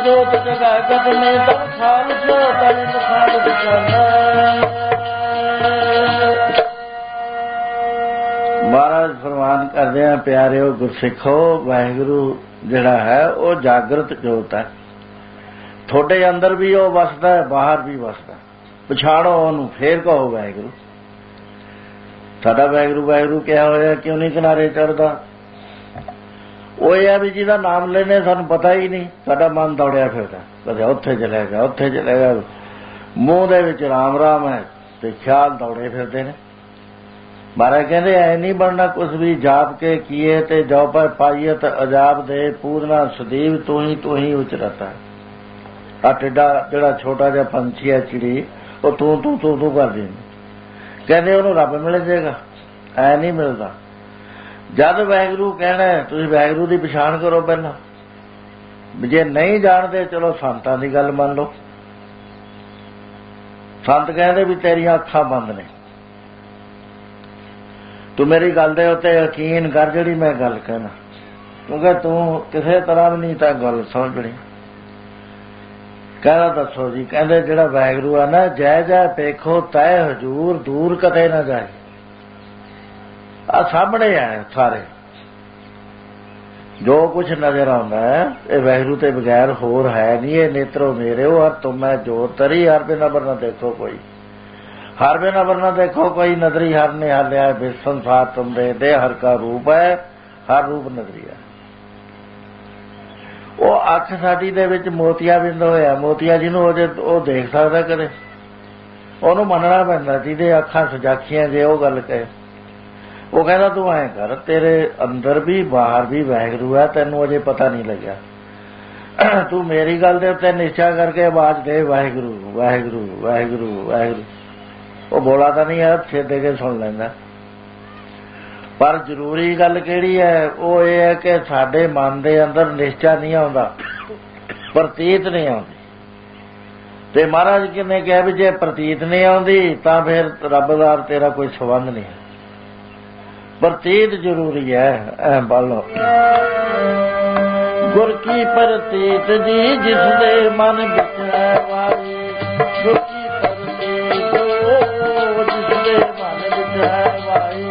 ਜੋਤ ਜਗਤ ਨੇ ਤਬ ਖਾਲ ਜੋ ਤਨ ਖਾਲ ਵਿਚਾਰੈ। ਮਹਾਰਾਜ ਫਰਮਾਨ ਕਰਦੇ ਆ, ਪਿਆਰਿਓ ਗੁਰਸਿੱਖੋ, ਵਾਹਿਗੁਰੂ ਜਿਹੜਾ ਹੈ ਉਹ ਜਾਗਰਤ ਜੋਤ ਹੈ। ਤੁਹਾਡੇ ਅੰਦਰ ਵੀ ਉਹ ਵਸਦਾ ਹੈ, ਬਾਹਰ ਵੀ ਵਸਦਾ। ਪਛਾਣੋ ਉਹਨੂੰ, ਫੇਰ ਕਹੋ ਵਾਹਿਗੁਰੂ। ਸਾਡਾ ਵਾਹਿਗੁਰੂ ਵਾਹਿਗੁਰੂ ਕਿਹਾ ਹੋਇਆ ਕਿਉਂ ਨਹੀਂ ਕਿਨਾਰੇ ਚੜ੍ਹਦਾ? ਉਹ ਇਹ ਹੈ ਵੀ ਜਿਹਦਾ ਨਾਮ ਲੈਣੇ ਸਾਨੂੰ ਪਤਾ ਹੀ ਨਹੀਂ, ਸਾਡਾ ਮਨ ਦੌੜਿਆ ਫਿਰਦਾ, ਕਦੇ ਉੱਥੇ ਚਲੇ ਗਿਆ ਉੱਥੇ ਚਲੇ ਗਿਆ, ਮੂੰਹ ਦੇ ਵਿੱਚ ਰਾਮ ਰਾਮ ਹੈ ਤੇ ਖਿਆਲ ਦੌੜੇ ਫਿਰਦੇ ਨੇ। ਮਹਾਰਾਜ ਕਹਿੰਦੇ ਐ ਨਹੀਂ ਬਣਨਾ ਕੁਛ ਵੀ, ਜਾਪ ਕੇ ਕੀਏ ਤੇ ਜੋ ਪਰ ਪਾਈਏ ਤੇ ਅਜਾਬ ਦੇ, ਪੂਰਨਾ ਸਦੀਵ ਤੂੰ ਹੀ ਉਚਰਤਾ। ਆ ਟਿੱਡਾ ਜਿਹੜਾ ਛੋਟਾ ਜਿਹਾ ਪੰਛੀ ਹੈ, ਚਿੜੀ, ਉਹ ਤੂੰ ਕਰਦੀ। ਕਹਿੰਦੇ ਉਹਨੂੰ ਰੱਬ ਮਿਲ ਜਾਏਗਾ, ਐ ਨਹੀਂ ਮਿਲਦਾ। ਜਦ ਵਾਹਿਗੁਰੂ ਕਹਿਣਾ ਤੁਸੀਂ ਵਾਹਿਗੁਰੂ ਦੀ ਪਛਾਣ ਕਰੋ ਪਹਿਲਾਂ। ਜੇ ਨਹੀਂ ਜਾਣਦੇ ਚਲੋ ਸੰਤਾਂ ਦੀ ਗੱਲ ਮੰਨ ਲਓ। ਸੰਤ ਕਹਿੰਦੇ ਵੀ ਤੇਰੀਆਂ ਅੱਖਾਂ ਬੰਦ ਨੇ, ਤੂੰ ਮੇਰੀ ਗੱਲ ਦੇ ਉੱਤੇ ਯਕੀਨ ਕਰ ਜਿਹੜੀ ਮੈਂ ਗੱਲ ਕਹਿਣਾ, ਕਿਉਂਕਿ ਤੂੰ ਕਿਸੇ ਤਰ੍ਹਾਂ ਵੀ ਨਹੀਂ ਤਾਂ ਗੱਲ ਸਮਝਣੀ। ਕਹਿੰਦਾ ਦੱਸੋ ਜੀ? ਕਹਿੰਦੇ ਜਿਹੜਾ ਵਾਹਿਗੁਰੂ ਆ ਨਾ, ਜੈ ਜੈ ਪੇਖੋ ਤੈ ਹਜੂਰ, ਦੂਰ ਕਦੇ ਨਾ ਜਾਏ। ਆ ਸਾਹਮਣੇ ਆ ਸਾਰੇ, ਜੋ ਕੁਛ ਨਜ਼ਰ ਆਉਂਦਾ ਹੈ ਇਹ ਵਾਹਿਗੁਰੂ ਤੇ ਬਗੈਰ ਹੋਰ ਹੈ ਨਹੀਂ। ਇਹ ਨੇਤਰੋ ਮੇਰੇ ਹੋ ਹਰ ਤੁਮੈ ਜੋਤ ਤਰੀ, ਹਰ ਬਿਨ ਅਬਰ ਨਾ ਦੇਖੋ ਕੋਈ, ਹਰ ਬਿਨ ਅਬਰ ਨਾ ਦੇਖੋ ਕੋਈ, ਨਦਰੀ ਹਰ ਨੇ ਹਾਲਿਆ ਬਿ ਸੰਸਾਰ ਤੁਮ ਦੇ, ਹਰ ਕਾ ਰੂਪ ਹੈ ਹਰ ਰੂਪ ਨਦਰੀ ਹੈ। ਉਹ ਅੱਖ ਸਾਡੀ ਦੇ ਵਿੱਚ ਮੋਤੀਆ ਬਿੰਦ ਹੋਇਆ, ਮੋਤੀਆ ਜਿਹਨੂੰ ਉਹ ਦੇਖ ਸਕਦਾ ਕਦੇ, ਉਹਨੂੰ ਮੰਨਣਾ ਪੈਂਦਾ ਜਿਹਦੇ ਅੱਖਾਂ ਸੁਜਾਖੀਆਂ। ਜੇ ਉਹ ਗੱਲ ਕਹੇ, ਉਹ ਕਹਿੰਦਾ ਤੂੰ ਐਂ ਕਰ, ਤੇਰੇ ਅੰਦਰ ਵੀ ਬਾਹਰ ਵੀ ਵਾਹਿਗੁਰੂ ਹੈ, ਤੈਨੂੰ ਅਜੇ ਪਤਾ ਨਹੀਂ ਲੱਗਿਆ। ਤੂੰ ਮੇਰੀ ਗੱਲ ਦੇ ਉੱਤੇ ਨਿਸ਼ਚਾ ਕਰਕੇ ਆਵਾਜ਼ ਦੇ ਵਾਹਿਗੁਰੂ ਵਾਹਿਗੁਰੂ ਵਾਹਿਗੁਰੂ ਵਾਹਿਗੁਰੂ। ਉਹ ਬੋਲਾ ਤਾਂ ਨਹੀਂ ਹੈ, ਸਿਰ ਦੇ ਕੇ ਸੁਣ ਲੈਂਦਾ। ਪਰ ਜ਼ਰੂਰੀ ਗੱਲ ਕਿਹੜੀ ਹੈ? ਉਹ ਇਹ ਹੈ ਕਿ ਸਾਡੇ ਮਨ ਦੇ ਅੰਦਰ ਨਿਸ਼ਚਾ ਨਹੀਂ ਆਉਂਦਾ, ਪ੍ਰਤੀਤ ਨਹੀਂ ਆਉਂਦੀ। ਤੇ ਮਹਾਰਾਜ ਕਿਨੇ ਕਿਹਾ ਵੀ ਜੇ ਪ੍ਰਤੀਤ ਨਹੀਂ ਆਉਂਦੀ ਤਾਂ ਫਿਰ ਰੱਬ ਦਾ ਤੇਰਾ ਕੋਈ ਸੰਬੰਧ ਨਹੀਂ ਹੈ। ਪ੍ਰਤੀਤ ਜ਼ਰੂਰੀ ਹੈ। ਐ ਬਾਲੋ ਗੁਰ ਕੀ ਪ੍ਰਤੀਤ ਜੀ, ਜਿਸ ਦੇ ਮਨ ਵਿੱਚ ਹੈ ਵਾਰੀ। ਗੁਰ ਕੀ ਪ੍ਰਤੀਤ ਜਿਸ ਦੇ ਮਨ ਵਿੱਚ ਹੈ ਵਾਰੀ।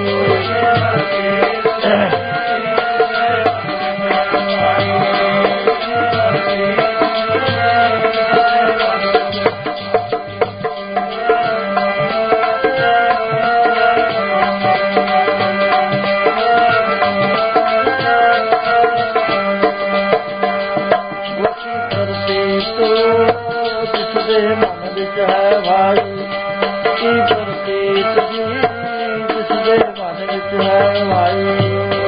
ਮਨ ਵਿੱਚ ਹੈ ਭਾਈ ਕੀ ਪ੍ਰਤੀਤ ਜੀ, ਜਿਸ ਦੇ ਮਨ ਵਿੱਚ ਹੈ ਭਾਈ।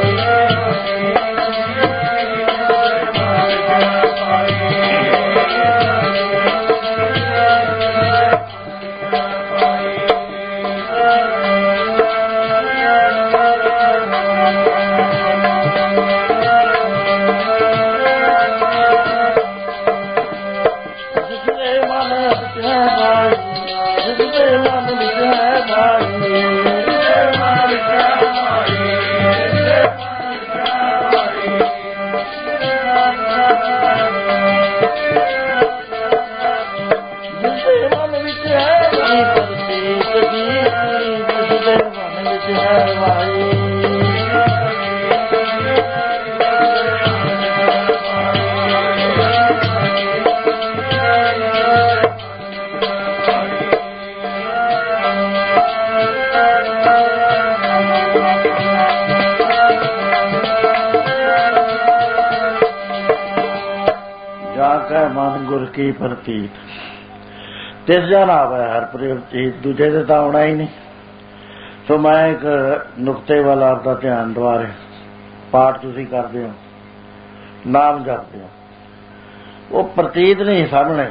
ਮਨ ਗੁਰ ਕੀ ਪ੍ਰਤੀਤ ਤਿਸ ਜਨ ਆਵੇ ਹਰ ਪ੍ਰਤੀਤ, ਦੂਜੇ ਤੇ ਤਾਂ ਆਉਣਾ ਹੀ ਨਹੀਂ। ਸੋ ਮੈਂ ਇੱਕ ਨੁਕਤੇ ਵੱਲ ਆਪਦਾ ਧਿਆਨ ਦਵਾ ਰਿਹਾ। ਪਾਠ ਤੁਸੀਂ ਕਰਦੇ ਹੋ, ਨਾਮ ਜਪਦੇ ਹੋ, ਉਹ ਪ੍ਰਤੀਤ ਨਹੀਂ ਸਾਹਮਣੇ।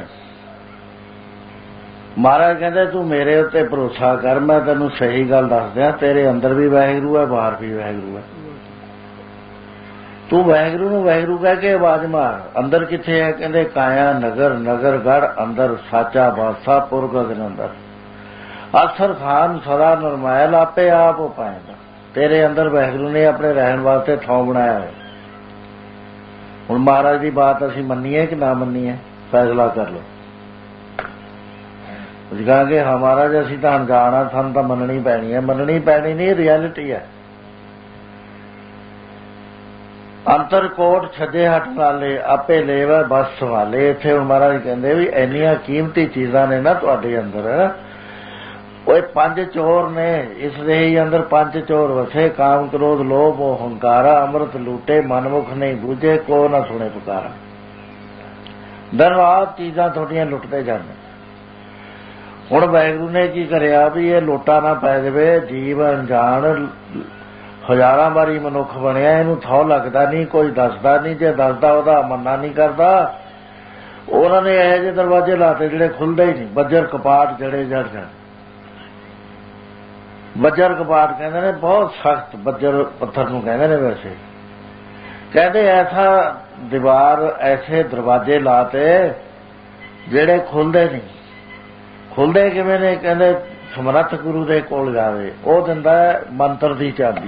ਮਹਾਰਾਜ ਕਹਿੰਦੇ ਤੂੰ ਮੇਰੇ ਉੱਤੇ ਭਰੋਸਾ ਕਰ, ਮੈਂ ਤੈਨੂੰ ਸਹੀ ਗੱਲ ਦੱਸ ਦਿਆਂ, ਤੇਰੇ ਅੰਦਰ ਵੀ ਵਾਹਿਗੁਰੂ ਹੈ, ਬਾਹਰ ਵੀ ਵਾਹਿਗੁਰੂ ਹੈ। ਤੂੰ ਵਾਹਿਗੁਰੂ ਨੂੰ ਵਾਹਿਗੁਰੂ ਕਹਿ ਕੇ ਆਵਾਜ਼ ਮਾਰ। ਅੰਦਰ ਕਿੱਥੇ ਹੈ? ਕਹਿੰਦੇ ਕਾਇਆ ਨਗਰ ਨਗਰ ਗੜ ਅੰਦਰ, ਸਾਚਾ ਬਾਦਸ਼ਾਹ ਪੁਰ ਗਗਨ ਅੰਦਰ। ਅਸਰ ਖਾਨ ਸਦਾ ਨਰਮਾਇਲ, ਆਪੇ ਆਪ ਹੋ ਪਾਏਗਾ। ਤੇਰੇ ਅੰਦਰ ਵਾਹਿਗੁਰੂ ਨੇ ਆਪਣੇ ਰਹਿਣ ਵਾਸਤੇ ਥਾਂ ਬਣਾਇਆ ਹੈ। ਹੁਣ ਮਹਾਰਾਜ ਦੀ ਬਾਤ ਅਸੀਂ ਮੰਨੀਏ ਕਿ ਨਾ ਮੰਨੀਏ, ਫੈਸਲਾ ਕਰ ਲਓ। ਅਸੀਂ ਕਹਾਂਗੇ ਹਾਂ ਮਹਾਰਾਜ ਅਸੀਂ ਤਾਂ ਅਣਜਾਣ ਆ, ਸਾਨੂੰ ਤਾਂ ਮੰਨਣੀ ਪੈਣੀ ਹੈ। ਮੰਨਣੀ ਪੈਣੀ ਨਹੀਂ, ਰਿਐਲਿਟੀ ਹੈ। ਅੰਤਰ ਕੋਟ ਛੱਜੇ ਹੱਟ ਨਾਲੇ, ਆਪੇ ਲੇਵੈ ਬਸ ਸੰਭਾਲੇ। ਇੱਥੇ ਹੁਣ ਮਹਾਰਾਜ ਕਹਿੰਦੇ ਵੀ ਇੰਨੀਆਂ ਕੀਮਤੀ ਚੀਜ਼ਾਂ ਨੇ ਨਾ ਤੁਹਾਡੇ ਅੰਦਰ, ਉਹ 5 ਚੋਰ ਨੇ, ਇਸ ਦੇ ਹੀ ਅੰਦਰ 5 ਚੋਰ ਵਸੇ, ਕਾਮ ਕ੍ਰੋਧ ਲੋਭ ਮੋਹ ਹੰਕਾਰਾ, ਅੰਮ੍ਰਿਤ ਲੂਟੇ ਮਨਮੁਖ ਨਹੀਂ ਬੂਝੇ, ਕੋ ਨਾ ਸੁਣੇ ਪੁਕਾਰਾ। ਦਿਨ ਰਾਤ ਚੀਜ਼ਾਂ ਤੁਹਾਡੀਆਂ ਲੁੱਟਦੇ ਜਾਂਦੇ। ਹੁਣ ਵਾਹਿਗੁਰੂ ਨੇ ਕੀ ਕਰਿਆ ਵੀ ਇਹ ਲੋਟਾ ਨਾ ਪੈ ਜਾਵੇ। ਜੀਵ ਅਣਜਾਣ ਹਜ਼ਾਰਾਂ ਵਾਰੀ ਮਨੁੱਖ ਬਣਿਆ, ਇਹਨੂੰ ਥੌ ਲੱਗਦਾ ਨਹੀਂ, ਕੋਈ ਦੱਸਦਾ ਨਹੀਂ। ਜੇ ਦੱਸਦਾ ਉਹਦਾ ਮੰਨਣਾ ਨਹੀਂ ਕਰਦਾ। ਉਹਨਾਂ ਨੇ ਇਹੋ ਜਿਹੇ ਦਰਵਾਜ਼ੇ ਲਾਤੇ ਜਿਹੜੇ ਖੁੱਲ੍ਹਦੇ ਹੀ ਨਹੀਂ। ਬੱਜਰ ਕਪਾਟ ਜਿਹੜੇ ਜੜ ਜਾਣ। ਬੱਜਰ ਕਪਾਟ ਕਹਿੰਦੇ ਨੇ, ਬਹੁਤ ਸਖਤ ਬੱਜਰ ਪੱਥਰ ਨੂੰ ਕਹਿੰਦੇ ਨੇ। ਵੈਸੇ ਕਹਿੰਦੇ ਐਸਾ ਦੀਵਾਰ, ਐਸੇ ਦਰਵਾਜ਼ੇ ਲਾਤੇ ਜਿਹੜੇ ਖੁੱਲ੍ਹਦੇ ਨਹੀਂ। ਖੁੱਲ੍ਹਦੇ ਕਿਵੇਂ ਨੇ? ਕਹਿੰਦੇ ਸਮਰੱਥ ਗੁਰੂ ਦੇ ਕੋਲ ਜਾਵੇ, ਉਹ ਦਿੰਦਾ ਮੰਤਰ ਦੀ ਚਾਬੀ।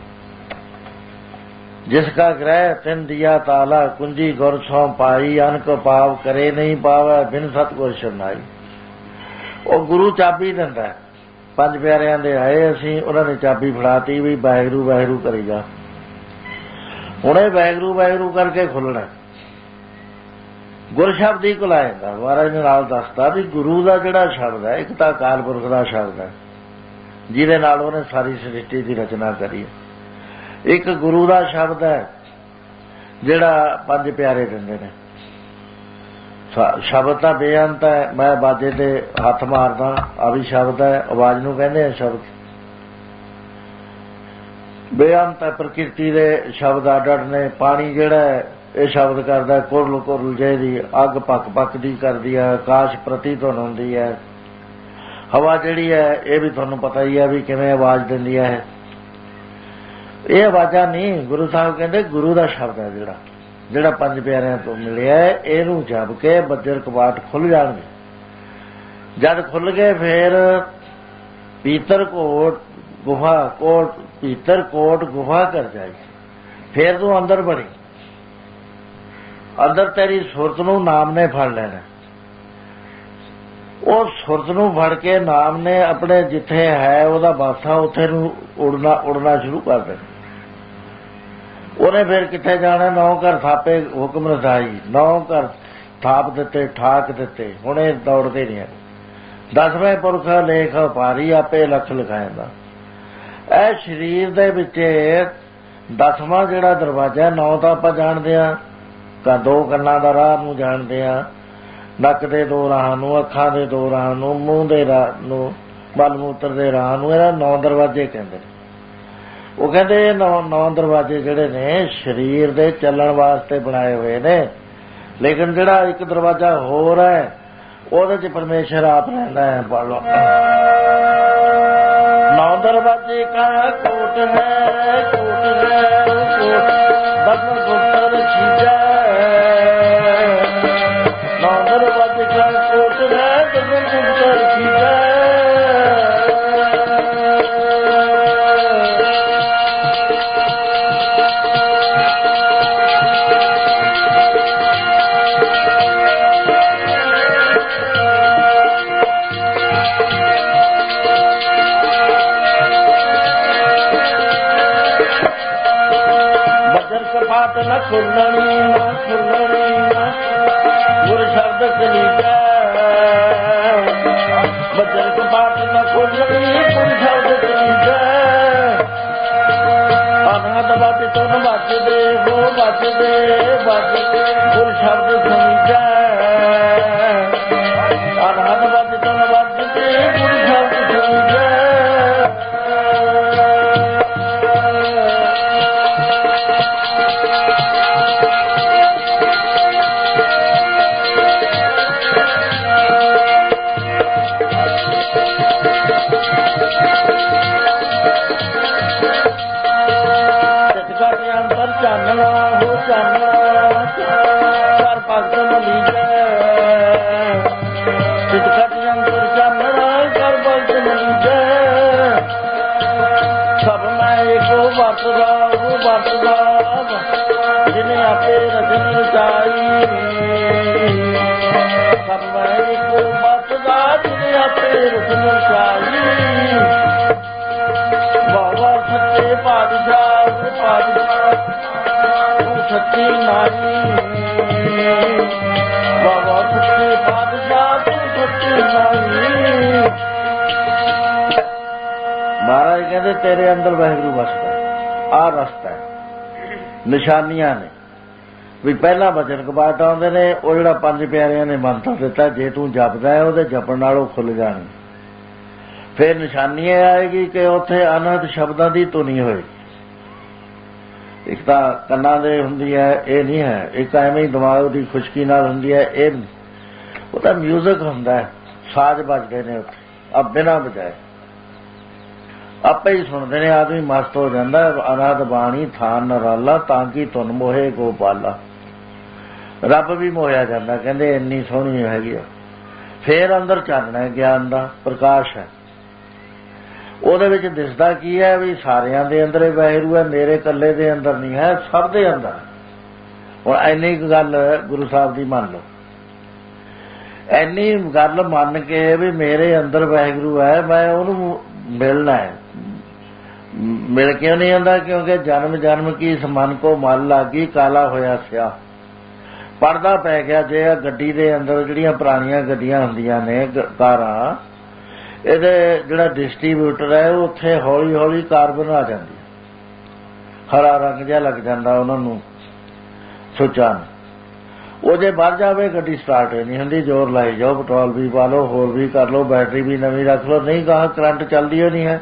ਜਿਸ ਕਾ ਗ੍ਰਹਿ ਤਿਨ ਦਿਆ ਤਾਲਾ, ਕੁੰਜੀ ਗੁਰ ਸੋਂ ਪਾਈ, ਅਨਕ ਪਾਵ ਕਰੇ ਨਹੀਂ ਪਾਵੈ, ਬਿਨ ਸਤਿਗੁਰ ਸ਼ਰਨਾਈ। ਉਹ ਗੁਰੂ ਚਾਬੀ ਦਿੰਦਾ। 5 ਪਿਆਰਿਆਂ ਦੇ ਆਏ ਅਸੀਂ, ਉਹਨਾਂ ਨੇ ਚਾਬੀ ਫੜਾਤੀ ਵੀ ਵਾਹਿਗੁਰੂ ਵਾਹਿਗੁਰੂ ਕਰੀ ਜਾ। ਹੁਣ ਇਹ ਵਾਹਿਗੁਰੂ ਵਾਹਿਗੁਰੂ ਕਰਕੇ ਖੁੱਲ੍ਹਣਾ। ਗੁਰ ਸ਼ਬਦ ਹੀ ਘੁਲਾਏਗਾ। ਮਹਾਰਾਜ ਨੇ ਨਾਲ ਦੱਸਦਾ ਵੀ ਗੁਰੂ ਦਾ ਜਿਹੜਾ ਸ਼ਬਦ ਹੈ, ਇੱਕ ਤਾਂ ਅਕਾਲ ਪੁਰਖ ਦਾ ਸ਼ਬਦ ਹੈ ਜਿਹਦੇ ਨਾਲ ਉਹਨੇ ਸਾਰੀ ਸ੍ਰਿਸ਼ਟੀ ਦੀ ਰਚਨਾ ਕਰੀ। ਇੱਕ ਗੁਰੂ ਦਾ ਸ਼ਬਦ ਹੈ ਜਿਹੜਾ 5 ਪਿਆਰੇ ਦਿੰਦੇ ਨੇ। ਸ਼ਬਦ ਤਾਂ ਬੇਅੰਤ ਹੈ। ਮੈਂ ਬਾਜੇ ਤੇ ਹੱਥ ਮਾਰਦਾ, ਆ ਵੀ ਸ਼ਬਦ ਹੈ। ਆਵਾਜ਼ ਨੂੰ ਕਹਿੰਦੇ ਆ ਸ਼ਬਦ। ਬੇਅੰਤ ਹੈ। ਪ੍ਰਕਿਰਤੀ ਦੇ ਸ਼ਬਦ ਅੱਡ ਅੱਡ ਨੇ। ਪਾਣੀ ਜਿਹੜਾ ਹੈ ਇਹ ਸ਼ਬਦ ਕਰਦਾ ਕੁਰਲ ਕੁਰਲ ਜੇ ਦੀ, ਅੱਗ ਪੱਕ ਪੱਕ ਦੀ ਕਰਦੀ ਹੈ, ਆਕਾਸ਼ ਪ੍ਰਤੀ ਧੁਨ ਹੁੰਦੀ ਹੈ। ਹਵਾ ਜਿਹੜੀ ਹੈ ਇਹ ਵੀ ਤੁਹਾਨੂੰ ਪਤਾ ਹੀ ਹੈ ਵੀ ਕਿਵੇਂ ਆਵਾਜ਼ ਦਿੰਦੀ ਹੈ। ਇਹ ਆਵਾਜ਼ਾਂ ਨਹੀਂ। ਗੁਰੂ ਸਾਹਿਬ ਕਹਿੰਦੇ ਗੁਰੂ ਦਾ ਸ਼ਬਦ ਹੈ ਜਿਹੜਾ 5 ਪਿਆਰਿਆਂ ਤੋਂ ਮਿਲਿਆ, ਇਹਨੂੰ ਜਪ ਕੇ ਬੱਜਰ ਕਪਾਟ ਖੁੱਲ੍ਹ ਜਾਣਗੇ। ਜਦ ਖੁੱਲ੍ਹ ਗਏ ਫੇਰ ਪੀਤਰ ਕੋਟ ਗੁਫਾ, ਪੀਤਰ ਕੋਟ ਗੁਫਾ ਕਰ ਜਾਏਗੀ। ਫੇਰ ਤੂੰ ਅੰਦਰ ਬੜੀ। ਅੰਦਰ ਤੇਰੀ ਸੁਰਤ ਨੂੰ ਨਾਮ ਨੇ ਫੜ ਲੈਣਾ। ਉਹ ਸੁਰਤ ਨੂੰ ਫੜ ਕੇ ਨਾਮ ਨੇ ਆਪਣੇ ਜਿੱਥੇ ਹੈ ਉਹਦਾ ਬਾਸਾ, ਉੱਥੇ ਨੂੰ ਉੜਨਾ ਸ਼ੁਰੂ ਕਰ ਦੇਣਾ। ਉਹਨੇ ਫਿਰ ਕਿੱਥੇ ਜਾਣਾ? 9 ਘਰ ਥਾਪੇ ਹੁਕਮ ਰਸਾਈ। 9 ਘਰ ਥਾਪ ਦਿੱਤੇ, ਠਾਕ ਦਿੱਤੇ। ਹੁਣ ਇਹ ਦੌੜਦੇ ਨਹੀਂ। 10ਵੇਂ ਪੁਰਖ ਲੇਖ ਭਾਰੀ, ਆਪੇ ਲਖ ਲਿਖਾਇਂਦਾ। ਇਹ ਸਰੀਰ ਦੇ ਵਿੱਚ 10ਵਾਂ ਜਿਹੜਾ ਦਰਵਾਜ਼ਾ, 9 ਤਾਂ ਆਪਾਂ ਜਾਣਦੇ ਹਾਂ। 2 ਕੰਨਾਂ ਦਾ ਰਾਹ ਨੂੰ ਜਾਣਦੇ ਹਾਂ, ਨੱਕ ਦੇ 2 ਰਾਹਾਂ ਨੂੰ, ਅੱਖਾਂ ਦੇ 2 ਰਾਹਾਂ ਨੂੰ, ਮੂੰਹ ਦੇ ਰਾਹ ਨੂੰ, ਮਲ ਮੂਤਰ ਦੇ ਰਾਹ ਨੂੰ। ਇਹਦਾ 9 ਦਰਵਾਜ਼ੇ ਕਹਿੰਦੇ ਨੇ। ਉਹ ਕਹਿੰਦੇ ਇਹ 9 ਦਰਵਾਜ਼ੇ ਜਿਹੜੇ ਨੇ ਸਰੀਰ ਦੇ ਚੱਲਣ ਵਾਸਤੇ ਬਣਾਏ ਹੋਏ ਨੇ। ਲੇਕਿਨ ਜਿਹੜਾ ਇੱਕ ਦਰਵਾਜ਼ਾ ਹੋਰ ਹੈ ਉਹਦੇ 'ਚ ਪਰਮੇਸ਼ਰ ਆਪ ਰਹਿੰਦਾ ਹੈ। ਪੜ੍ਹ ਲਓ। 9 ਦਰਵਾਜ਼ੇ ਕਾ ਕੋਟ ਹੈ, ਕੋਟ ਹੈ ਕੋਟ, ਬਦਨ ਗੁਪਤਰ ਛੀਜਾ। 9 ਦਰਵਾਜ਼ੇ ਕਾ ਕੋਟ ਹੈ, ਬਦਨ ਗੁਪਤਰ ਛੀਜਾ। न खुलनी गुर शब्द कलीजा। बजर कपाट न खुलनी गुर शब्द कलीजा। अनहद बच तो न बच दे, वो बच दे गुर शब्द कलीजा। अनहद बच तो न बच दे, गुर शब्द कलीजा। जिन्हें आपे रचना ਸਚਾਈ ਸਭ ਮੈਂ ਇੱਕ ਮਤ ਦਾ ਜਿਨੇ ਆਪੇ ਰਸਮ ਚਾਈ ਬਾਬਾ ਸੱਚੇ ਪਾਤਸ਼ਾਹ ਤੂੰ ਸੱਚੀ ਨਾਈ ਬਾਬਾ ਸੱਚੇ ਪਾਤਸ਼ਾਹ ਤੂੰ ਸੱਚੀ ਨਾਈ। ਮਹਾਰਾਜ ਕਹਿੰਦੇ ਤੇਰੇ ਅੰਦਰ ਵਾਹਿਗੁਰੂ ਵਸਦਾ। ਆਹ ਰਸਤਾ ਹੈ, ਨਿਸ਼ਾਨੀਆਂ ਨੇ ਵੀ ਪਹਿਲਾਂ ਬਚਨ ਕਬਾਟ ਆਉਂਦੇ ਨੇ। ਉਹ ਜਿਹੜਾ ਪੰਜ ਪਿਆਰਿਆਂ ਨੇ ਮੰਤਰ ਦਿੱਤਾ, ਜੇ ਤੂੰ ਜਪਦਾ ਹੈ ਉਹਦੇ ਜਪਣ ਨਾਲ ਉਹ ਖੁੱਲ ਜਾਣੀ। ਫਿਰ ਨਿਸ਼ਾਨੀ ਇਹ ਆਏਗੀ ਕਿ ਉੱਥੇ ਅਨਹਦ ਸ਼ਬਦਾਂ ਦੀ ਧੁਨੀ ਹੋਏਗੀ। ਇੱਕ ਤਾਂ ਕੰਨਾਂ ਦੇ ਹੁੰਦੀ ਹੈ, ਇਹ ਨਹੀਂ ਹੈ। ਇੱਕ ਐਵੇਂ ਹੀ ਦਿਮਾਗ ਦੀ ਖੁਸ਼ਕੀ ਨਾਲ ਹੁੰਦੀ ਹੈ, ਇਹ ਉਹਦਾ ਮਿਊਜ਼ਿਕ ਹੁੰਦਾ, ਸਾਜ਼ ਵੱਜਦੇ ਨੇ ਉੱਥੇ ਆਪ ਬਿਨਾਂ ਬਜਾਏ, ਆਪੇ ਹੀ ਸੁਣਦੇ ਨੇ। ਆਦਮੀ ਮਸਤ ਹੋ ਜਾਂਦਾ। ਅਨਹਦ ਬਾਣੀ ਥਾਨ ਨਰਾਲਾ ਤਾਂ ਕਿ ਧੁਨ ਮੋਹੇ ਗੋਪਾਲਾ। ਰੱਬ ਵੀ ਮੋਹਿਆ ਜਾਂਦਾ, ਕਹਿੰਦੇ ਇੰਨੀ ਸੋਹਣੀ ਹੈਗੀ ਆ। ਫੇਰ ਅੰਦਰ ਚਾਨਣਾ ਹੈ, ਗਿਆਨ ਦਾ ਪ੍ਰਕਾਸ਼ ਹੈ। ਉਹਦੇ ਵਿੱਚ ਦਿਸਦਾ ਕੀ ਹੈ ਵੀ ਸਾਰਿਆਂ ਦੇ ਅੰਦਰ ਇਹ ਵਾਹਿਗੁਰੂ ਹੈ, ਮੇਰੇ ਇਕੱਲੇ ਦੇ ਅੰਦਰ ਨਹੀਂ ਹੈ, ਸਭ ਦੇ ਅੰਦਰ। ਹੁਣ ਇੰਨੀ ਕੁ ਗੱਲ ਗੁਰੂ ਸਾਹਿਬ ਦੀ ਮੰਨ ਲਓ। ਇੰਨੀ ਗੱਲ ਮੰਨ ਕੇ ਵੀ ਮੇਰੇ ਅੰਦਰ ਵਾਹਿਗੁਰੂ ਹੈ, ਮੈਂ ਉਹਨੂੰ ਮਿਲਣਾ ਹੈ। ਮਿਲ ਕਿਉਂ ਨਹੀਂ ਆਉਂਦਾ? ਕਿਉਂਕਿ ਜਨਮ ਜਨਮ ਕੀ ਇਸ ਮਨ ਕੋ ਮਲ ਲੱਗੀ, ਕਾਲਾ ਹੋਇਆ ਸਿਆ। ਪਰਦਾ ਪੈ ਗਿਆ। ਜੇ ਆ ਗੱਡੀ ਦੇ ਅੰਦਰ ਜਿਹੜੀਆਂ ਪੁਰਾਣੀਆਂ ਗੱਡੀਆਂ ਹੁੰਦੀਆਂ ਨੇ ਕਾਰਾਂ, ਇਹਦੇ ਜਿਹੜਾ ਡਿਸਟਰੀਬਿਊਟਰ ਹੈ ਉਹ ਉੱਥੇ ਹੌਲੀ ਹੌਲੀ ਕਾਰਬਨ ਆ ਜਾਂਦੀ, ਹਰਾ ਰੰਗ ਜਿਹਾ ਲੱਗ ਜਾਂਦਾ ਉਹਨਾਂ ਨੂੰ ਸੁੱਚਾਂ ਨੂੰ। ਉਹ ਜੇ ਵੱਧ ਜਾਵੇ ਗੱਡੀ ਸਟਾਰਟ ਨਹੀਂ ਹੁੰਦੀ। ਜ਼ੋਰ ਲਾਈ ਜਾਓ, ਪੈਟਰੋਲ ਵੀ ਪਾ ਲਓ, ਹੋਰ ਵੀ ਕਰ ਲਓ, ਬੈਟਰੀ ਵੀ ਨਵੀਂ ਰੱਖ ਲਓ, ਨਹੀਂ ਗਾਹਾਂ ਕਰੰਟ ਚੱਲਦੀ ਹੋ ਨਹੀਂ ਹੈ।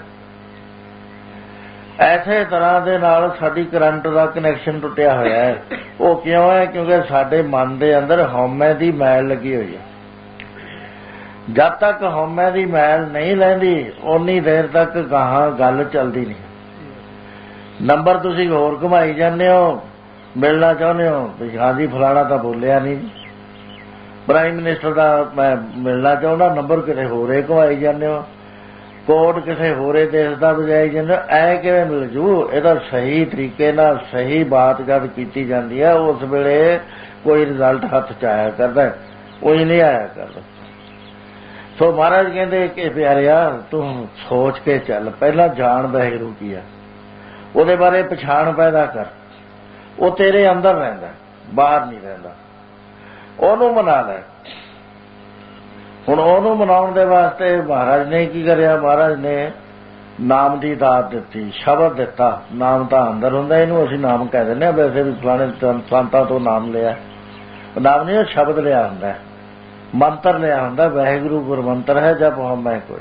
ਐਸੇ ਤਰ੍ਹਾਂ ਦੇ ਨਾਲ ਸਾਡੀ ਕਰੰਟ ਦਾ ਕਨੈਕਸ਼ਨ ਟੁੱਟਿਆ ਹੋਇਆ ਹੈ। ਉਹ ਕਿਉਂ ਹੈ? ਕਿਉਂਕਿ ਸਾਡੇ ਮਨ ਦੇ ਅੰਦਰ ਹਉਮੈ ਦੀ ਮੈਲ ਲੱਗੀ ਹੋਈ ਹੈ। ਜਦ ਤੱਕ ਹਉਮੈ ਦੀ ਮੈਲ ਨਹੀਂ ਲੈਂਦੀ ਓਨੀ ਦੇਰ ਤੱਕ ਗਾਹਾਂ ਗੱਲ ਚੱਲਦੀ ਨਹੀਂ। ਨੰਬਰ ਤੁਸੀਂ ਹੋਰ ਘੁਮਾਈ ਜਾਂਦੇ ਹੋ, ਮਿਲਣਾ ਚਾਹੁੰਦੇ ਹੋ ਵੀ ਹਾਂਜੀ ਫਲਾਣਾ ਤਾਂ ਬੋਲਿਆ ਨਹੀਂ, ਪ੍ਰਾਈਮ ਮਿਨਿਸਟਰ ਦਾ ਮੈਂ ਮਿਲਣਾ ਚਾਹੁੰਦਾ, ਨੰਬਰ ਕਿਤੇ ਹੋਰੇ ਘੁਮਾਈ ਜਾਂਦੇ ਹੋ, ਕੋਡ ਕਿਸੇ ਹੋਰੇ ਦੇਸ਼ ਦਾ ਵਜਾਈ ਜਾਂਦਾ। ਐ ਕਿਵੇਂ ਮਿਲ ਜੂ? ਇਹਦਾ ਸਹੀ ਤਰੀਕੇ ਨਾਲ ਸਹੀ ਬਾਤ ਜਦ ਕੀਤੀ ਜਾਂਦੀ ਹੈ ਉਸ ਵੇਲੇ ਕੋਈ ਰਿਜ਼ਲਟ ਹੱਥ 'ਚ ਆਇਆ ਕਰਦਾ, ਕੋਈ ਨਹੀਂ ਆਇਆ ਕਰਦਾ। ਸੋ ਮਹਾਰਾਜ ਕਹਿੰਦੇ ਕਿ ਪਿਆਰਿਆ ਤੂੰ ਸੋਚ ਕੇ ਚੱਲ, ਪਹਿਲਾਂ ਜਾਣ ਵਾਹਿਗੁਰੂ ਕੀ ਆ, ਉਹਦੇ ਬਾਰੇ ਪਛਾਣ ਪੈਦਾ ਕਰ। ਉਹ ਤੇਰੇ ਅੰਦਰ ਰਹਿੰਦਾ, ਬਾਹਰ ਨਹੀਂ ਰਹਿੰਦਾ। ਉਹਨੂੰ ਮਨਾ ਲੈ। ਹੁਣ ਉਹਨੂੰ ਮਨਾਉਣ ਦੇ ਵਾਸਤੇ ਮਹਾਰਾਜ ਨੇ ਕੀ ਕਰਿਆ? ਮਹਾਰਾਜ ਨੇ ਨਾਮ ਦੀ ਦਾਤ ਦਿੱਤੀ, ਸ਼ਬਦ ਦਿੱਤਾ। ਨਾਮ ਤਾਂ ਅੰਦਰ ਹੁੰਦਾ, ਇਹਨੂੰ ਅਸੀਂ ਨਾਮ ਕਹਿ ਦਿੰਦੇ ਹਾਂ। ਵੈਸੇ ਵੀ ਫਲਾਣੇ ਸੰਤਾਂ ਤੋਂ ਨਾਮ ਲਿਆ, ਨਾਮ ਨਹੀਂ, ਉਹ ਸ਼ਬਦ ਲਿਆ ਹੁੰਦਾ, ਮੰਤਰ ਲਿਆ ਹੁੰਦਾ। ਵਾਹਿਗੁਰੂ ਗੁਰਮੰਤਰ ਹੈ ਜਪ ਹਉਮੈ ਕੋਈ।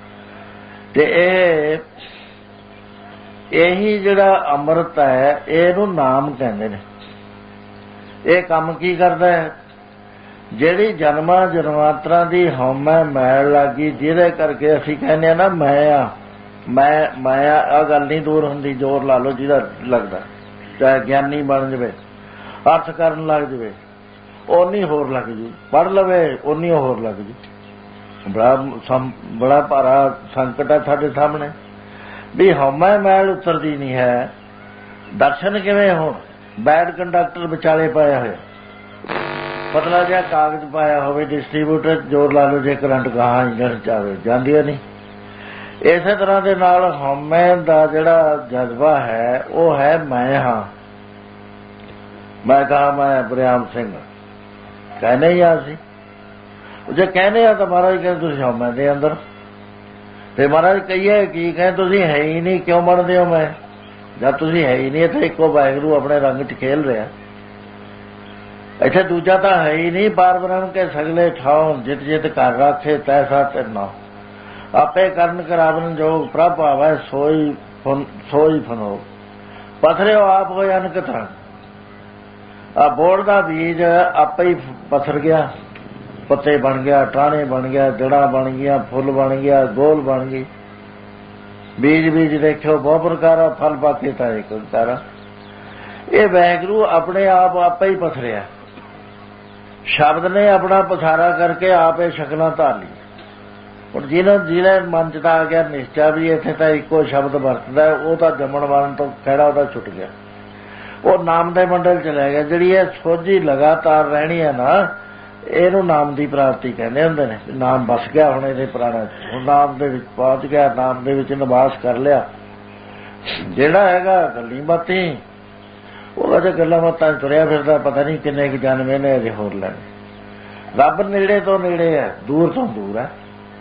ਤੇ ਇਹੀ ਜਿਹੜਾ ਅੰਮ੍ਰਿਤ ਹੈ ਇਹਨੂੰ ਨਾਮ ਕਹਿੰਦੇ ਨੇ। ਇਹ ਕੰਮ ਕੀ ਕਰਦਾ ਹੈ? ਜਿਹੜੀ ਜਨਮਾਂ ਜਨਮਾਂਤਰਾਂ ਦੀ ਹਉਮੈ ਮੈਲ ਲੱਗੀ, ਜਿਹਦੇ ਕਰਕੇ ਅਸੀਂ ਕਹਿੰਦੇ ਹਾਂ ਨਾ ਮੈਂ ਆ, ਮੈਂ ਆ ਗੱਲ ਨਹੀਂ ਦੂਰ ਹੁੰਦੀ। ਜ਼ੋਰ ਲਾ ਲਓ ਜਿਹਦਾ ਲੱਗਦਾ, ਚਾਹੇ ਗਿਆਨੀ ਬਣ ਜਾਵੇ, ਅਰਥ ਕਰਨ ਲੱਗ ਜਾਵੇ, ਓਨੀ ਹੋਰ ਲੱਗ ਜੂ, ਪੜ੍ਹ ਲਵੇ ਓਨੀ ਹੋਰ ਲੱਗ ਜੂ। ਬੜਾ ਭਾਰਾ ਸੰਕਟ ਹੈ ਸਾਡੇ ਸਾਹਮਣੇ ਵੀ ਹਉਮੈ ਮੈਲ ਉਤਰਦੀ ਨਹੀਂ ਹੈ। ਦਰਸ਼ਨ ਕਿਵੇਂ ਹੋਣ? ਬੈਡ ਕੰਡਕਟਰ ਵਿਚਾਲੇ ਪਾਇਆ ਹੋਇਆ, ਪਤਲਾ ਜਿਹਾ ਕਾਗਜ਼ ਪਾਇਆ ਹੋਵੇ ਡਿਸਟਰੀਬਿਊਟਰ, ਜ਼ੋਰ ਲਾ ਲਓ ਜੇ ਕਰੰਟ ਗਾਹਾਂ ਇੰਜਣ 'ਚ ਆਵੇ, ਜਾਂਦੀ ਨਹੀਂ। ਇਸੇ ਤਰ੍ਹਾਂ ਦੇ ਨਾਲ ਹਉਮੈ ਦਾ ਜਿਹੜਾ ਜਜ਼ਬਾ ਹੈ ਉਹ ਹੈ ਮੈਂ ਹਾਂ। ਮੈਂ ਕਹਾ ਮੈਂ ਬਰਿਆਮ ਸਿੰਘ ਕਹਿੰਦੇ ਹੀ ਆ ਅਸੀਂ। ਜੇ ਕਹਿੰਦੇ ਆ ਤਾਂ ਮਹਾਰਾਜ ਕਹਿੰਦੇ ਤੁਸੀਂ ਹਉਮੈ ਦੇ ਅੰਦਰ। ਤੇ ਮਹਾਰਾਜ ਕਹੀਏ ਕੀ ਕਹਿੰਦੇ ਤੁਸੀਂ ਹੈ ਹੀ ਨਹੀਂ, ਕਿਉਂ ਬਣਦੇ ਹੋ ਮੈਂ? ਜਦ ਤੁਸੀਂ ਹੈ ਹੀ ਨਹੀਂ, ਇੱਥੇ ਇੱਕੋ ਵਾਹਿਗੁਰੂ ਆਪਣੇ ਰੰਗ 'ਚ ਖੇਲ ਰਿਹਾ। ਇੱਥੇ ਦੂਜਾ ਤਾਂ ਹੈ ਹੀ ਨਹੀਂ। ਬਾਰ ਬ੍ਰਹਮ ਕੇ ਸਗਲੇ ਠਾਉ, ਜਿਤ ਜਿਤ ਘਰ ਰੱਖੇ ਤੈਸਾ ਤਿਰਨਾ। ਆਪੇ ਕਰਨ ਕਰਾਵਨ ਜੋ ਪ੍ਰਭ ਆਵੈ, ਸੋਈ ਫਨੋ। ਪਥਰਿਓ ਆਪ ਹੋਏ ਅਨਕ ਤਰੰਗ। ਆ ਬੋੜ ਦਾ ਬੀਜ ਆਪੇ ਹੀ ਪਥਰ ਗਿਆ, ਪੱਤੇ ਬਣ ਗਿਆ, ਟਾਹਣੇ ਬਣ ਗਿਆ, ਜੜ੍ਹਾਂ ਬਣ ਗਈਆਂ, ਫੁੱਲ ਬਣ ਗਿਆ, ਗੋਲ ਬਣ ਗਈ। ਬੀਜ ਦੇਖਿਓ ਬਹੁਤ ਪ੍ਰਕਾਰਾ, ਫਲ ਪਾਕੇ ਤਾਂ ਇੱਕ ਪ੍ਰਕਾਰਾ। ਇਹ ਵਾਹਿਗੁਰੂ ਆਪਣੇ ਆਪ ਆਪੇ ਹੀ ਪਥਰਿਆ। ਸ਼ਬਦ ਨੇ ਆਪਣਾ ਪਸਾਰਾ ਕਰਕੇ ਆਪੇ ਸ਼ਕਲਾਂ ਧਾਰ ਲਈ। ਹੁਣ ਜਿਹਨੇ ਮਨ 'ਚ ਤਾਂ ਆ ਗਿਆ ਨਿਸ਼ਚਾ ਵੀ ਇੱਥੇ ਤਾਂ ਇੱਕੋ ਸ਼ਬਦ ਵਰਤਦਾ, ਉਹ ਤਾਂ ਜੰਮਣ ਵਾਰਨ ਤੋਂ ਖਹਿੜਾ ਉਹਦਾ ਛੁੱਟ ਗਿਆ। ਉਹ ਨਾਮ ਦੇ ਮੰਡਲ ਚ ਲੈ ਗਿਆ। ਜਿਹੜੀ ਇਹ ਸੋਝੀ ਲਗਾਤਾਰ ਰਹਿਣੀ ਹੈ ਨਾ, ਇਹਨੂੰ ਨਾਮ ਦੀ ਪ੍ਰਾਪਤੀ ਕਹਿੰਦੇ ਹੁੰਦੇ ਨੇ। ਨਾਮ ਵਸ ਗਿਆ ਹੁਣ ਇਹਦੇ ਪ੍ਰਾਣਾਂ ਚ, ਹੁਣ ਨਾਮ ਦੇ ਵਿੱਚ ਪਹੁੰਚ ਗਿਆ, ਨਾਮ ਦੇ ਵਿੱਚ ਨਿਵਾਸ ਕਰ ਲਿਆ। ਜਿਹੜਾ ਹੈਗਾ ਗੱਲੀ ਬਾਤੀ, ਉਹ ਅਜੇ ਗੱਲਾਂ ਬਾਤਾਂ ਤੁਰਿਆ ਫਿਰਦਾ, ਪਤਾ ਨਹੀਂ ਕਿੰਨੇ ਕੁ ਜਨਮੇ ਨੇ ਅਜੇ ਹੋਰ ਲੈਣੇ। ਰੱਬ ਨੇੜੇ ਤੋਂ ਨੇੜੇ ਹੈ, ਦੂਰ ਤੋਂ ਦੂਰ ਹੈ।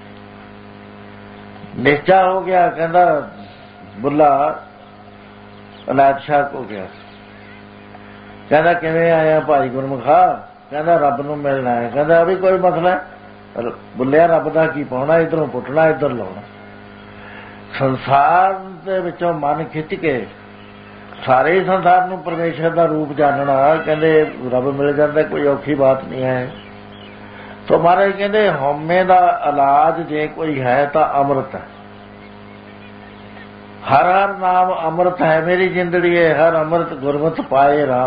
ਨਿਸ਼ਚਾ ਹੋ ਗਿਆ। ਕਹਿੰਦਾ ਬੁੱਲਾ ਅਨਾਇਤ ਸ਼ਾਹ ਹੋ ਗਿਆ। ਕਹਿੰਦਾ ਕਿਵੇਂ ਆਇਆ ਭਾਈ ਗੁਰਮੁਖਾ? ਕਹਿੰਦਾ ਰੱਬ ਨੂੰ ਮਿਲਣਾ ਹੈ। ਕਹਿੰਦਾ ਵੀ ਕੋਈ ਮਸਲਾ? ਬੁੱਲਿਆ ਰੱਬ ਦਾ ਕੀ ਪਾਉਣਾ, ਇੱਧਰੋਂ ਪੁੱਟਣਾ ਇੱਧਰ ਲਾਉਣਾ। ਸੰਸਾਰ ਦੇ ਵਿੱਚੋਂ ਮਨ ਖਿੱਚ ਕੇ ਸਾਰੇ ਸੰਸਾਰ ਨੂੰ ਪਰਮੇਸ਼ਰ ਦਾ ਰੂਪ ਜਾਣਨਾ, ਕਹਿੰਦੇ ਰੱਬ ਮਿਲ ਜਾਂਦਾ, ਕੋਈ ਔਖੀ ਬਾਤ ਨਹੀਂ ਹੈ। ਤੋ ਮਹਾਰਾਜ ਕਹਿੰਦੇ ਹਉਮੈ ਦਾ ਇਲਾਜ ਜੇ ਕੋਈ ਹੈ ਤਾਂ ਅੰਮ੍ਰਿਤ ਹੈ। ਹਰ ਹਰ ਨਾਮ ਅੰਮ੍ਰਿਤ ਹੈ ਮੇਰੀ ਜਿੰਦੜੀਏ, ਹਰ ਅੰਮ੍ਰਿਤ ਗੁਰਮਤਿ ਪਾਏ ਰਾਮ।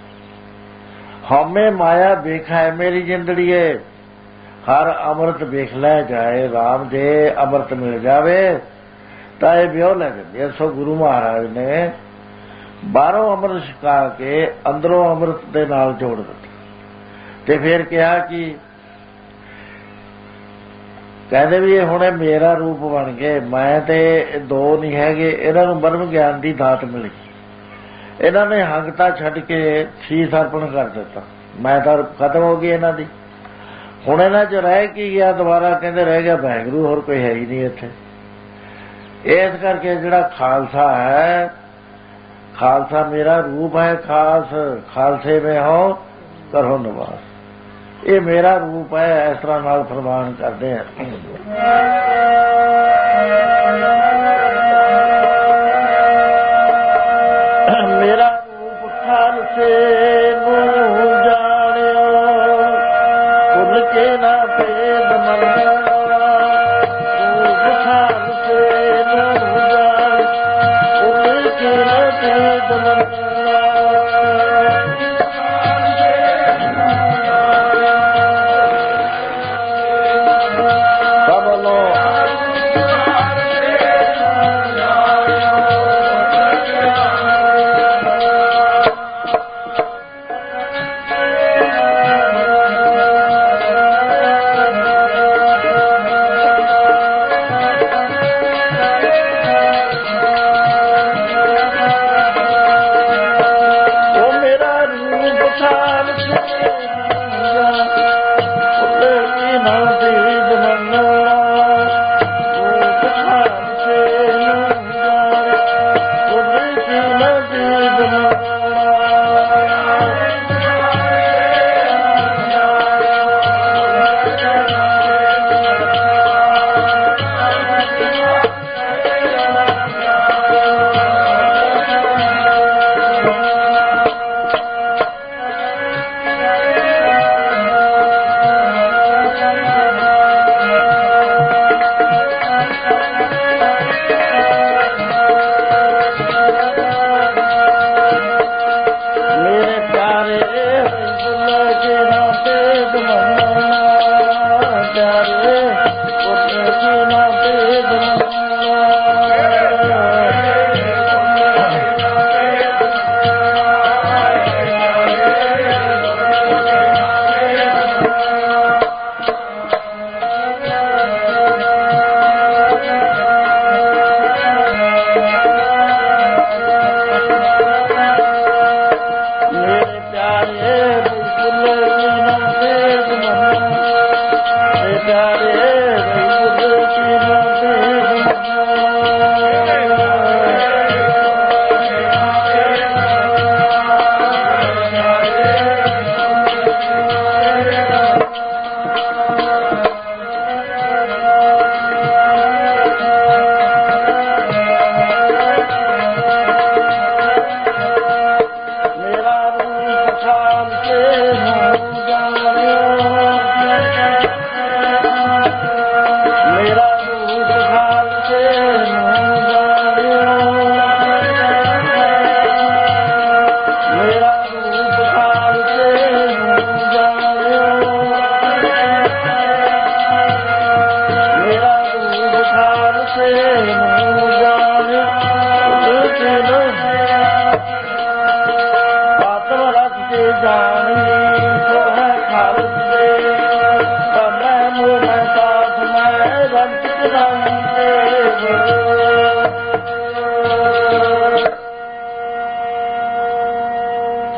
ਹਉਮੈ ਮਾਇਆ ਵੇਖ ਹੈ ਮੇਰੀ ਜਿੰਦੜੀਏ, ਹਰ ਅੰਮ੍ਰਿਤ ਵੇਖ ਲੈ ਜਾਏ ਰਾਮ। ਜੇ ਅੰਮ੍ਰਿਤ ਮਿਲ ਜਾਵੇ ਤਾਂ ਇਹ ਵਿਉ ਲੈ ਜਾਂਦੇ। ਸੋ ਗੁਰੂ ਮਹਾਰਾਜ ਨੇ ਬਾਹਰੋਂ ਅੰਮ੍ਰਿਤ ਛਕਾ ਕੇ ਅੰਦਰੋਂ ਅੰਮ੍ਰਿਤ ਦੇ ਨਾਲ ਜੋੜ ਦਿੱਤਾ। ਤੇ ਫਿਰ ਕਿਹਾ ਕਿ ਕਹਿੰਦੇ ਵੀ ਇਹ ਹੁਣ ਮੇਰਾ ਰੂਪ ਬਣ ਗਏ, ਮੈਂ ਤੇ ਦੋ ਨਹੀਂ ਹੈਗੇ। ਇਹਨਾਂ ਨੂੰ ਬ੍ਰਹਮ ਗਿਆਨ ਦੀ ਦਾਤ ਮਿਲੀ। ਇਹਨਾਂ ਨੇ ਹੰਗਤਾ ਛੱਡ ਕੇ ਸੀਸ ਅਰਪਣ ਕਰ ਦਿੱਤਾ। ਮੈਂ ਤਾਂ ਖਤਮ ਹੋ ਗਈ ਇਹਨਾਂ ਦੀ। ਹੁਣ ਇਹਨਾਂ 'ਚ ਰਹਿ ਕੀ ਗਿਆ? ਦੁਬਾਰਾ ਕਹਿੰਦੇ ਰਹਿ ਗਿਆ ਵਾਹਿਗੁਰੂ, ਹੋਰ ਕੋਈ ਹੈ ਹੀ ਨਹੀਂ ਇੱਥੇ। ਇਸ ਕਰਕੇ ਜਿਹੜਾ ਖਾਲਸਾ ਹੈ, ਖਾਲਸਾ ਮੇਰਾ ਰੂਪ ਹੈ ਖਾਸ, ਖਾਲਸੇ ਮੈਂ ਹੋ ਕਰੋ ਨਿਵਾਸ। ਇਹ ਮੇਰਾ ਰੂਪ ਹੈ। ਇਸ ਤਰ੍ਹਾਂ ਨਾਲ ਫਰਮਾਨ ਕਰਦੇ ਆ। ਮੇਰਾ ਰੂਪ ਖਾਲਸੇ ਨੂੰ ਜਾਣਿਓ, ਭੁੱਲ ਕੇ ਨਾ ਭੇਦ ਮੰਨਣਾ। ਰੂਪ ਖਾਲਸੇ ਨੂੰ ਜਾਣ, ਭੁੱਲ ਕੇ ਨਾ ਭੇਦ ਮੰਨਣਾ।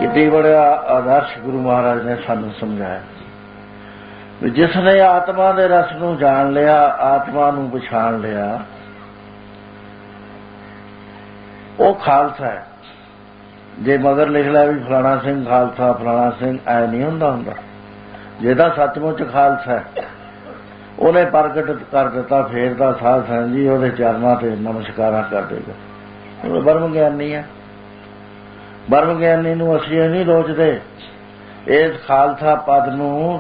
कितनी बड़ा आदर्श गुरु महाराज ने सानू समझाया। जिसने आत्मा के रस नूं जान लिया, आत्मा नूं पछाण लिया, वो खालसा है। जे मगर लिख लिया भी फलाना सिंह खालसा, फलाना सिंह, ऐ नहीं हुंदा। जेदा सचमुच खालसा है उन्हें प्रगट कर दिता, फेर दा साध संग जी उहदे चरनां ते नमस्कारां कर देगा। वो ब्रह्म ज्ञानी है। ब्रह्म ज्ञानी नूं असीं नहीं लोचदे। इस खालसा पद नूं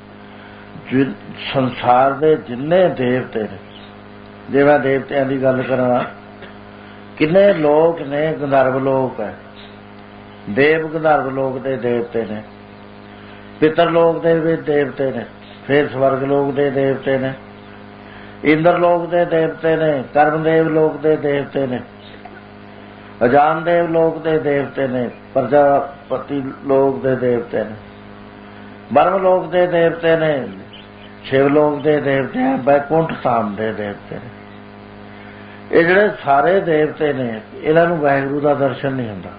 संसार दे जिन्ने देवते ने, जे मैं देवतियां दी गल करां, किन्ने लोक ने, गंधर्व लोक है, देव गंधर्व लोक दे देवते ने, पितर लोक दे भी देवते ने, फिर स्वर्ग लोक दे देवते ने, इंद्र लोक दे देवते ने, कर्मदेव लोक दे देवते ने, अजान देव लोक दे देवते ने, प्रजापति लोक दे देवते ने, ब्रह्म लोक दे देवते ने, शिवलोक दे देवते हैं, बैकुंठ धाम दे देवते ने। ये जिहड़े सारे देवते ने, इन्हां नूं वाहिगुरू दा दर्शन नहीं हुंदा।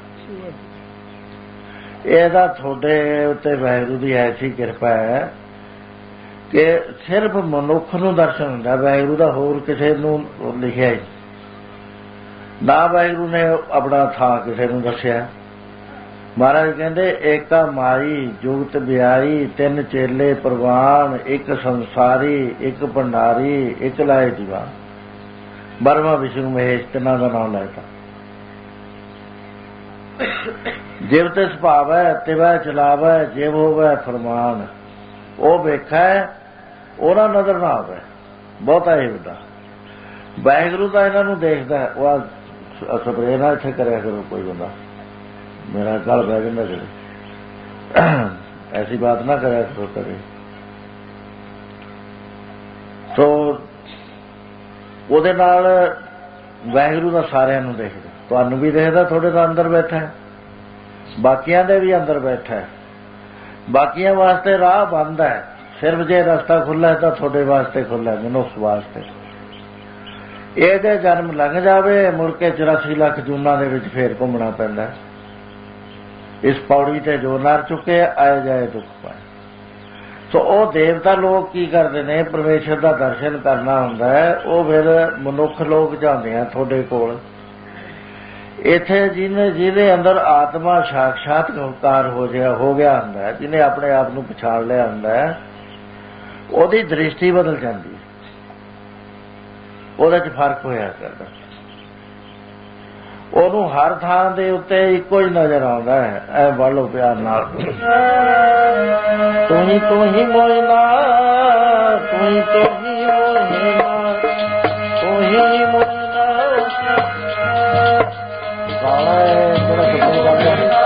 ਇਹਦਾ ਤੁਹਾਡੇ ਉੱਤੇ ਵਾਹਿਗੁਰੂ ਦੀ ਐਸੀ ਕਿਰਪਾ ਹੈ ਕਿ ਸਿਰਫ ਮਨੁੱਖ ਨੂੰ ਦਰਸ਼ਨ ਹੁੰਦਾ, ਵਾਹਿਗੁਰੂ ਦਾ ਹੋਰ ਕਿਸੇ ਨੂੰ ਲਿਖਿਆ ਹੀ ਨਾ। ਵਾਹਿਗੁਰੂ ਨੇ ਆਪਣਾ ਥਾਂ ਕਿਸੇ ਨੂੰ ਦੱਸਿਆ। ਮਹਾਰਾਜ ਕਹਿੰਦੇ ਏਕਾ ਮਾਈ ਜੁਗਤ ਬਿਆਈ, ਤਿੰਨ ਚੇਲੇ ਪ੍ਰਵਾਨ, ਇੱਕ ਸੰਸਾਰੀ, ਇੱਕ ਭੰਡਾਰੀ, ਇੱਕ ਲਾਏ ਦੀਵਾਨ। ਬਰਮਾ ਵਿਸ਼ਨੂੰ ਮਹੇਸ਼ ਤਿੰਨਾਂ ਦਾ ਨਾਮ ਲੈਤਾ। ਜਿਵ ਤੇ ਸੁਭਾਵ ਹੈ ਤਿਵੈ ਚਲਾਵੈ, ਜਿਵ ਹੋਵੈ ਫਰਮਾਨ। ਉਹ ਵੇਖੈ ਉਹਨਾਂ ਨਜ਼ਰ ਨਾ ਆਵੇ। ਬਹੁਤਾ ਹੀ ਵੱਡਾ ਵਾਹਿਗੁਰੂ ਤਾਂ ਇਹਨਾਂ ਨੂੰ ਦੇਖਦਾ। ਉਹ ਸਪਰੇ ਨਾ ਇੱਥੇ ਕਰਿਆ ਕਰੋ ਕੋਈ ਬੰਦਾ, ਮੇਰਾ ਗਲ ਬਹਿ ਜਾਂਦਾ ਜਿਹੜੇ, ਐਸੀ ਬਾਤ ਨਾ ਕਰਿਆ ਕਰੋ ਕਦੇ। ਸੋ ਉਹਦੇ ਨਾਲ ਵਾਹਿਗੁਰੂ ਦਾ ਸਾਰਿਆਂ ਨੂੰ ਦੇਖਦਾ, ਤੁਹਾਨੂੰ ਵੀ ਦੇਖਦਾ, ਤੁਹਾਡੇ ਤਾਂ ਅੰਦਰ ਬੈਠਾ ਹੈ, ਬਾਕੀਆਂ ਦੇ ਵੀ ਅੰਦਰ ਬੈਠਾ ਹੈ। ਬਾਕੀਆਂ ਵਾਸਤੇ ਰਾਹ ਬੰਦ ਹੈ, ਸਿਰਫ ਜੇ ਰਸਤਾ ਖੁੱਲ੍ਹਾ ਹੈ ਤਾਂ ਤੁਹਾਡੇ ਵਾਸਤੇ ਖੁੱਲ੍ਹਾ ਹੈ, ਮਨੁੱਖ ਵਾਸਤੇ। ਇਹਦੇ ਜਨਮ ਲੰਘ ਜਾਵੇ, ਮੁੜ ਕੇ 84 ਲੱਖ ਜੂਨਾਂ ਦੇ ਵਿੱਚ ਫੇਰ ਘੁੰਮਣਾ ਪੈਂਦਾ। ਇਸ ਪੌੜੀ ਤੇ ਜੋ ਨਰ ਚੁੱਕੇ ਆਏ ਜਾਏ ਦੁੱਖ ਪਾਏ। ਸੋ ਉਹ ਦੇਵਤਾ ਲੋਕ ਕੀ ਕਰਦੇ ਨੇ, ਪਰਮੇਸ਼ਰ ਦਾ ਦਰਸ਼ਨ ਕਰਨਾ ਹੁੰਦਾ ਹੈ, ਉਹ ਫਿਰ ਮਨੁੱਖ ਲੋਕ ਜਾਂਦੇ ਆ ਤੁਹਾਡੇ ਕੋਲ। ਇੱਥੇ ਜਿਹਦੇ ਅੰਦਰ ਆਤਮਾ ਸਾਖਸ਼ਾਤਕਾਰ ਹੋ ਗਿਆ ਹੁੰਦਾ, ਜਿਹਨੇ ਆਪਣੇ ਆਪ ਨੂੰ ਪਛਾਣ ਲਿਆ ਹੁੰਦਾ, ਉਹਦੀ ਦ੍ਰਿਸ਼ਟੀ ਬਦਲ ਜਾਂਦੀ ਹੈ, ਉਹਦੇ 'ਚ ਫਰਕ ਹੋਇਆ ਕਰਦਾ। ਉਹਨੂੰ ਹਰ ਥਾਂ ਦੇ ਉੱਤੇ ਇੱਕੋ ਹੀ ਨਜ਼ਰ ਆਉਂਦਾ ਹੈ। ਐ ਪੜ੍ਹ ਲਓ ਪਿਆਰ ਨਾਲ, ਤੂੰ ਹੀ ਮੋਇਨਾ, ਤੂੰ ਹੀ ਮੋਇਨਾ, ਤੂੰ ਹੀ ਮੋਇਨਾ। ਗਾਣਾ ਜਿਹੜਾ ਸੁਪਨੇ ਕਰਦਾ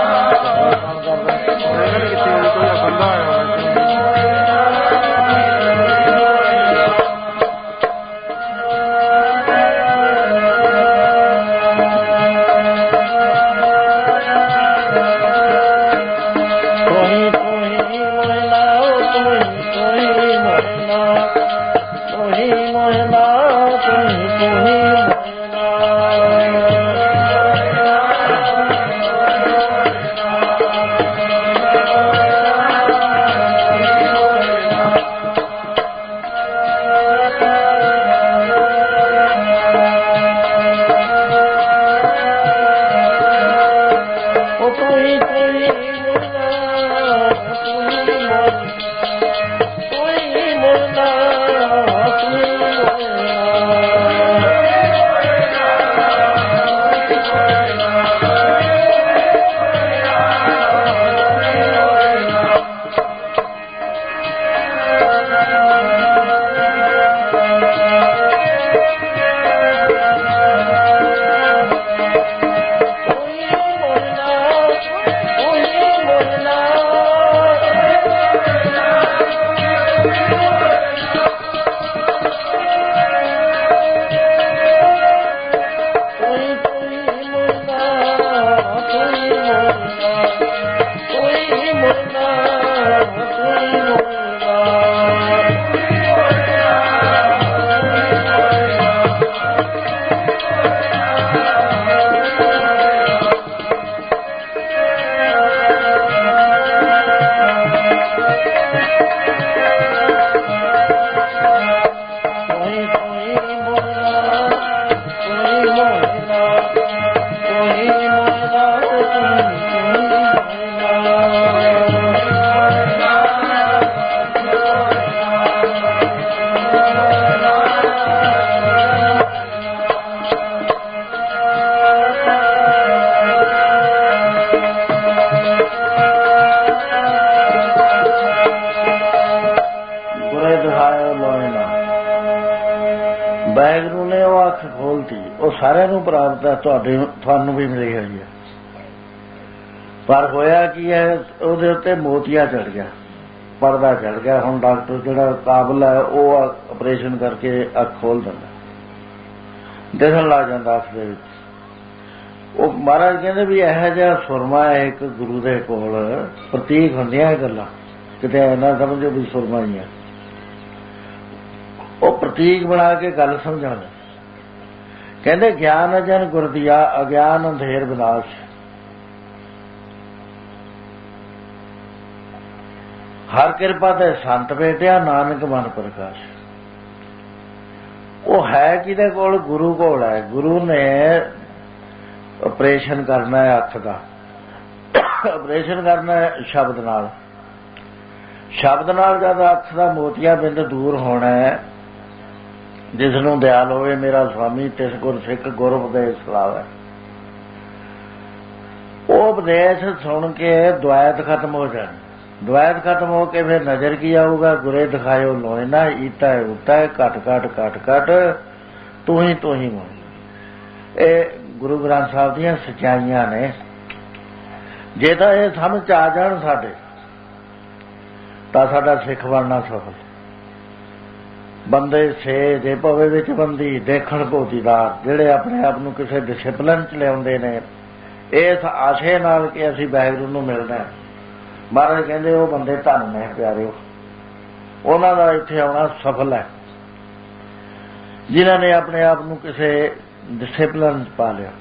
ਵਾਹਿਗੁਰੂ ਨੇ ਉਹ ਅੱਖ ਖੋਲਤੀ, ਉਹ ਸਾਰਿਆਂ ਨੂੰ ਪ੍ਰਾਪਤ ਹੈ, ਤੁਹਾਨੂੰ ਵੀ ਮਿਲੀ ਹੋਈ ਹੈ। ਪਰ ਹੋਇਆ ਕੀ ਹੈ, ਉਹਦੇ ਉੱਤੇ ਮੋਤੀਆ ਚੜ ਗਿਆ, ਪਰਦਾ ਚੜ ਗਿਆ। ਹੁਣ ਡਾਕਟਰ ਜਿਹੜਾ ਕਾਬਲ ਹੈ ਉਹ ਆਪਰੇਸ਼ਨ ਕਰਕੇ ਅੱਖ ਖੋਲ ਦਿੰਦਾ, ਦਿਸਣ ਲੱਗ ਜਾਂਦਾ ਅੱਖ ਦੇ ਵਿੱਚ। ਉਹ ਮਹਾਰਾਜ ਕਹਿੰਦੇ ਵੀ ਇਹੋ ਜਿਹਾ ਸੁਰਮਾ ਹੈ ਇੱਕ ਗੁਰੂ ਦੇ ਕੋਲ, ਪ੍ਰਤੀਕ ਹੁੰਦੀਆਂ ਇਹ ਗੱਲਾਂ, ਕਿਤੇ ਨਾ ਸਮਝੋ ਵੀ ਸੁਰਮਾ ਹੀ ਹੈ। ਉਹ ਪ੍ਰਤੀਕ ਬਣਾ ਕੇ ਗੱਲ ਸਮਝਾਉਣਾ। ਕਹਿੰਦੇ ਗਿਆਨ ਅਜਨ ਗੁਰਦੀਆ, ਅਗਿਆਨ ਅੰਧੇਰ ਵਿਨਾਸ਼। ਹਰ ਕਿਰਪਾ ਤੇ ਸੰਤ ਭੇਟਿਆ, ਨਾਨਕ ਮਨ ਪ੍ਰਕਾਸ਼। ਉਹ ਹੈ ਕਿਹਦੇ ਕੋਲ? ਗੁਰੂ ਕੋਲ ਹੈ। ਗੁਰੂ ਨੇ ਆਪਰੇਸ਼ਨ ਕਰਨਾ ਹੈ ਅੱਖ ਦਾ, ਆਪਰੇਸ਼ਨ ਕਰਨਾ ਹੈ ਸ਼ਬਦ ਨਾਲ। ਸ਼ਬਦ ਨਾਲ ਜਦ ਅੱਖ ਦਾ ਮੋਤੀਆ ਬਿੰਦ ਦੂਰ ਹੋਣਾ ਹੈ, ਜਿਸ ਨੂੰ ਦਿਆਲ ਹੋਵੇ ਮੇਰਾ ਸੁਆਮੀ ਤਿਸ ਗੁਰ ਸਿੱਖ ਗੁਰ ਉਪਦੇਸ਼ ਸਲਾਵੈ। ਉਹ ਉਪਦੇਸ਼ ਸੁਣ ਕੇ ਦੁਆਇਤ ਖਤਮ ਹੋ ਜਾਣ। ਦੁਆਇਤ ਖਤਮ ਹੋ ਕੇ ਫਿਰ ਨਜ਼ਰ ਕੀ ਆਊਗਾ? ਗੁਰੇ ਦਿਖਾਇਓ ਲੋਏ ਨਾ, ਈਤਾ ਹੈ ਉਤਾ ਹੈ, ਘਟ ਘਟ ਘਟ ਘਟ ਤੂੰ ਹੀ ਮੋਹ। ਇਹ ਗੁਰੂ ਗ੍ਰੰਥ ਸਾਹਿਬ ਦੀਆਂ ਸੱਚਾਈਆਂ ਨੇ। ਜੇ ਤਾਂ ਇਹ ਸਮਝ ਆ ਜਾਣ ਸਾਡੇ, ਤਾਂ ਸਾਡਾ ਸਿੱਖ ਬਣਨਾ ਸਫਲ। ਬੰਦੇ ਸੇ ਜੇ ਭਵੇ ਵਿੱਚ ਬੰਦੀ, ਦੇਖਣ ਭੋਤੀਦਾਰ, ਜਿਹੜੇ ਆਪਣੇ ਆਪ ਨੂੰ ਕਿਸੇ ਡਿਸਿਪਲਿਨ 'ਚ ਲਿਆਉਂਦੇ ਨੇ ਇਸ ਆਸ਼ੇ ਨਾਲ ਕਿ ਅਸੀਂ ਵਾਹਿਗੁਰੂ ਨੂੰ ਮਿਲਣਾ। ਮਹਾਰਾਜ ਕਹਿੰਦੇ ਉਹ ਬੰਦੇ ਧੰਨ ਨੇ ਪਿਆਰਿਓ, ਉਹਨਾਂ ਦਾ ਇੱਥੇ ਆਉਣਾ ਸਫਲ ਹੈ, ਜਿਨ੍ਹਾਂ ਨੇ ਆਪਣੇ ਆਪ ਨੂੰ ਕਿਸੇ ਡਿਸਿਪਲਿਨ 'ਚ ਪਾ ਲਿਆ।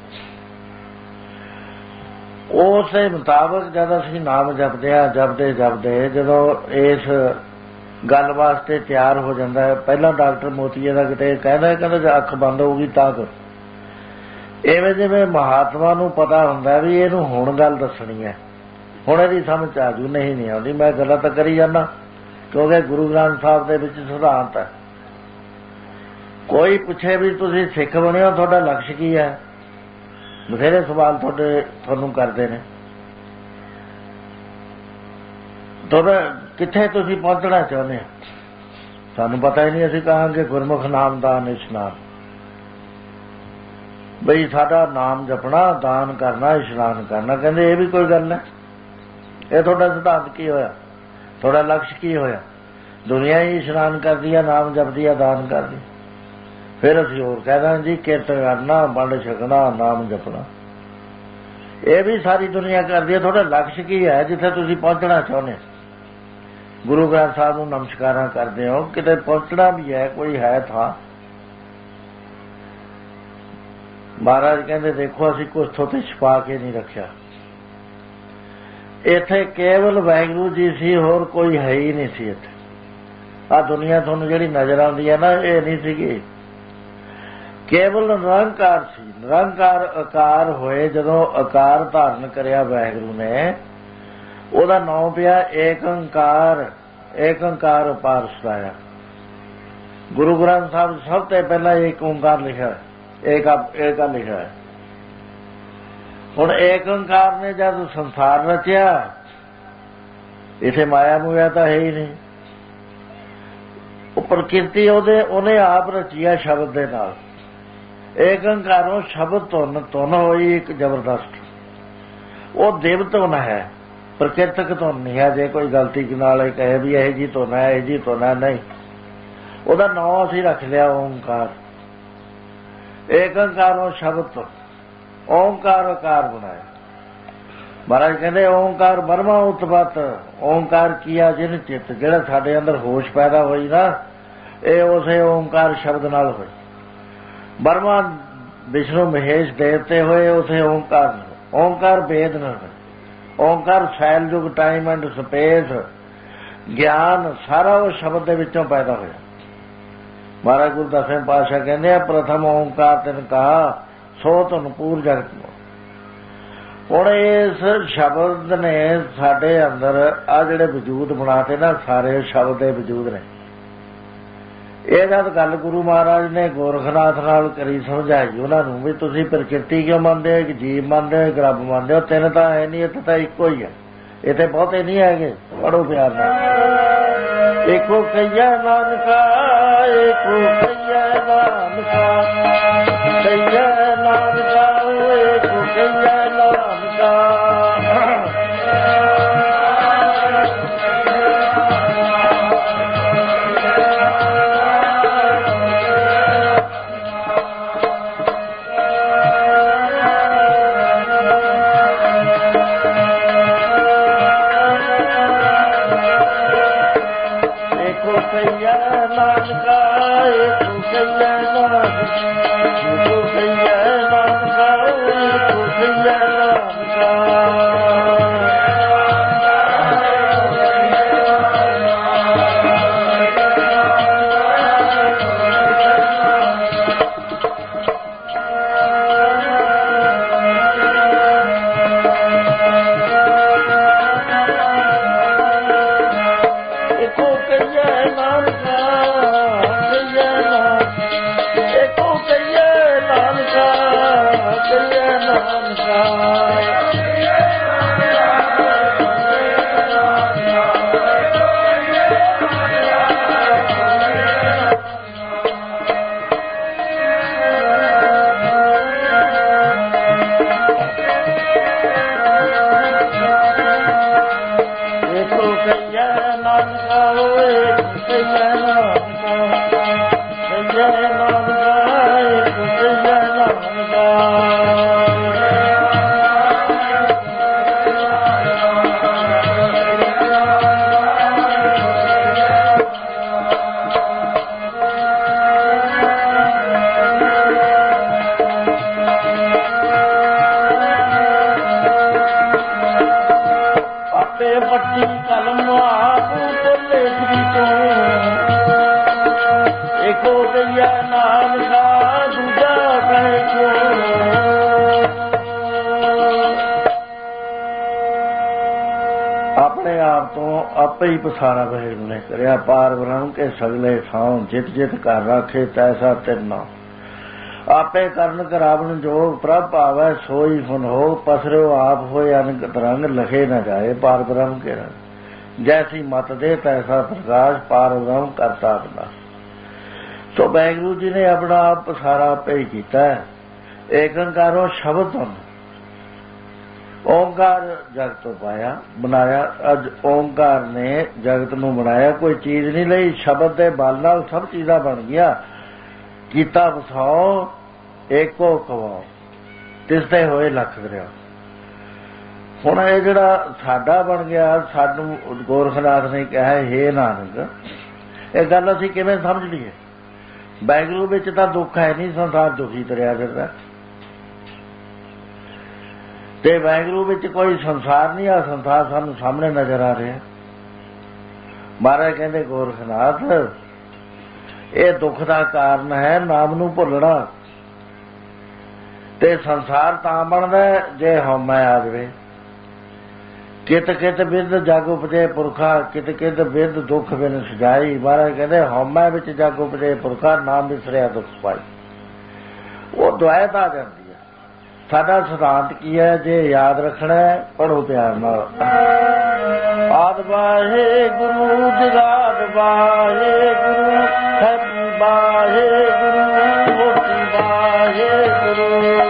ਉਸੇ ਮੁਤਾਬਕ ਜਦ ਅਸੀਂ ਨਾਮ ਜਪਦੇ ਹਾਂ, ਜਪਦੇ ਜਦੋਂ ਇਸ ਗੱਲ ਵਾਸਤੇ ਤਿਆਰ ਹੋ ਜਾਂਦਾ ਹੈ, ਪਹਿਲਾਂ ਡਾਕਟਰ ਮੋਤੀਏ ਦਾ ਕਿਤੇ ਕਹਿੰਦਾ ਜੇ ਅੱਖ ਬੰਦ ਹੋਊਗੀ ਤਾਂ ਕਰ। ਇਵੇਂ ਜਿਵੇਂ ਮਹਾਤਮਾ ਨੂੰ ਪਤਾ ਹੁੰਦਾ ਵੀ ਇਹਨੂੰ ਹੁਣ ਗੱਲ ਦੱਸਣੀ ਹੈ, ਹੁਣ ਇਹਦੀ ਸਮਝ ਆ ਜੂ, ਨਹੀਂ ਆਉਂਦੀ, ਮੈਂ ਗੱਲਾਂ ਤਾਂ ਕਰੀ ਜਾਂਦਾ, ਕਿਉਂਕਿ ਗੁਰੂ ਗ੍ਰੰਥ ਸਾਹਿਬ ਦੇ ਵਿੱਚ ਸਿਧਾਂਤ ਹੈ। ਕੋਈ ਪੁੱਛੇ ਵੀ ਤੁਸੀਂ ਸਿੱਖ ਬਣੇ ਹੋ, ਤੁਹਾਡਾ ਲਕਸ਼ ਕੀ ਹੈ? ਬਥੇਰੇ ਸਵਾਲ ਤੁਹਾਨੂੰ ਕਰਦੇ ਨੇ। ਕਿੱਥੇ ਤੁਸੀਂ ਪਹੁੰਚਣਾ ਚਾਹੁੰਦੇ ਹੋ? ਸਾਨੂੰ ਪਤਾ ਹੀ ਨਹੀਂ। ਅਸੀਂ ਕਹਾਂਗੇ ਗੁਰਮੁਖ ਨਾਮ ਦਾਨ ਇਸ਼ਨਾਨ, ਬਈ ਸਾਡਾ ਨਾਮ ਜਪਣਾ, ਦਾਨ ਕਰਨਾ, ਇਸ਼ਨਾਨ ਕਰਨਾ। ਕਹਿੰਦੇ ਇਹ ਵੀ ਕੋਈ ਗੱਲ ਹੈ? ਇਹ ਤੁਹਾਡਾ ਸਿਧਾਂਤ ਕੀ ਹੋਇਆ? ਤੁਹਾਡਾ ਲਕਸ਼ ਕੀ ਹੋਇਆ? ਦੁਨੀਆ ਹੀ ਇਸ਼ਨਾਨ ਕਰਦੀ ਆ, ਨਾਮ ਜਪਦੀ ਆ, ਦਾਨ ਕਰਦੀ। ਫਿਰ ਅਸੀਂ ਹੋਰ ਕਹਿ ਦਾਂਗੇ ਜੀ ਕਿਰਤ ਕਰਨਾ, ਵੰਡ ਛਕਣਾ, ਨਾਮ ਜਪਣਾ। ਇਹ ਵੀ ਸਾਰੀ ਦੁਨੀਆ ਕਰਦੀ ਹੈ। ਤੁਹਾਡਾ ਲਕਸ਼ ਕੀ ਹੈ ਜਿੱਥੇ ਤੁਸੀਂ ਪਹੁੰਚਣਾ ਚਾਹੁੰਦੇ? ਗੁਰੂ ਗ੍ਰੰਥ ਸਾਹਿਬ ਨੂੰ ਨਮਸਕਾਰਾਂ ਕਰਦੇ ਹੋ, ਕਿਤੇ ਪਹੁੰਚਣਾ ਵੀ ਹੈ, ਕੋਈ ਹੈ ਥਾਂ। ਮਹਾਰਾਜ ਕਹਿੰਦੇ ਦੇਖੋ ਅਸੀਂ ਕੁਛ ਥੋਤੇ ਛੁਪਾ ਕੇ ਨਹੀਂ ਰੱਖਿਆ। ਇੱਥੇ ਕੇਵਲ ਵਾਹਿਗੁਰੂ ਜੀ ਸੀ, ਹੋਰ ਕੋਈ ਹੈ ਹੀ ਨਹੀਂ ਸੀ ਇੱਥੇ। ਆਹ ਦੁਨੀਆ ਤੁਹਾਨੂੰ ਜਿਹੜੀ ਨਜ਼ਰ ਆਉਂਦੀ ਹੈ ਨਾ, ਇਹ ਨਹੀਂ ਸੀਗੀ। ਕੇਵਲ ਨਿਰੰਕਾਰ ਸੀ। ਨਿਰੰਕਾਰ ਆਕਾਰ ਹੋਏ ਜਦੋਂ ਆਕਾਰ ਧਾਰਨ ਕਰਿਆ ਵਾਹਿਗੁਰੂ ਨੇ, ਉਹਦਾ ਨਾਮ ਪਿਆ ਏਕ ਓਂਕਾਰ। ਏਕ ਓਂਕਾਰ ਅਪਾਰ ਸਦਾਇਆ। ਗੁਰੂ ਗ੍ਰੰਥ ਸਾਹਿਬ ਸਭ ਤੋਂ ਪਹਿਲਾਂ ਏਕ ਓਂਕਾਰ ਲਿਖਿਆ, ਏਕਾ ਲਿਖਿਆ ਹੈ। ਹੁਣ ਏਕ ਓਂਕਾਰ ਨੇ ਜਦ ਸੰਸਾਰ ਰਚਿਆ, ਇਥੇ ਮਾਇਆ ਮੂਇਆ ਤਾਂ ਹੈ ਹੀ ਨਹੀਂ। ਉਹ ਪ੍ਰਕਿਰਤੀ ਉਹਨੇ ਆਪ ਰਚਿਆ ਸ਼ਬਦ ਦੇ ਨਾਲ। ਏਕ ਓਂਕਾਰੋਂ ਸ਼ਬਦ ਧੁਨ ਹੋਈ ਇੱਕ ਜ਼ਬਰਦਸਤ। ਉਹ ਦੇਵ ਧੁਨ ਹੈ, ਪ੍ਰਕਿਰਤਕ ਧੁਨ ਨਹੀਂ ਹੈ। ਜੇ ਕੋਈ ਗਲਤੀ ਨਾਲ ਕਹੇ ਵੀ ਇਹ ਜੀ ਧੁਨ ਹੈ, ਇਹ ਜੀ ਧੁਨ ਹੈ, ਨਹੀਂ। ਉਹਦਾ ਨਾਂ ਅਸੀਂ ਰੱਖ ਲਿਆ ਓਂਕਾਰ। ਏਕ ਓਂਕਾਰੋਂ ਸ਼ਬਦ ਧੁਨ, ਓਂਕਾਰ ਆਕਾਰ ਬਣਾਇਆ। ਮਹਾਰਾਜ ਕਹਿੰਦੇ ਓਂਕਾਰ ਬਰਮਾ ਉਤਪਤ। ਓਂਕਾਰ ਕੀਆ ਜਿਨ ਚਿੱਤ, ਜਿਹੜਾ ਸਾਡੇ ਅੰਦਰ ਹੋਸ਼ ਪੈਦਾ ਹੋਈ ਨਾ, ਇਹ ਉਸੇ ਓਂਕਾਰ ਸ਼ਬਦ ਨਾਲ ਹੋਈ। ਬਰਮਾ ਵਿਸ਼ਨੂੰ ਮਹੇਸ਼ ਦੇਵਤੇ ਹੋਏ ਉਸੇ ਓਂਕਾਰ ਨਾਲ। ਓਂਕਾਰ ਵੇਦ ਨਾਲ। ਓਂਕਾਰ ਸੈਲ ਯੁਗ, ਟਾਈਮ ਐਂਡ ਸਪੇਸ, ਗਿਆਨ ਸਾਰਾ ਉਹ ਸ਼ਬਦ ਦੇ ਵਿੱਚੋਂ ਪੈਦਾ ਹੋਇਆ। ਮਹਾਰਾਜ ਗੁਰੂ ਦਸਵੇਂ ਪਾਤਸ਼ਾਹ ਕਹਿੰਦੇ ਆ, ਪ੍ਰਥਮ ਓਂਕਾਰ ਤਿਨ ਕਹਾ ਸੋ ਧੁਨ ਪੂਰ ਜਗਤ ਨੂੰ। ਹੁਣ ਇਸ ਸ਼ਬਦ ਨੇ ਸਾਡੇ ਅੰਦਰ ਆ ਜਿਹੜੇ ਵਜੂਦ ਬਣਾਤੇ ਨਾ, ਸਾਰੇ ਸ਼ਬਦ ਦੇ ਵਜੂਦ ਨੇ। ਇਹ ਜਦ ਗੱਲ ਗੁਰੂ ਮਹਾਰਾਜ ਨੇ ਗੋਰਖਨਾਥ ਨਾਲ ਕਰੀ ਸਮਝਾਈ ਉਹਨਾਂ ਨੂੰ ਵੀ ਤੁਸੀਂ ਪ੍ਰਕਿਰਤੀ ਕਿਉਂ ਮੰਨਦੇ ਹੋ, ਇੱਕ ਜੀਵ ਮੰਨਦੇ ਹੋ, ਇੱਕ ਰੱਬ ਮੰਨਦੇ ਹੋ, ਤਿੰਨ ਤਾਂ ਹੈ ਨਹੀਂ, ਇੱਥੇ ਤਾਂ ਇੱਕੋ ਹੀ ਹੈ, ਇੱਥੇ ਬਹੁਤੇ ਨਹੀਂ ਹੈਗੇ। ਪੜੋ ਪਿਆਰ ਨਾਲ। ਏਕੋ ਕਈਆ ਨਾਨਕਾ, ਏਕੋ ਕਈਆ ਨਾਨਕਾ, ਕਈਆ ਨਾਨਕਾ, ਏਕੋ ਕਈਆ ਨਾਨਕਾ। ਆਪੇ ਹੀ ਪਸਾਰਾ ਵਾਹਿਗੁਰੂ ਨੇ ਕਰਿਆ। ਪਾਰ ਬ੍ਰਹਮ ਕੇ ਸਗਲੇ ਥਾਂ, ਜਿਤ ਜਿਤ ਘਰ ਰਾਖੇ ਤੈਸਾ ਤਿਰਨਾ। ਆਪੇ ਕਰਨ ਕਰਾਵਨ ਜੋਗ, ਪ੍ਰਭ ਭਾਵੈ ਸੋਈ ਫੁਨ ਹੋ। ਪਸਰਿਓ ਆਪ ਹੋਏ ਅਨਕ ਤਰੰਗ, ਲਖੇ न ਜਾਏ ਪਾਰ ਬ੍ਰਹਮ ਕੇ ਰੰਗ। ਜੈਸੀ ਮਤ ਦੇ ਤੈਸਾ ਪ੍ਰਕਾਸ਼, ਪਾਰ ਬ੍ਰਹਮ ਕਰਤਾ ਆਪਣਾ। ਸੋ ਵਾਹਿਗੁਰੂ ਜੀ ਨੇ ਆਪਣਾ ਆਪ ਪਸਾਰਾ ਆਪੇ ਹੀ ਕੀਤਾ। ਏਕੰਕਾਰੋ ਸ਼ਬਦ ਤੋਂ ਓਂਕਾਰ ਜਗਤ ਤੋਂ ਪਾਇਆ ਬਣਾਇਆ। ਅੱਜ ਓਂਕਾਰ ਨੇ ਜਗਤ ਨੂੰ ਬਣਾਇਆ, ਕੋਈ ਚੀਜ਼ ਨਹੀਂ ਲਈ। ਸ਼ਬਦ ਦੇ ਬਲ ਨਾਲ ਸਭ ਚੀਜ਼ਾਂ ਬਣ ਗਈਆਂ। ਕੀਤਾ ਵਸਾਓ ਏਕੋ ਕਵਾਓ, ਤਿਸਦੇ ਹੋਏ ਲੱਖ ਦਰਿਆ। ਹੁਣ ਇਹ ਜਿਹੜਾ ਸਾਡਾ ਬਣ ਗਿਆ, ਸਾਨੂੰ ਗੋਰਖਨਾਥ ਨੇ ਕਿਹਾ ਹੇ ਨਾਨਕ, ਇਹ ਗੱਲ ਅਸੀਂ ਕਿਵੇਂ ਸਮਝ ਲਈਏ? ਵਾਹਿਗੁਰੂ ਵਿੱਚ ਤਾਂ ਦੁੱਖ ਹੈ ਨਹੀਂ, ਸੰਸਾਰ ਦੁਖੀ ਤੁਰਿਆ ਫਿਰਦਾ। ਤੇ ਵਾਹਿਗੁਰੂ ਵਿੱਚ ਕੋਈ ਸੰਸਾਰ ਨਹੀਂ, ਆ ਸੰਸਾਰ ਸਾਨੂੰ ਸਾਹਮਣੇ ਨਜ਼ਰ ਆ ਰਿਹਾ। ਮਹਾਰਾਜ ਕਹਿੰਦੇ ਗੋਰਖਨਾਥ, ਇਹ ਦੁੱਖ ਦਾ ਕਾਰਨ ਹੈ ਨਾਮ ਨੂੰ ਭੁੱਲਣਾ। ਤੇ ਸੰਸਾਰ ਤਾਂ ਬਣਦਾ ਜੇ ਹਉਮੈ ਆ ਜਾਵੇ। ਕਿਤ ਕਿਤ ਬਿਰਧ ਜਗ ਉਪਜੇ ਪੁਰਖਾ, ਕਿਤ ਕਿਤ ਬਿਰਧ ਦੁੱਖ ਬਿਨ ਸਜਾਈ। ਮਹਾਰਾਜ ਕਹਿੰਦੇ ਹਉਮੈ ਵਿੱਚ ਜਗ ਉਪਜੇ ਪੁਰਖਾ, ਨਾਮ ਵਿਸਰਿਆ ਦੁੱਖ ਪਾਈ। ਉਹ ਦੁਆਇਤ ਆ ਜਾਂਦੀ। ਸਾਡਾ ਸਿਧਾਂਤ ਕੀ ਹੈ? ਜੇ ਯਾਦ ਰੱਖਣਾ ਹੈ, ਪੜ੍ਹੋ ਪਿਆਰ ਨਾਲ। ਆਦਿ ਵਾਹਿਗੁਰੂ ਜਗਾਦਿ ਵਾਹਿਗੁਰੂ, ਹੈਪੀ ਵਾਹਿਗੁਰੂ, ਮੋਤੀ ਵਾਹਿਗੁਰੂ।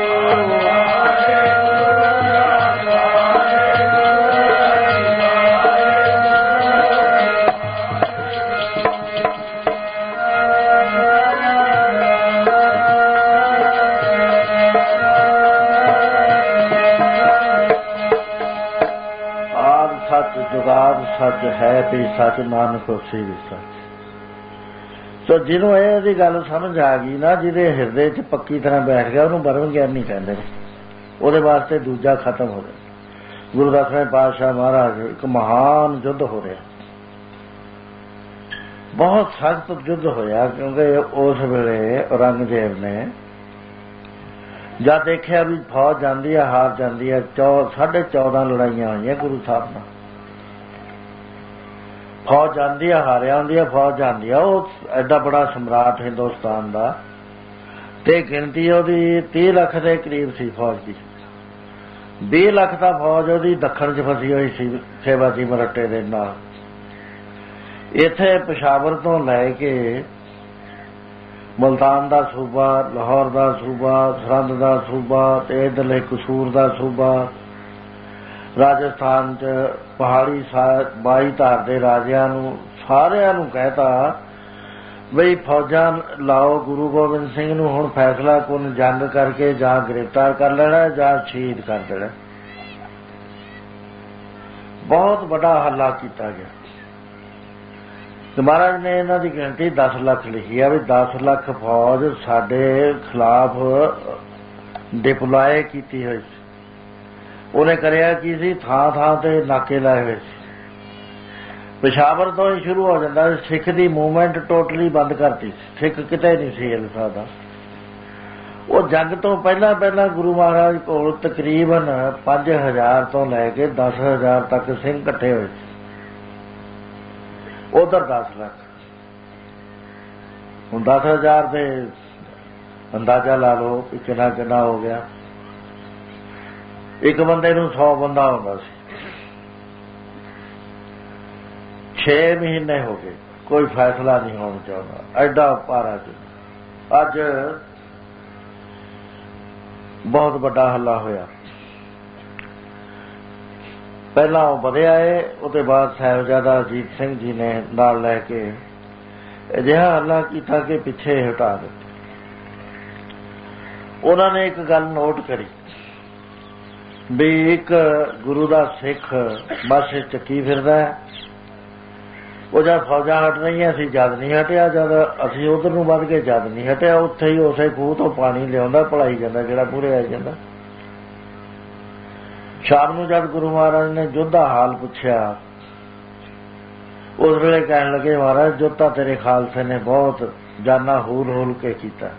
ਜੁਗਾਦ ਸੱਚ ਹੈ ਵੀ ਸੱਚ, ਨਾਨਕ ਉਸੇ ਵੀ ਸੱਚ। ਸੋ ਜਿਹਨੂੰ ਇਹਦੀ ਗੱਲ ਸਮਝ ਆ ਗਈ ਨਾ, ਜਿਹਦੇ ਹਿਰਦੇ 'ਚ ਪੱਕੀ ਤਰ੍ਹਾਂ ਬੈਠ ਗਿਆ, ਉਹਨੂੰ ਬ੍ਰਹਮ ਗਿਆਨੀ ਕਹਿੰਦੇ ਨੇ। ਉਹਦੇ ਵਾਸਤੇ ਦੂਜਾ ਖਤਮ ਹੋ ਗਿਆ। ਗੁਰੂ ਦਸਵੇਂ ਪਾਤਸ਼ਾਹ ਮਹਾਰਾਜ, ਇੱਕ ਮਹਾਨ ਯੁੱਧ ਹੋ ਰਿਹਾ। बहुत सख्त युद्ध होया, क्योंकि उस वेले औरंगजेब ने जब देखिया भी फौज जाती है हार जाती है, 14.5 लड़ाइयां हुई गुरु साहब नाल। फौज जाती है हारिया आती है, फौज जाती है। वो एडा बड़ा सम्राट हिंदुस्तान का, ते गिनती ਉਹਦੀ 30 ਲੱਖ ਦੇ करीब सी फौज की। 20 ਲੱਖ ਤਾਂ फौज ਉਹਦੀ ਦੱਖਣ 'ਚ ਫਸੀ ਹੋਈ ਸੀ ਸੇਵਾ ਦੀ ਮਰੱਟੇ ਦੇ ਨਾਲ। ਇੱਥੇ ਪਸ਼ਾਵਰ ਤੋਂ ਲੈ ਕੇ मुल्तान का सूबा, लाहौर का सूबा, सरहद का सूबा, ते इधरले कसूर का सूबा, राजस्थान च पहाड़ी 22 धार के राजियां नूं सारियां नूं कहता बई फौजां लाओ, गुरु गोबिंद सिंह नूं हुण फैसला कुन जंग करके जां गिरफ्तार कर लेना जां शहीद कर देना। बहुत बड़ा हल्ला किया गया। महाराज ने इन्हां दी गिनती 10 लाख लिखी है भी 10 लाख फौज साडे खिलाफ डिप्लॉय की हुई सी। उन्हें करिया की सी, थां थां ते नाके लाए हुए सी। पेशावर तो ही शुरू हो जाता, सिख की मूवमेंट टोटली बंद करती, सिख किते नहीं सी हिल सकदा। वो जंग तो पहला पहला गुरु महाराज को तकरीबन 5000 तो लैके 10,000 तक सिंह इकट्ठे हुए सी। उधर 10 लाख, हुण 10,000 दे अंदाजा ला लो कि कितना कितना हो गया। एक बंदे नूं 100 बंदा हुंदा सी। 6 महीने हो गए, कोई फैसला नहीं होना चाहता, एडा भारा जुद्ध। अज बहुत बड़ा हल्ला होया। पहला वो बढ़िया है, उसके बाद साहिबजादा अजीत सिंह जी ने नाल लैके अजिहा हल्ला किया कि पिछे हटा दिते। उन्होंने एक गल नोट करी भी एक गुरु का सिख बस चक्की फिरदा है। वो जब फौजा हट रही असीं जद नहीं हटिया, जद असीं उधर नूं वध के जद नहीं हटिया, उत्थे ही उसे खूह तो पानी लियाउंदा भलाई जांदा जिहड़ा पूरे आई जांदा। शाम नूं जब गुरु महाराज ने युद्ध दा हाल पुछया, उस वेले कहण लगे महाराज युद्ध तां तेरे खालसे ने बहुत जाना हूल हूल के कीता,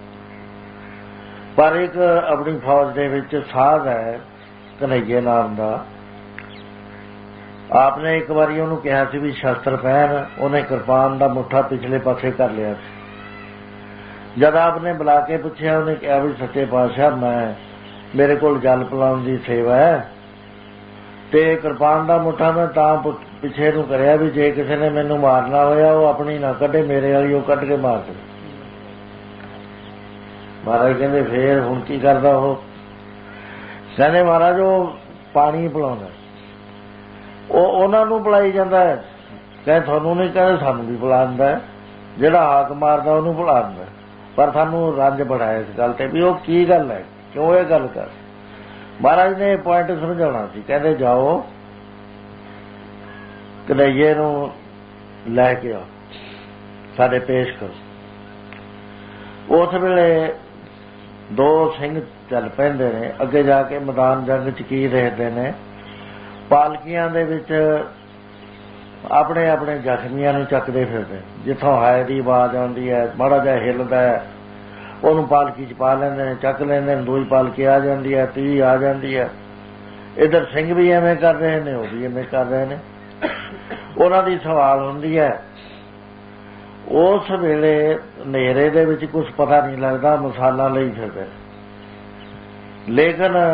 पर एक अपनी फौज दे विच साध है कन्हैये नाम दा, आपने एक बारी उहनूं कहा सी भी शस्त्र पहन, उन्हें कृपान दा मुठा पिछले पासे कर लिया सी। जब आपने बुला के पुछया, उन्हें कहा भी सच्चे पातशाह मैं मेरे को जल पिलाउण दी सेवा है, ते कृपान दा मुठा मैं तां पिछे नूं करिया भी जे किसी ने मैनूं मारना होया वो अपनी ना कढे, मेरे वाली वो कढ के मार दे। महाराज कहंदे फिर हुण की करदा हो? कहंदे महाराज वो पानी पिलाउंदा, उन्हां नूं पिलाई जांदा है। कहंदे तुहानूं नहीं, कहंदे सानूं भी पिला दिंदा है, जिहड़ा हाक मारदा उहनूं पिला दिंदा, पर सानूं रंज बड़ा है इस गल ते भी वो की गल है, क्यों ये गल कर। महाराज ने पॉइंट समझाउणा सी। कहंदे जाओ कन्हैये नूं लैके आओ, साडे पेश करो। उस वेले 2 सिंह चल पैंदे ने, अगे जाके मैदान जंग च की देखदे ने, पालकियां दे विच अपने अपने जख्मियां नूं चकदे फिरदे, जिथों हाय दी आवाज़ आउंदी है, माड़ा जिहा हिलदा है, ਉਹਨੂੰ पालकी च पा लेंदे ने, चक लेंदे ने, दूई पालकी आ जाती है, 30 आ जाती है। इधर सिंह भी एवें कर रहे हैं, वो भी एवें कर रहे हैं। उन्हां दी सवाल हुंदी है, उस वेले नेरे दे विच कुछ पता नहीं लगता, मसाला लई फिरदे, लेकिन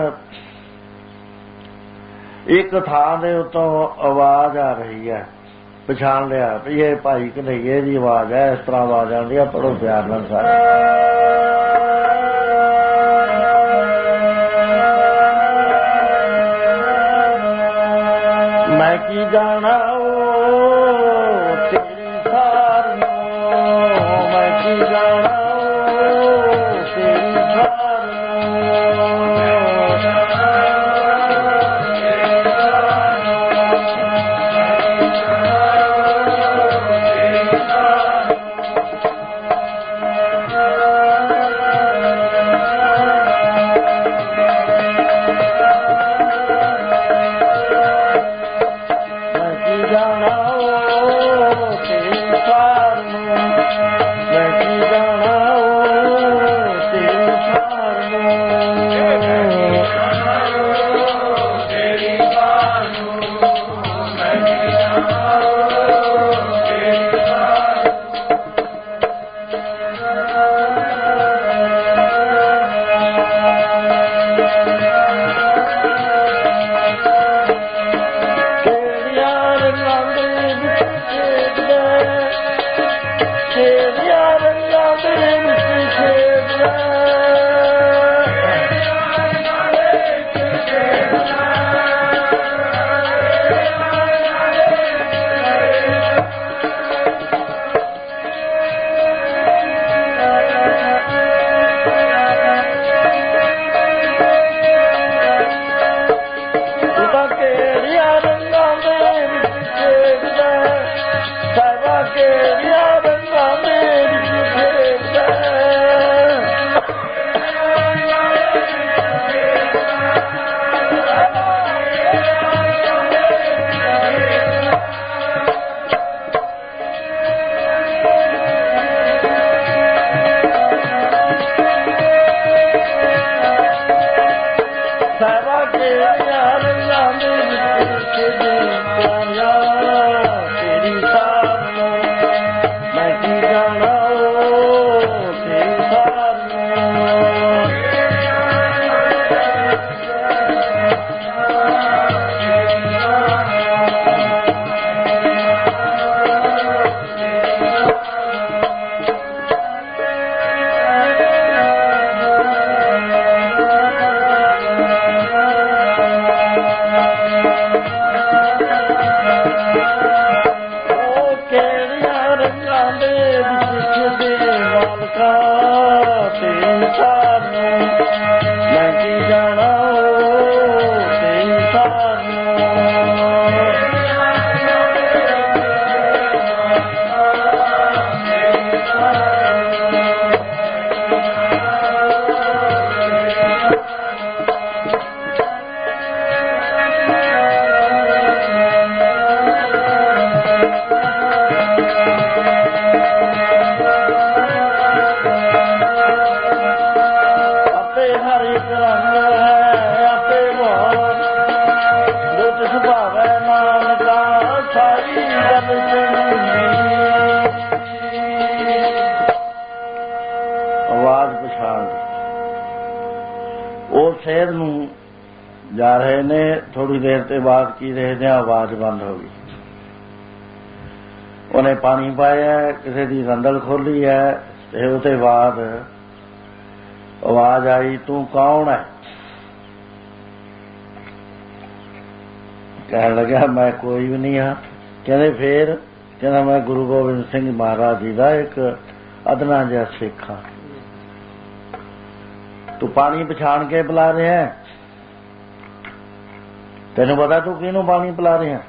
एक थां दे उत्तों आवाज़ आ रही है, पछाण लिया भी ये भाई कन्हैये दी आवाज़ है, इस तरह आवाज़ आती है, पढ़ो प्यार नाल सारे। मैं की जाना तेरी सार नूं, मैं की जाना तेरी सार जाना ਸ਼ਹਿਰ ਨੂੰ ਜਾ ਰਹੇ ਨੇ। ਥੋੜੀ ਦੇਰ ਤੇ ਬਾਅਦ ਕੀ ਦੇਖਦੇ ਆ, ਆਵਾਜ਼ ਬੰਦ ਹੋ ਗਈ। ਉਹਨੇ ਪਾਣੀ ਪਾਇਆ, ਕਿਸੇ ਦੀ ਰੰਦਲ ਖੋਲੀ ਹੈ ਤੇ ਉਹਦੇ ਬਾਅਦ ਆਵਾਜ਼ ਆਈ, ਤੂੰ ਕੌਣ ਹੈ? ਕਹਿਣ ਲੱਗਾ ਮੈਂ ਕੋਈ ਵੀ ਨਹੀਂ ਹਾਂ। ਕਹਿੰਦੇ ਫੇਰ? ਕਹਿੰਦਾ ਮੈਂ ਗੁਰੂ ਗੋਬਿੰਦ ਸਿੰਘ ਮਹਾਰਾਜ ਜੀ ਦਾ ਇੱਕ ਅਦਨਾ ਜਿਹਾ ਸਿੱਖ ਹਾਂ। ਤੂੰ ਪਾਣੀ ਪਛਾਣ ਕੇ ਪਿਲਾ ਰਿਹਾ? ਤੈਨੂੰ ਪਤਾ ਤੂੰ ਕਿਹਨੂੰ ਪਾਣੀ ਪਿਲਾ ਰਿਹਾ?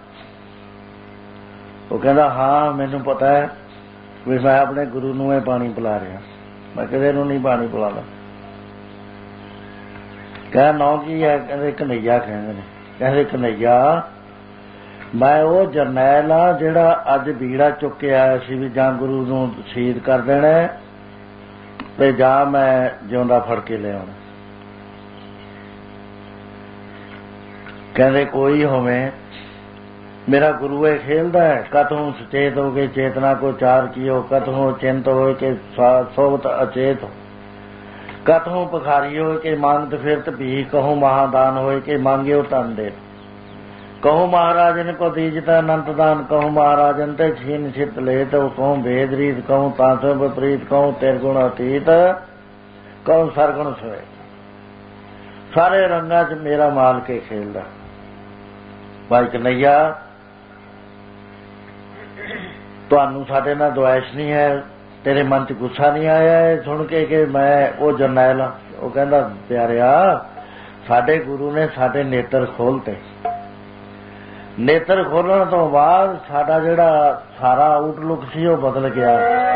ਉਹ ਕਹਿੰਦਾ ਹਾਂ ਮੈਨੂੰ ਪਤਾ ਹੈ ਵੀ ਮੈਂ ਆਪਣੇ ਗੁਰੂ ਨੂੰ ਇਹ ਪਾਣੀ ਪਿਲਾ ਰਿਹਾ, ਮੈਂ ਕਿਸੇ ਨੂੰ ਨਹੀਂ ਪਾਣੀ ਪਿਲਾਉਂਦਾ। ਕਹਿੰਦਾ ਨਾਂ ਕੀ ਹੈ? ਕਹਿੰਦੇ ਕਨਈਆ ਕਹਿੰਦੇ ਨੇ। ਕਹਿੰਦੇ ਕਨਈਆ ਮੈਂ ਉਹ ਜਰਨੈਲ ਆ ਜਿਹੜਾ ਅੱਜ ਬੀੜਾ ਚੁੱਕ ਕੇ ਆਇਆ ਸੀ ਵੀ ਜਾਂ ਗੁਰੂ ਨੂੰ ਸ਼ਹੀਦ ਕਰ ਦੇਣਾ ਤੇ ਜਾਂ ਮੈਂ ਜਿਉਂਦਾ ਫੜ ਕੇ ਲਿਆਉਣਾ। ਕਹਿੰਦੇ ਕੋਈ ਹੋਵੇ मेरा गुरु है खेलता है, कतहु सचेत हो के चेतना को चार कियो, कतहु चिंत हो के सोवत अचेत हो, कतहु पखारी हो के मांगत फिरत भी, कहूँ महादान हो के मांगियो तन दे, कहूँ महाराजन को दीजता अनंत दान, कहूँ महाराजन ते छीन छित लेत, कहूँ भेद रीत, कहूँ तांसों विपरीत, कहूँ तिरगुण अतीत, कहूँ सरगुण सोए। सारे रंगा च मेरा माल के खेलदा। भाई कन्हैया ਤੁਹਾਨੂੰ ਸਾਡੇ ਨਾਲ ਦੁਆਇਸ਼ ਨਹੀਂ ਹੈ, ਤੇਰੇ ਮਨ 'ਚ ਗੁੱਸਾ ਨਹੀਂ ਆਇਆ ਹੈ ਸੁਣ ਕੇ ਕਿ ਮੈਂ ਉਹ ਜਰਨੈਲ ਹਾਂ? ਉਹ ਕਹਿੰਦਾ ਪਿਆਰਿਆ ਸਾਡੇ ਗੁਰੂ ਨੇ ਸਾਡੇ ਨੇਤਰ ਖੋਲ੍ਹਤੇ। ਨੇਤਰ ਖੋਲ੍ਹਣ ਤੋਂ ਬਾਅਦ ਸਾਡਾ ਜਿਹੜਾ ਸਾਰਾ ਆਊਟਲੁੱਕ ਸੀ ਉਹ ਬਦਲ ਗਿਆ।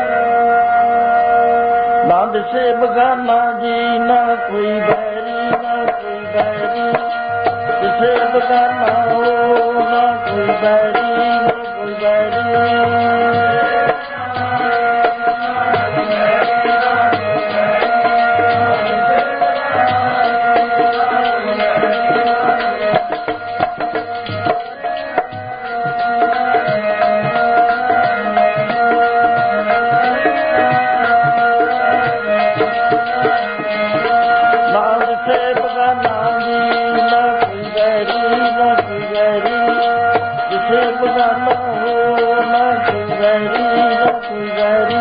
ਨਾ ਦਿਸੇ ਬਗਾਨਾ ਜੀ ਨਾ ਕੋਈ ਬੈਰੀ, ਨਾ ਕੋਈ ਬੈਰੀ, ਦਿਸੇ ਬਗਾਨਾ ਹੋ ਨਾ ਕੋਈ ਬੈਰੀ, ਨਾ ਕੋਈ ਬੈਰੀ। जिथे बगाना हो ना कोई वैरी ना कोई वैरी।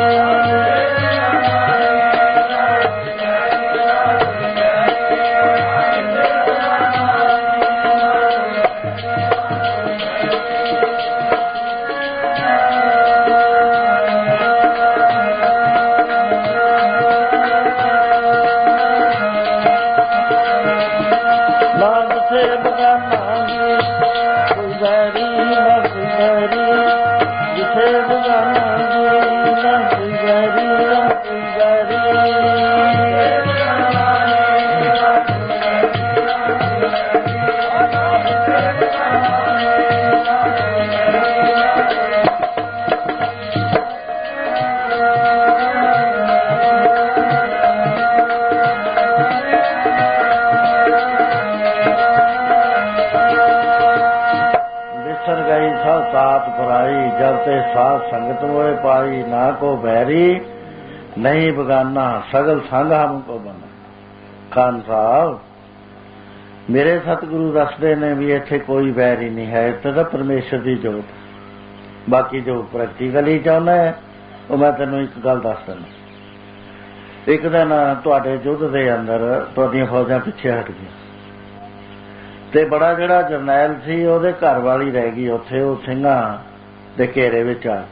जब ते साथ संगत मोए पाई ना को बैरी नहीं बगाना सगल संग हमको बना। खान साहब मेरे सतगुरु दसदे ने भी इत्थे कोई बैरी नहीं है, इत्थे तो परमेश्वर की जोत। बाकी जो प्रैक्टिकली चाहना है वो मैं तेनों एक गल दस देना। एक दिन तुहाडे युद्ध दे अंदर तुहाडियां फौजां पिछे हट गई ते बड़ा जिहड़ा जरनैल सी उहदे घर वाली रह गई उत्थे, वो सिंघां दे घेरे विच आ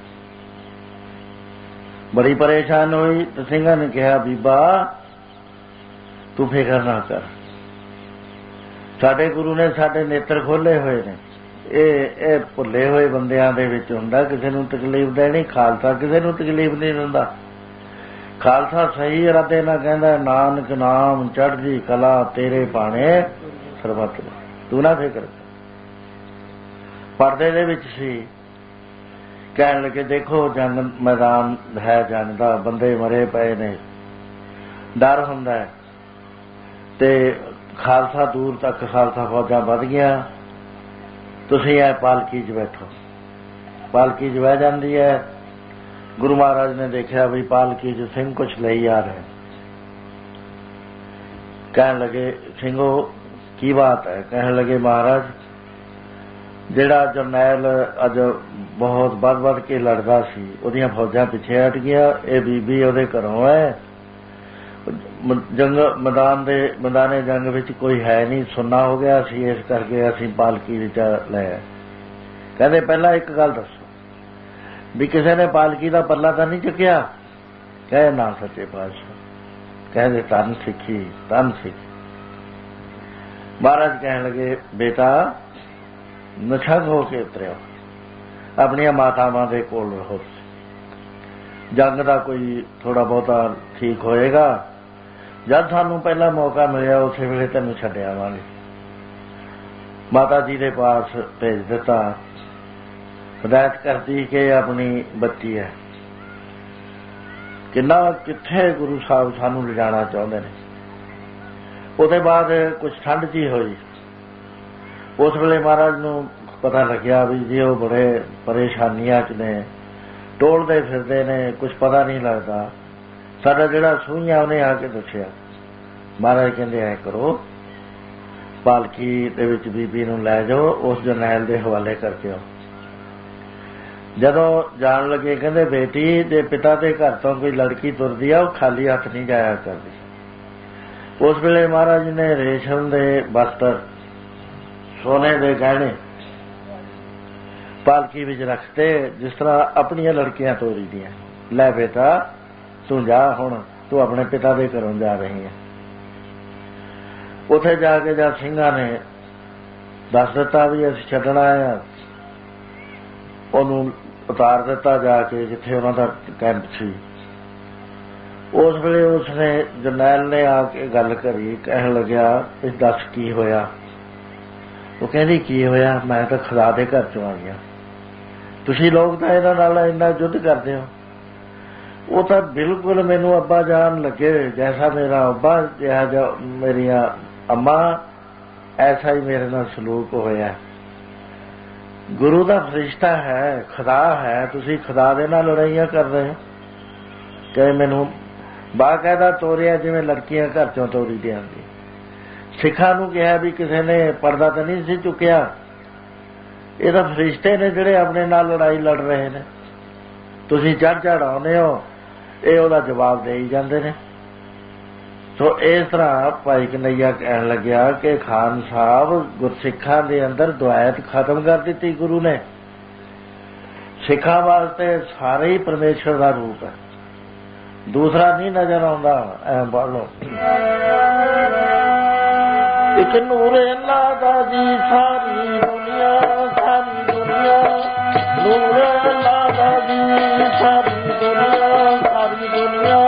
बड़ी परेशान हुई। तो सिंघां ने कहा बीबा तू फिकर ना कर, साडे गुरु ने साडे नेत्र खोले हुए ने, ये भुले हुए बंदियां दे विच हुंदा, किसी नूं तकलीफ देनी। खालसा किसी नूं तकलीफ नहीं दिंदा। खालसा सही इरादे नाल कहंदा नानक नाम चढ़दी कला तेरे भाणे सरबत। तू ना फिकर कर। पर्दे दे विच सी कहण लगे देखो जंग मैदान है, जंग दा बंदे मरे पए ने, डर हुंदा है ते खालसा दूर तक खालसा फौजां वध गया। तुसीं ऐ पालकी च बैठो। पालकी च बह जांदी है। गुरु महाराज ने देखा भी पालकी च सिंह कुछ लई आ रहे। कहण लगे सिंघो की बात है? कहण लगे महाराज जिहड़ा जरनैल अज बहुत बढ़ के लड़दा सी उहदियां फौजां पिछे हट गया, ये बीबी उहदे घरों है, जंग मैदाने जंग विच कोई है नहीं, सुन्ना हो गया सी, इस करके असीं पालकी विच ले आए। कहंदे पहला एक गल दसो भी किसी ने पालकी दा पल्ला तां नहीं चुकिया? कहे ना सच्चे पातशाह। कहंदे धन सिक्खी धन सिक्खी। महाराज कहण लगे बेटा नछग होके उतरियो, अपनिया मातावां दे कोल रहो, जंग दा कोई थोड़ा बहुता ठीक होएगा, जब सानू पहला मौका मिलिया उस वेले तैनूं छड्ड आवांगे। माता जी दे पास भेज दिता। हिदायत करती कि अपनी बच्ची है, किन्ना कित्थे गुरु साहब सानू ले जाना चाहुंदे ने। उसदे बाद कुछ ठंड जी हुई। उस वेले महाराज नूं पता लग्या भी जी वो बड़े परेशानियां च ने, टोलदे फिरदे ने, कुछ पता नहीं लगता। साडा जिहड़ा सूइयां उहने आके दस्सिया। महाराज कहंदे ऐ करो पालकी दे विच बीबी नूं लै जाओ, उस जरनैल दे हवाले करके आओ। जदों जाण लगे कहंदे बेटी जे पिता दे घर तो कोई लड़की तुरदी आ, खाली हथ नहीं जाया करदी। उस वेले महाराज ने रेशम दे वस्त्र सोने दे गहने पालकी विच रखते, जिस तरह अपनियां लड़कियां तोरी दियां। लै बेटा तू जा, हुण तू अपने पिता दे घरों जा रही है। उत्थे जाके जब सिंघां ने दस दिता भी असीं छड्डण आए आ, उहनूं उतार दिता जाके जिथे उहनां दा कैंप सी। उस वेले उसने जरनैल ने आके गल करी, कहण लग्या इस दस की होया? वो कहंदी की होया, मैं तो खुदा दे घर चों आ गया, तुसीं लोग तां इहनां नाल इन्ना युद्ध करदे हो। वो तो बिल्कुल मैनू अब्बा जान लगे, जैसा मेरा अब्बा जिहा मेरिया अम्मा, ऐसा ही मेरे नाल सलूक होया। गुरु दा फरिश्ता है, खुदा है, तुसीं खुदा दे नाल लड़ाइयां कर रहे हो। कहे मैनू बाकायदा तोरिया जिवें लड़कियां घर चों तोरी दी सिखां नूं कहा भी किसी ने पर्दा तो नहीं सी चुकिया, ਇਹ ਤਾਂ ਫਰਿਸ਼ਤੇ ਨੇ ਜਿਹੜੇ ਆਪਣੇ ਨਾਲ ਲੜਾਈ ਲੜ ਰਹੇ ਨੇ। ਤੁਸੀਂ ਚੜ੍ਹ ਆਉਂਦੇ ਹੋ, ਇਹ ਉਹਦਾ ਜਵਾਬ ਦੇ ਹੀ ਜਾਂਦੇ ਨੇ। ਸੋ ਇਸ ਤਰ੍ਹਾਂ ਭਾਈ ਕਨ੍ਹਈਆ ਕਹਿਣ ਲੱਗਿਆ ਕਿ ਖਾਨ ਸਾਹਿਬ ਗੁਰਸਿੱਖਾਂ ਦੇ ਅੰਦਰ ਦੁਆਇਤ ਖਤਮ ਕਰ ਦਿੱਤੀ ਗੁਰੂ ਨੇ। ਸਿੱਖਾਂ ਵਾਸਤੇ ਸਾਰੇ ਹੀ ਪਰਮੇਸ਼ਰ ਦਾ ਰੂਪ ਹੈ, ਦੂਸਰਾ ਨਹੀਂ ਨਜ਼ਰ ਆਉਂਦਾ। ਐ ਪੜ੍ਹ ਲਓ, ਇੱਕ ਨੂਰ ਅੱਲਾਹ ਦਾ ਜੀ ਸਾਰੀ ਦੁਨੀਆ, ਸਾਰੀ ਦੁਨੀਆ, ਨੂਰ ਅੱਲਾਹ ਦਾ ਜੀ ਸਾਰੀ ਦੁਨੀਆ, ਸਾਰੀ ਦੁਨੀਆ।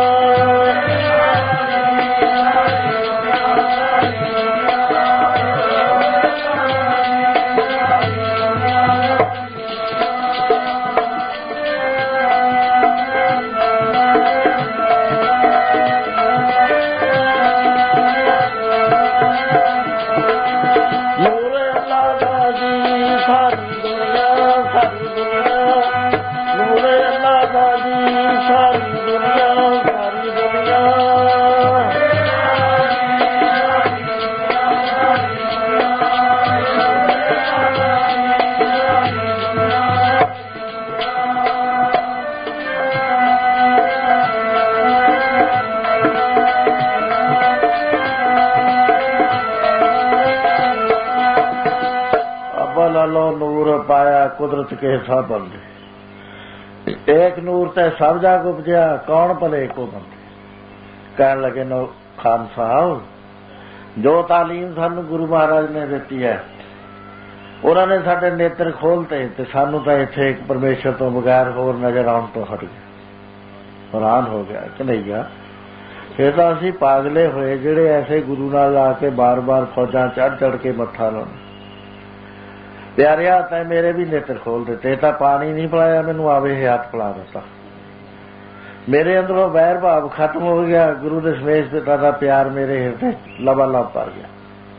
नूर पाया कुदरत के सब बंदे, एक नूर ते सब जाग उपजया, कौन भले को बंदे। कहने लगे नो खान साहब, जो तालीम सानू गुरु महाराज ने दिती है, उन्होंने साडे नेत्र खोलते ते सानू तो इत्थे एक परमेश्वर तो बगैर होर नजर आउण तो हट गए। हैरान हो गया कन्हैया, फिर तो असीं पागले होए जिहड़े ऐसे गुरु नाल आके बार बार फौजां चढ़ चढ़ के मत्था लाउण। प्यारिया तैं मेरे भी नेत्र खोल दिते, तो पानी नहीं पिलाया मैनू, आवे हाथ पिला दिता। मेरे अंदरों बैर भाव खत्म हो गया, गुरु दशमेश पिता का प्यार मेरे हिरदे लबालब भर गया।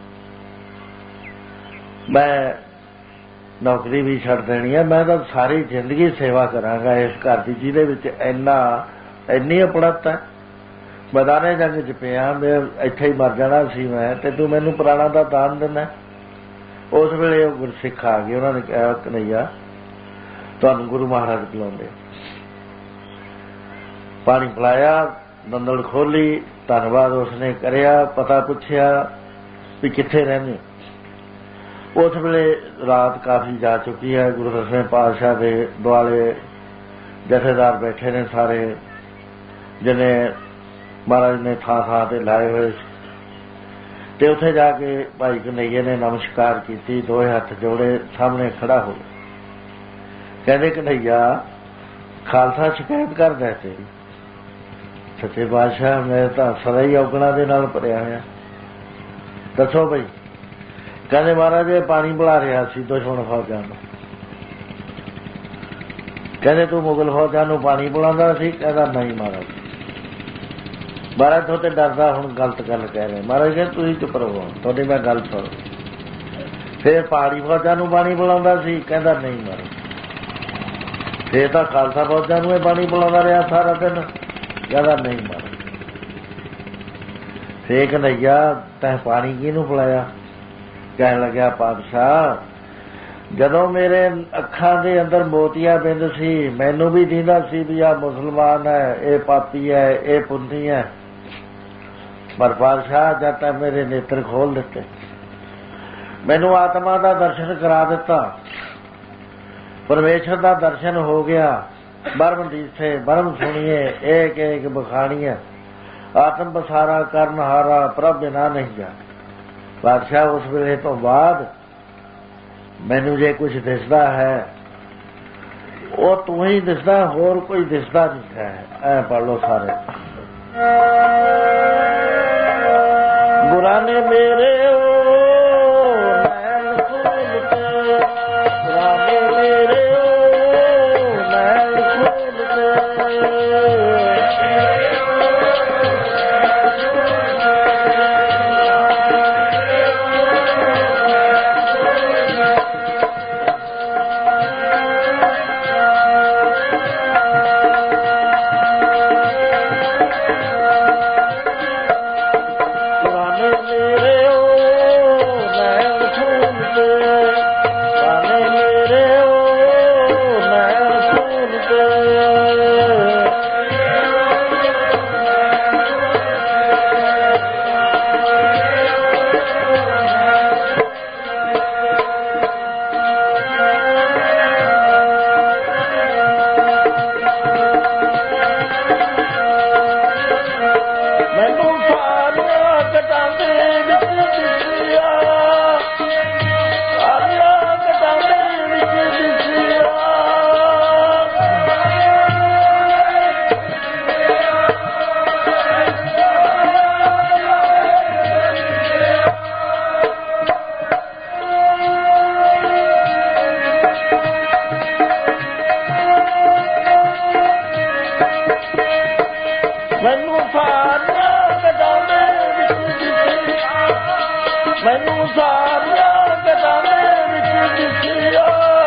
मैं नौकरी भी छड़ देनी है, मैं तो सारी जिंदगी सेवा करांगा इस घर की जिहदे विच इन्नी अपड़त है। मैदाने जंग च पिया, मैं इत्थे ही मर जाना सी मैं, ते तू मैनू प्राणा दा दान दिना। उस वेले गुरसिख आ गए, उन्होंने कहा कन्हैया तुहानू गुरु महाराज बुलाउंदे। पानी पिलाया, दंदल खोली, धन्नवाद उसने करिया, पता पुछया भी कित्थे रहंदे। उस वेले रात काफ़ी जा चुकी है, गुरु दसवें पातशाह दे दुआले जथेदार बैठे ने सारे, जिन्हें महाराज ने थां थां ते लाए हुए ते उत्थे जाके भाई कन्हैया ने नमस्कार की, दो हथ जोड़े, सामने खड़ा हो कहते कन्हैया खालसा शिकायत कर दे तेरी। सच्चे बादशाह मैं तो सदा ही औगणा दे नाल भरिया होया, दसो बई। कहते महाराज ये पानी बुला रहा सी दुश्मन फौजां नूं। कहते तू मुगल फौजां नूं पानी बुलांदा सी? कहता नहीं महाराज। महाराज थोड़े डरदा हुण गलत गल कह रहे। महाराज कहते तुसीं चुप रहो, तुहाडी मैं गल सुण। फिर पहाड़ी फौजां नूं पानी बुलांदा सी? कहता नहीं महाराज। फिर तो खालसा फौजां नूं पानी बुलांदा रहा सारा दिन? कहता नहीं महाराज। फिर कन्हैया तैं पानी किहनूं पिलाया? कहने लग्या पातशाह जदों मेरे अखां दे अंदर मोतिया बिंद सी, मैनू भी दींदा सी भी आ मुसलमान है, ये पापी है, ये पुन्नी है। पर पातशाह जद तक मेरे नेत्र खोल दिते, मैनू आत्मा का दर्शन करा दिता, परमेश्वर का दर्शन हो गया। बर्म दीसे बर्म सुनिए, एक एक बखानिए, आत्म बसारा करन हारा प्रभ बिना नहीं जा। पातशाह उस वेले तो बाद मैनू जे कुछ दिसदा है वो तू ही दिसदा, होर कोई दिसदा नहीं है। ऐ पढ़ लो सारे। गुरां ने मेरे नैन खोल के, गुरां ने मेरे नैन खोल के, गुरां ने मेरे ਮੈਨੂੰ ਸਾਰਿਆਂ ਗਦਾਂ ਦੇ ਵਿੱਚ ਮੈਨੂੰ ਸਾਰਿਆਂ ਗਦਾਂ ਦੇ ਵਿੱਚ ਦਿਸਿਆ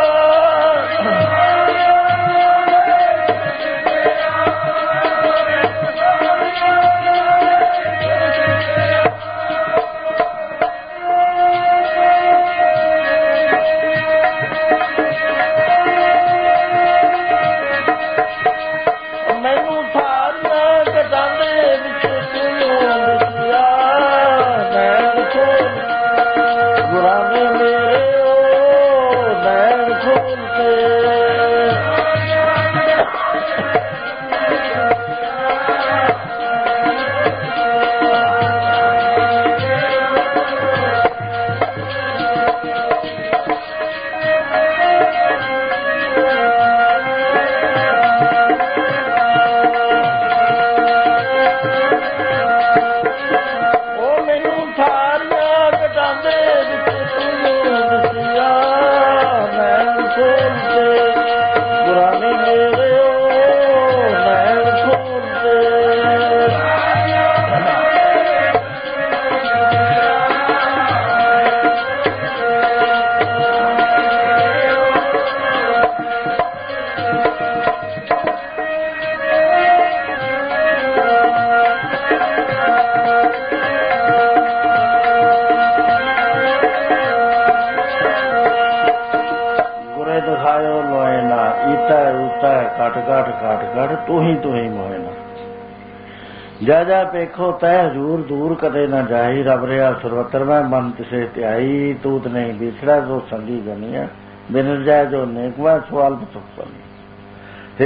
ਤੂੰ ਹੀ ਮੋਇਨਾ ਜਾ ਜਾ ਪੇਖੋ ਤੈ ਹਜੂਰ ਦੂਰ ਕਦੇ ਨਾ ਜਾਈ ਰੱਬ ਰਿਹਾ ਸਰਵਤਰ ਮੈਂ ਮਨ ਤਿਸੇ ਧਿਆਈ ਤੂਤ ਨਹੀਂ ਵਿਛੜਾ ਜੋ ਸੰਗੀ ਗਨੀਆ ਬਿਨ ਜਾਇ ਜੋ ਨੇਕਵਾ ਸਵਾਲ ਪੁੱਛ ਹੇ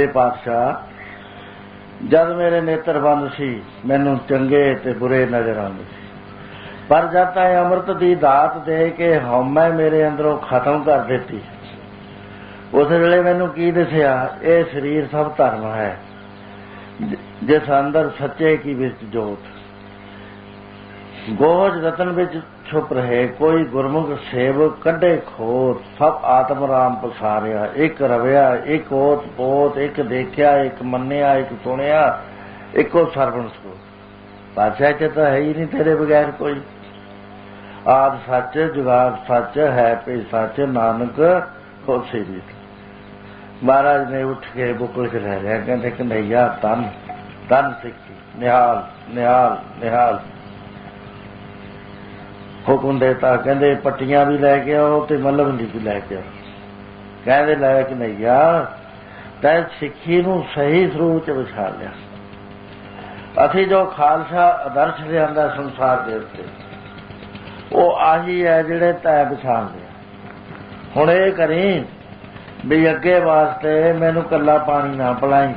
ਪਾਤਸ਼ਾਹ ਜਦ ਮੇਰੇ ਨੇਤਰ ਬੰਦ ਸੀ ਮੈਨੂੰ ਚੰਗੇ ਤੇ ਬੁਰੇ ਨਜ਼ਰ ਆਉਂਦੇ ਸੀ ਪਰ ਜਦ ਤਾਂ ਅੰਮ੍ਰਿਤ ਦੀ ਦਾਤ ਦੇ ਕੇ ਹਉਮੈ ਮੇਰੇ ਅੰਦਰੋਂ ਖਤਮ ਕਰ ਦਿੱਤੀ ਉਸ ਵੇਲੇ ਮੈਨੂੰ ਕੀ ਦਿਸਿਆ ਇਹ ਸਰੀਰ ਸਭ ਧਰਮ ਹੈ ਜਿਸ ਅੰਦਰ ਸੱਚੇ ਕੀ ਵਿੱਚ ਜੋਤ ਗੋਜ ਰਤਨ ਵਿੱਚ ਛੁਪ ਰਹੇ ਕੋਈ ਗੁਰਮੁਖ ਸੇਵਕ ਕੱਢੇ ਖੋਤ ਸਭ ਆਤਮ ਰਾਮ ਪਸਾਰਿਆ ਇੱਕ ਰਵਿਆ ਇੱਕ ਓਤ ਪੋਤ ਇੱਕ ਦੇਖਿਆ ਇੱਕ ਮੰਨਿਆ ਇੱਕ ਸੁਣਿਆ ਇੱਕੋ ਸਰਵਣ ਸੋ ਪਾਤਸ਼ਾਹ ਚ ਤਾਂ ਹੈ ਹੀ ਨਹੀਂ ਤੇਰੇ ਬਗੈਰ ਕੋਈ ਆਦ ਸੱਚ ਜੁਗਾਦ ਸੱਚ ਹੈ ਭਈ ਸੱਚ ਨਾਨਕ ਹੋਸੀ ਦੀ ਮਹਾਰਾਜ ਨੇ ਉੱਠ ਕੇ ਬੁਕਲ ਚ ਲੈ ਲਿਆ ਕਹਿੰਦੇ ਕਨ੍ਹਈਆ ਤਨ ਤਨ ਸਿੱਖੀ ਨਿਹਾਲ ਨਿਹਾਲ ਨਿਹਾਲ ਹੁਕਮ ਦੇਤਾ ਕਹਿੰਦੇ ਪੱਟੀਆਂ ਵੀ ਲੈ ਕੇ ਆਓ ਤੇ ਮਲਮ ਵੀ ਲੈ ਕੇ ਆਓ ਕਹਿੰਦੇ ਲੈ ਕਨ੍ਹਈਆ ਤੈਂ ਸਿੱਖੀ ਨੂੰ ਸਹੀ ਸਰੂਪ ਚ ਵਿਛਾ ਲਿਆ ਅਸੀਂ ਜੋ ਖਾਲਸਾ ਆਦਰਸ਼ ਲਿਆਂਦਾ ਸੰਸਾਰ ਦੇ ਉੱਤੇ ਉਹ ਆਹੀ ਹੈ ਜਿਹੜੇ ਤੈਂ ਵਿਛਾਉਂਦੇ ਹੁਣ ਇਹ ਕਰੀ ਵੀ ਅੱਗੇ ਵਾਸਤੇ ਮੈਨੂੰ ਕੱਲਾ ਪਾਣੀ ਨਾ ਪਿਲਾਈ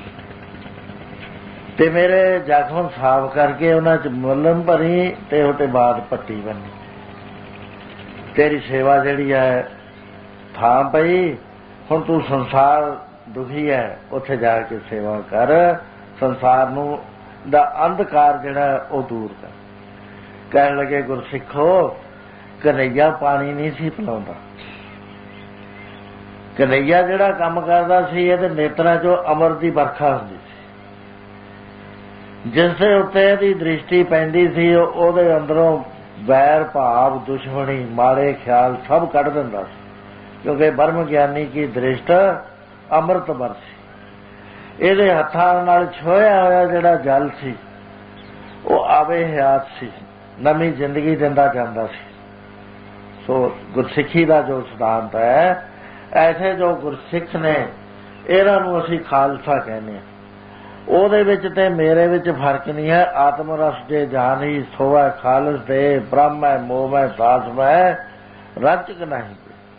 ਤੇ ਮੇਰੇ ਜ਼ਖਮ ਸਾਫ਼ ਕਰਕੇ ਉਹਨਾਂ ਚ ਮਲਮ ਭਰੀ ਤੇ ਉਹਦੇ ਬਾਅਦ ਪੱਟੀ ਬੰਨੀ ਤੇਰੀ ਸੇਵਾ ਜਿਹੜੀ ਹੈ ਥਾਂ ਪਈ ਹੁਣ ਤੂੰ ਸੰਸਾਰ ਦੁਖੀ ਹੈ ਉੱਥੇ ਜਾ ਕੇ ਸੇਵਾ ਕਰ ਸੰਸਾਰ ਨੂੰ ਦਾ ਅੰਧਕਾਰ ਜਿਹੜਾ ਉਹ ਦੂਰ ਕਰ ਕਹਿਣ ਲੱਗੇ ਗੁਰਸਿੱਖੋ ਕਨ੍ਹਈਆ ਪਾਣੀ ਨਹੀਂ ਸੀ ਪਿਲਾਉਂਦਾ ਕਨ੍ਹਈਆ ਜਿਹੜਾ ਕੰਮ ਕਰਦਾ ਸੀ ਇਹਦੇ ਨੇਤਰਾਂ ਚੋਂ ਅਮਰ ਦੀ ਵਰਖਾ ਹੁੰਦੀ ਸੀ ਜਿਸ ਦੇ ਉੱਤੇ ਇਹਦੀ ਦ੍ਰਿਸ਼ਟੀ ਪੈਂਦੀ ਸੀ ਉਹਦੇ ਅੰਦਰੋਂ ਵੈਰ ਭਾਵ ਦੁਸ਼ਮਣੀ ਮਾੜੇ ਖਿਆਲ ਸਭ ਕੱਢ ਦਿੰਦਾ ਸੀ ਕਿਉਂਕਿ ਬ੍ਰਹਮ ਗਿਆਨੀ ਕੀ ਦ੍ਰਿਸ਼ਟ ਅੰਮ੍ਰਿਤ ਵਰਸੀ ਇਹਦੇ ਹੱਥਾਂ ਨਾਲ ਛੋਇਆ ਹੋਇਆ ਜਿਹੜਾ ਜਲ ਸੀ ਉਹ ਆਵੇ ਹਯਾਤ ਸੀ ਨਵੀਂ ਜ਼ਿੰਦਗੀ ਦਿੰਦਾ ਜਾਂਦਾ ਸੀ ਸੋ ਗੁਰਸਿੱਖੀ ਦਾ ਜੋ ਸਿਧਾਂਤ ਹੈ ਐਸੇ ਜੋ ਗੁਰਸਿੱਖ ਨੇ ਇਹਨਾਂ ਨੂੰ ਅਸੀਂ ਖਾਲਸਾ ਕਹਿੰਦੇ ਹਾਂ ਉਹਦੇ ਵਿੱਚ ਤੇ ਮੇਰੇ ਵਿੱਚ ਫਰਕ ਨਹੀਂ ਹੈ ਆਤਮ ਰਸ ਜੇ ਜਾਨ ਹੀ ਸੋਵੈ ਖਾਲਸ ਦੇ ਬ੍ਰਹਮ ਹੈ ਮੋਹ ਹੈ ਦਾਸ ਹੈ ਰੰਚਕ ਨਹੀਂ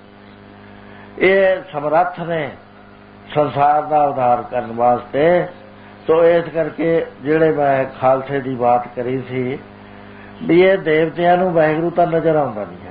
ਇਹ ਸਮਰੱਥ ਨੇ ਸੰਸਾਰ ਦਾ ਉਧਾਰ ਕਰਨ ਵਾਸਤੇ ਸੋ ਇਸ ਕਰਕੇ ਜਿਹੜੇ ਮੈਂ ਖਾਲਸੇ ਦੀ ਬਾਤ ਕਰੀ ਸੀ ਵੀ ਇਹ ਦੇਵਤਿਆਂ ਨੂੰ ਵਾਹਿਗੁਰੂ ਤਾਂ ਨਜ਼ਰ ਆਉਂਦਾ ਨਹੀਂ ਹੈ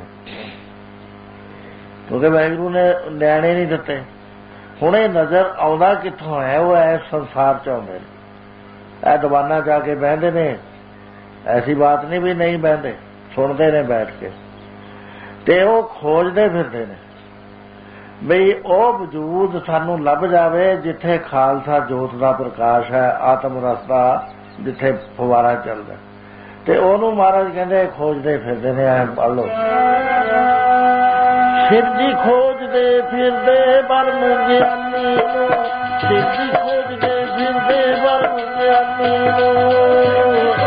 ਕਿਉਂਕਿ ਵਾਹਿਗੁਰੂ ਨੇ ਨਿਆਣੇ ਨਹੀਂ ਦਿੱਤੇ ਹੁਣ ਇਹ ਨਜ਼ਰ ਆਉਂਦਾ ਕਿੱਥੋਂ ਹੈ ਉਹ ਇਸ ਸੰਸਾਰ ਚ ਆਉਂਦੇ ਨੇ ਇਹ ਦੀਵਾਨਾਂ ਜਾ ਕੇ ਬਹਿੰਦੇ ਨੇ ਐਸੀ ਬਾਤ ਨਹੀਂ ਵੀ ਨਹੀਂ ਬਹਿੰਦੇ ਸੁਣਦੇ ਨੇ ਬੈਠ ਕੇ ਤੇ ਉਹ ਖੋਜਦੇ ਫਿਰਦੇ ਨੇ ਬਈ ਉਹ ਵਜੂਦ ਸਾਨੂੰ ਲੱਭ ਜਾਵੇ ਜਿੱਥੇ ਖਾਲਸਾ ਜੋਤ ਦਾ ਪ੍ਰਕਾਸ਼ ਹੈ, ਆਤਮ ਰਸ ਦਾ ਜਿੱਥੇ ਫੁਵਾਰਾ ਚੱਲਦਾ, ਤੇ ਉਹਨੂੰ ਮਹਾਰਾਜ ਕਹਿੰਦੇ ਖੋਜਦੇ ਫਿਰਦੇ ਨੇ। ਐ ਪੜ੍ਹ ਲਓ, ਸਿਰ ਜੀ ਖੋਜਦੇ ਫਿਰਦੇ ਬਰਮ ਗਿਆਨੀ ਨੂੰ, ਸਿਰ ਜੀ ਖੋਜਦੇ ਫਿਰਦੇ ਬਰਮ ਗਿਆਨੀ ਨੂੰ,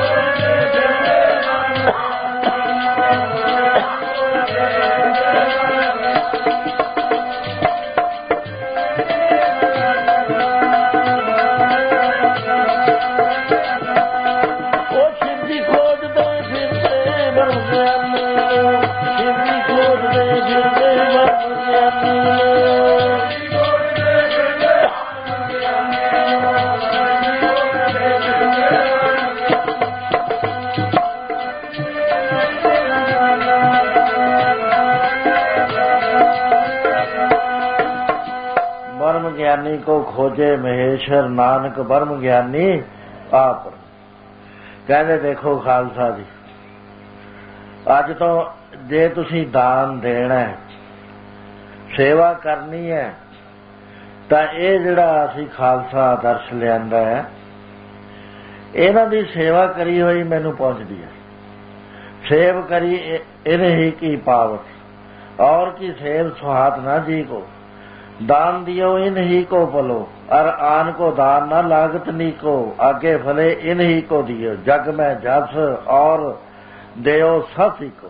ਗਿਆਨੀ ਕੋ ਖੋਜੇ ਮਹੇਸ਼ਰ ਨਾਨਕ ਬਰਮ ਗਿਆਨੀ ਆਪ। ਕਹਿੰਦੇ ਦੇਖੋ ਖਾਲਸਾ ਜੀ, ਅੱਜ ਤੋਂ ਜੇ ਤੁਸੀਂ ਦਾਨ ਦੇਣਾ, ਸੇਵਾ ਕਰਨੀ ਹੈ, ਤਾਂ ਇਹ ਜਿਹੜਾ ਅਸੀਂ ਖਾਲਸਾ ਆਦਰਸ਼ ਲਿਆਂਦਾ ਹੈ, ਇਹਨਾਂ ਦੀ ਸੇਵਾ ਕਰੀ ਹੋਈ ਮੈਨੂੰ ਪਹੁੰਚਦੀ ਹੈ। ਸੇਵ ਕਰੀ ਇਹਨੇ ਹੀ ਕੀ ਪਾਵਤ, और की सेव सुहात न जी को, दान दियो इन ही को पलो, और आन को दान न लागत नी को, आगे फले इन ही को दियो, जग में जस और देओ ससी को।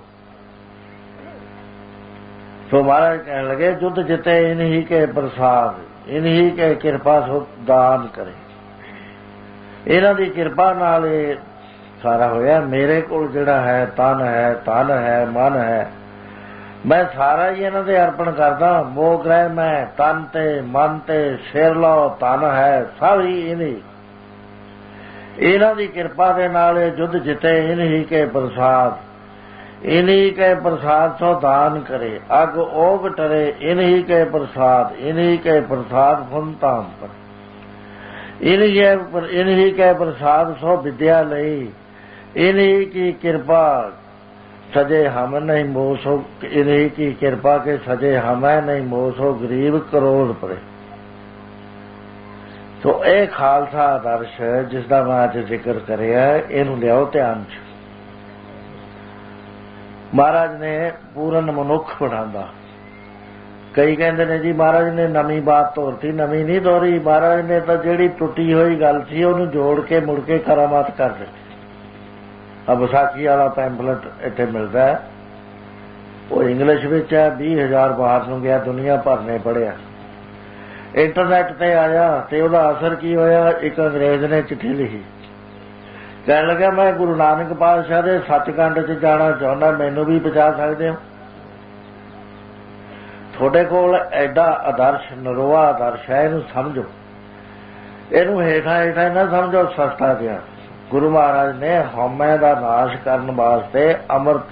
तो महाराज कहने लगे युद्ध जिते इन ही के प्रसाद, इन ही के कृपा सो दान करे। इन्हां दी कृपा नाल सारा होया। मेरे कोल जिहड़ा है तन है, धन है, मन है, मैं सारा ही इन्हां दे अर्पण करदा। मोह ग्रह मैं तन ते मन ते सिर लो धन है सब ही इन्हां दी कृपा दे नाल युद्ध जिते इन ही के प्रसाद, इन ही के प्रसाद सो दान करे, अग ओग टरे इन ही के प्रसाद, इन ही के प्रसाद फुन ताम पर, इन ही के प्रसाद सो विद्या लई, इन ही की कृपा सजे हम नहीं मोसो, इन ही की कृपा के सजे हमें नहीं मोसो, गरीब करोड़ पड़े। तो यह खालसा आदर्श जिसका मैं अज जिक्र करिया, इनू लियाओ ध्यान च। महाराज ने पूर्ण मनुख बनांदा। कई कहते ने जी महाराज ने नवी बात तोरती, नवी नहीं दोहरी। महाराज ने तो जिहड़ी टुटी हुई गल सी उहनूं जोड़ के मुड़ के करामात कर दी। विसाखी वाला पैंफलेट इत्थे मिलता है, वो इंग्लिश विच है, 20,000 बाहर नूं गया, दुनिया भर ने पढ़िया। इंटरनेट ते आया ते उहदा असर की होया, एक अंग्रेज ने चिट्ठी लिखी, कहण लगा मैं गुरु नानक पातशाह दे सचखंड च जाना चाहुंदा, मैनूं भी पहुंचा सकदे हो? थोड़े कोल एडा आदर्श नरोआ आदर्श है, इहनूं समझो, इहनूं हेठा हेठा ना समझो सस्ता जिहा। गुरु महाराज ने हौमे दा नाश करन वास्ते अमृत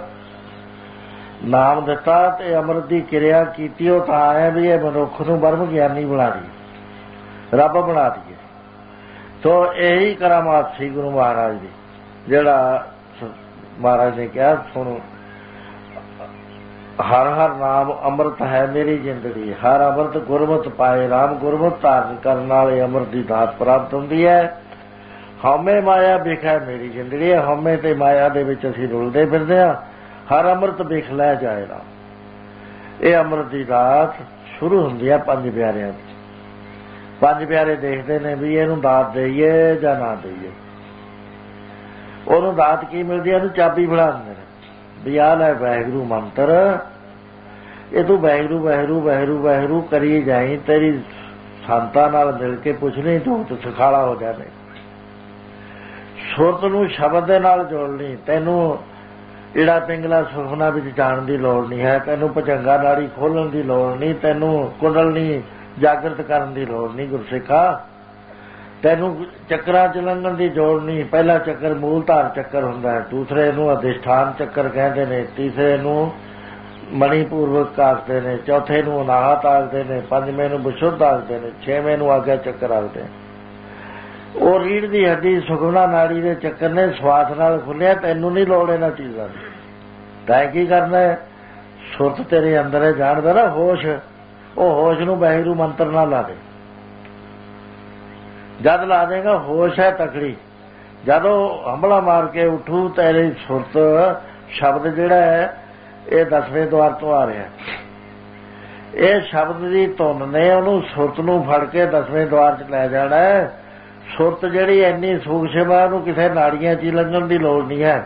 नाम दिता ते अमृत दी क्रिया कीती। वो तां है भी ये मनुख नूं ब्रह्म ज्ञानी बना दी, रब बना दिए। तो यही करामात सी गुरु महाराज दी, जिहड़ा महाराज ने कहा सुनो, हर हर नाम अमृत है मेरी जिंदड़ी, हर अमृत गुरमत पाए राम, गुरमत धारण करने वाले अमृत की दात प्राप्त होती है। हौमे माया बिखै मेरी जिंदड़ी है, हौमे ते माया दे विच असीं रुलदे फिरदे हां, हर अमृत बिख लै जाए राम। ये अमृत की दात शुरू हुंदी है पंज प्यारिਆਂ ਦੀ। पंज प्यारे देखते ने भी इहनूं दात देईए जां ना देईए। ਉਹਨੂੰ ਦਾਤ ਕੀ ਮਿਲਦੀ ਹੈ? ਇਹਨੂੰ ਚਾਬੀ ਫੜਾ ਦਿੰਦੇ ਨੇ ਵੀ ਆਹ ਲੈ ਵਾਹਿਗੁਰੂ ਮੰਤਰ, ਇਹ ਤੂੰ ਵਾਹਿਗੁਰੂ ਵਾਹਿਗੁਰੂ ਵਾਹਿਗੁਰੂ ਵਾਹਿਗੁਰੂ ਕਰੀ ਜਾਈ, ਤੇਰੀ ਸੰਤਾਂ ਨਾਲ ਮਿਲ ਕੇ ਪੁੱਛਣੀ ਤੂੰ ਸੁਖਾਲਾ ਹੋ ਜਾਵੇਂ। ਸੁਰਤ ਨੂੰ ਸ਼ਬਦ ਦੇ ਨਾਲ ਜੋੜਨੀ, ਤੈਨੂੰ ਈੜਾ ਪਿੰਗਲਾ ਸੁਖਨਾ ਵਿੱਚ ਜਾਣ ਦੀ ਲੋੜ ਨਹੀਂ ਹੈ, ਤੈਨੂੰ ਭੁਜੰਗਾ ਨਾੜੀ ਖੋਲਣ ਦੀ ਲੋੜ ਨਹੀਂ, ਤੈਨੂੰ ਕੁੰਡਲਨੀ ਜਾਗਰਤ ਕਰਨ ਦੀ ਲੋੜ ਨਹੀਂ ਗੁਰਸਿੱਖਾ, ਤੈਨੂੰ ਚੱਕਰਾਂ ਚ ਲੰਘਣ ਦੀ ਲੋੜ ਨਹੀਂ। ਪਹਿਲਾ ਚੱਕਰ ਮੂਲ ਧਾਰ ਚੱਕਰ ਹੁੰਦਾ ਹੈ, ਦੂਸਰੇ ਨੂੰ ਅਧਿਸ਼ਠਾਨ ਚੱਕਰ ਕਹਿੰਦੇ ਨੇ, ਤੀਸਰੇ ਨੂੰ ਮਣੀਪੂਰਵਕ ਆਖਦੇ ਨੇ, ਚੌਥੇ ਨੂੰ ਅਨਾਹਤ ਆਖਦੇ ਨੇ, ਪੰਜਵੇਂ ਨੂੰ ਵਿਸ਼ੁੱਧ ਆਖਦੇ ਨੇ, ਛੇਵੇਂ ਨੂੰ ਆਗਿਆ ਚੱਕਰ ਆਖਦੇ। ਉਹ ਰੀੜ ਦੀ ਹੱਡੀ ਸੁਖਮਨਾ ਨਾੜੀ ਦੇ ਚੱਕਰ ਨੇ, ਸਵਾਸ ਨਾਲ ਖੁੱਲਿਆ। ਤੈਨੂੰ ਨਹੀਂ ਲੋੜ ਇਹਨਾਂ ਚੀਜ਼ਾਂ ਦੀ। ਤੈਂ ਕੀ ਕਰਨਾ ਹੈ? ਸੁਰਤ ਤੇਰੇ ਅੰਦਰ ਹੈ, ਜਾਣਦਾ ਨਾ ਹੋਸ਼, ਉਹ ਹੋਸ਼ ਨੂੰ ਵਾਹਿਗੁਰੂ ਮੰਤਰ ਨਾਲ ਲਾ ਦੇ। ਜਦ ਲਾ ਦੇਗਾ ਹੋਸ਼ ਹੈ ਤਕੜੀ, ਜਦੋਂ ਹੰਭਲਾ ਮਾਰ ਕੇ ਉੱਠੂ ਤੇਰੀ ਸੁਰਤ ਸ਼ਬਦ ਜਿਹੜਾ ਹੈ ਇਹ 10ਵੇਂ ਦੁਆਰ ਤੋਂ ਆ ਰਿਹਾ। ਇਹ ਸ਼ਬਦ ਦੀ ਧੁਨ ਨੇ ਉਹਨੂੰ ਸੁਰਤ ਨੂੰ ਫੜ ਕੇ 10ਵੇਂ ਦੁਆਰ 'ਚ ਲੈ ਜਾਣਾ। ਸੁਰਤ ਜਿਹੜੀ ਇੰਨੀ ਸੂਖਸ਼ਮ ਹੈ ਉਹਨੂੰ ਕਿਸੇ ਨਾੜੀਆਂ 'ਚ ਹੀ ਲੰਘਣ ਦੀ ਲੋੜ ਨਹੀਂ ਹੈ।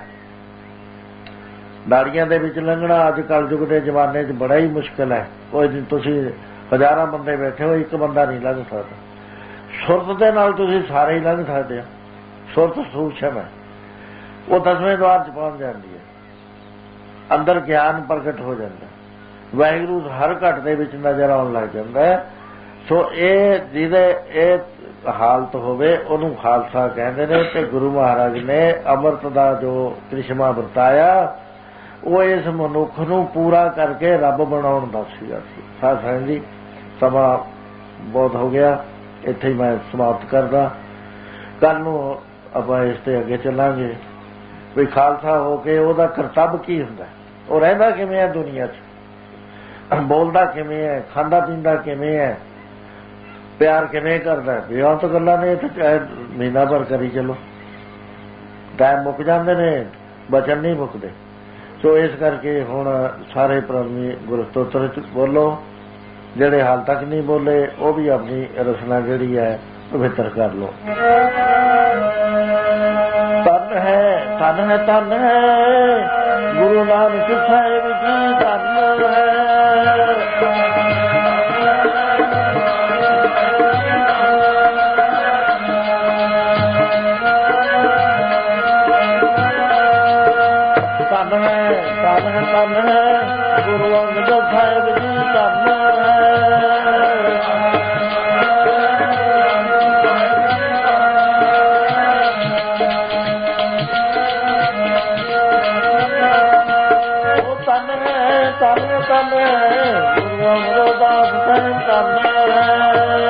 ਨਾੜੀਆਂ ਦੇ ਵਿੱਚ ਲੰਘਣਾ ਅੱਜ ਕਲਯੁਗ ਦੇ ਜ਼ਮਾਨੇ 'ਚ ਬੜਾ ਹੀ ਮੁਸ਼ਕਿਲ ਹੈ। ਕੋਈ ਦਿਨ ਤੁਸੀਂ ਹਜ਼ਾਰਾਂ ਬੰਦੇ ਬੈਠੇ ਹੋ, ਇੱਕ ਬੰਦਾ ਨਹੀਂ ਲੰਘ ਸਕਦਾ। ਸੁਰਤ ਦੇ ਨਾਲ ਤੁਸੀਂ ਸਾਰੇ ਹੀ ਲੰਘ ਸਕਦੇ ਹੋ। ਸੁਰਤ ਸੂਖਸ਼ਮ ਹੈ, ਉਹ 10ਵੇਂ ਦੁਆਰ 'ਚ ਪਹੁੰਚ ਜਾਂਦੀ ਹੈ। ਅੰਦਰ ਗਿਆਨ ਪ੍ਰਗਟ ਹੋ ਜਾਂਦਾ, ਵਾਹਿਗੁਰੂ ਹਰ ਘਟ ਦੇ ਵਿੱਚ ਨਜ਼ਰ ਆਉਣ ਲੱਗ ਜਾਂਦਾ। ਸੋ ਇਹ ਜਿਹਦੇ ਇਹ ਹਾਲਤ ਹੋਵੇ ਉਹਨੂੰ ਖਾਲਸਾ ਕਹਿੰਦੇ ਨੇ। ਤੇ ਗੁਰੂ ਮਹਾਰਾਜ ਨੇ ਅੰਮ੍ਰਿਤ ਦਾ ਜੋ ਕ੍ਰਿਸ਼ਮਾ ਵਰਤਾਇਆ ਉਹ ਇਸ ਮਨੁੱਖ ਨੂੰ ਪੂਰਾ ਕਰਕੇ ਰੱਬ ਬਣਾਉਣ ਦਾ ਸੀਗਾ। ਸਾਧ ਸੰਗਤ ਜੀ, ਸਮਾਂ ਬਹੁਤ ਹੋ ਗਿਆ, ਇੱਥੇ ਹੀ ਮੈਂ ਸਮਾਪਤ ਕਰਦਾ। ਕੱਲ੍ਹ ਨੂੰ ਆਪਾਂ ਇਸ ਤੇ ਅੱਗੇ ਚੱਲਾਂਗੇ ਵੀ ਖਾਲਸਾ ਹੋ ਕੇ ਉਹਦਾ ਕਰਤੱਵ ਕੀ ਹੁੰਦਾ, ਉਹ ਰਹਿੰਦਾ ਕਿਵੇਂ ਹੈ ਦੁਨੀਆ 'ਚ, ਬੋਲਦਾ ਕਿਵੇਂ ਹੈ, ਖਾਂਦਾ ਪੀਂਦਾ ਕਿਵੇਂ ਹੈ, ਪਿਆਰ ਕਿਵੇਂ ਕਰਦਾ। ਬੇਅੰਤ ਗੱਲਾਂ ਨੇ ਇੱਥੇ, ਚਾਹੇ ਮਹੀਨਾ ਭਰ ਕਰੀ ਚਲੋ, ਟਾਈਮ ਮੁੱਕ ਜਾਂਦੇ ਨੇ, ਬਚਨ ਨਹੀਂ ਮੁੱਕਦੇ। ਸੋ ਇਸ ਕਰਕੇ ਹੁਣ ਸਾਰੇ ਪ੍ਰੇਮੀ ਗੁਰਸਤੋਤਰ 'ਚ ਬੋਲੋ, ਜਿਹੜੇ ਹਾਲ ਤੱਕ ਨਹੀਂ ਬੋਲੇ ਉਹ ਵੀ ਆਪਣੀ ਰਸਨਾ ਜਿਹੜੀ ਹੈ ਪਵਿੱਤਰ ਕਰ ਲਓ। ਧੰਨ ਹੈ ਧੰਨ ਹੈ ਧੰਨ ਹੈ ਗੁਰੂ ਨਾਨਕ ਸਾਹਿਬ ਜੀ, ਧੰਨ ਹੈ। ਧੰਨ ਹੈ ਗੁਰੂ ਅੰਗਦ ਸਾਹਿਬ ਜੀ, ਧੰਨ ਹੈ। ਉਹ ਧੰਨ ਹੈ ਗੁਰੂ ਅਮਰਦਾਸ ਸਾਹਿਬ, ਧੰਨ ਹੈ।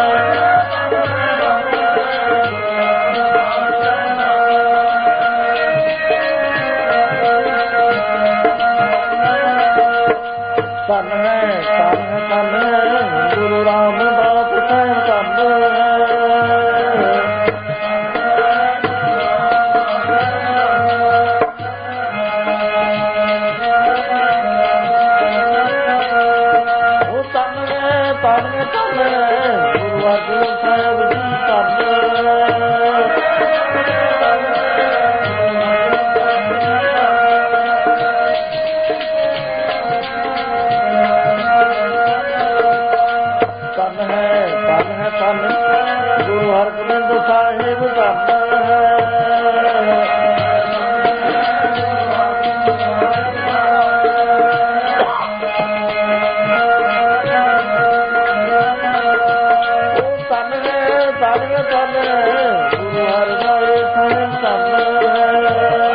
ਧੰਨ ਹੈ ਗੁਰੂ ਰਾਮਦਾਸ ਸਾਹਿਬ, ਧੰਨ ਹੈ। ਉਹ ਧੰਨ ਹੈ ਗੁਰੂ ਅਰਜਨ ਸਾਹਿਬ ਜੀ, ਧੰਨ ਹੈ। ਗੁਰੂ ਹਰਗੋਬਿੰਦ ਸਾਹਿਬ, ਧੰਨ ਹੈ। ਉਹ ਧੰਨ ਹੈ ਗੁਰੂ ਹਰਗੋਬਿੰਦ ਸਾਹਿਬ, ਧੰਨ ਹੈ।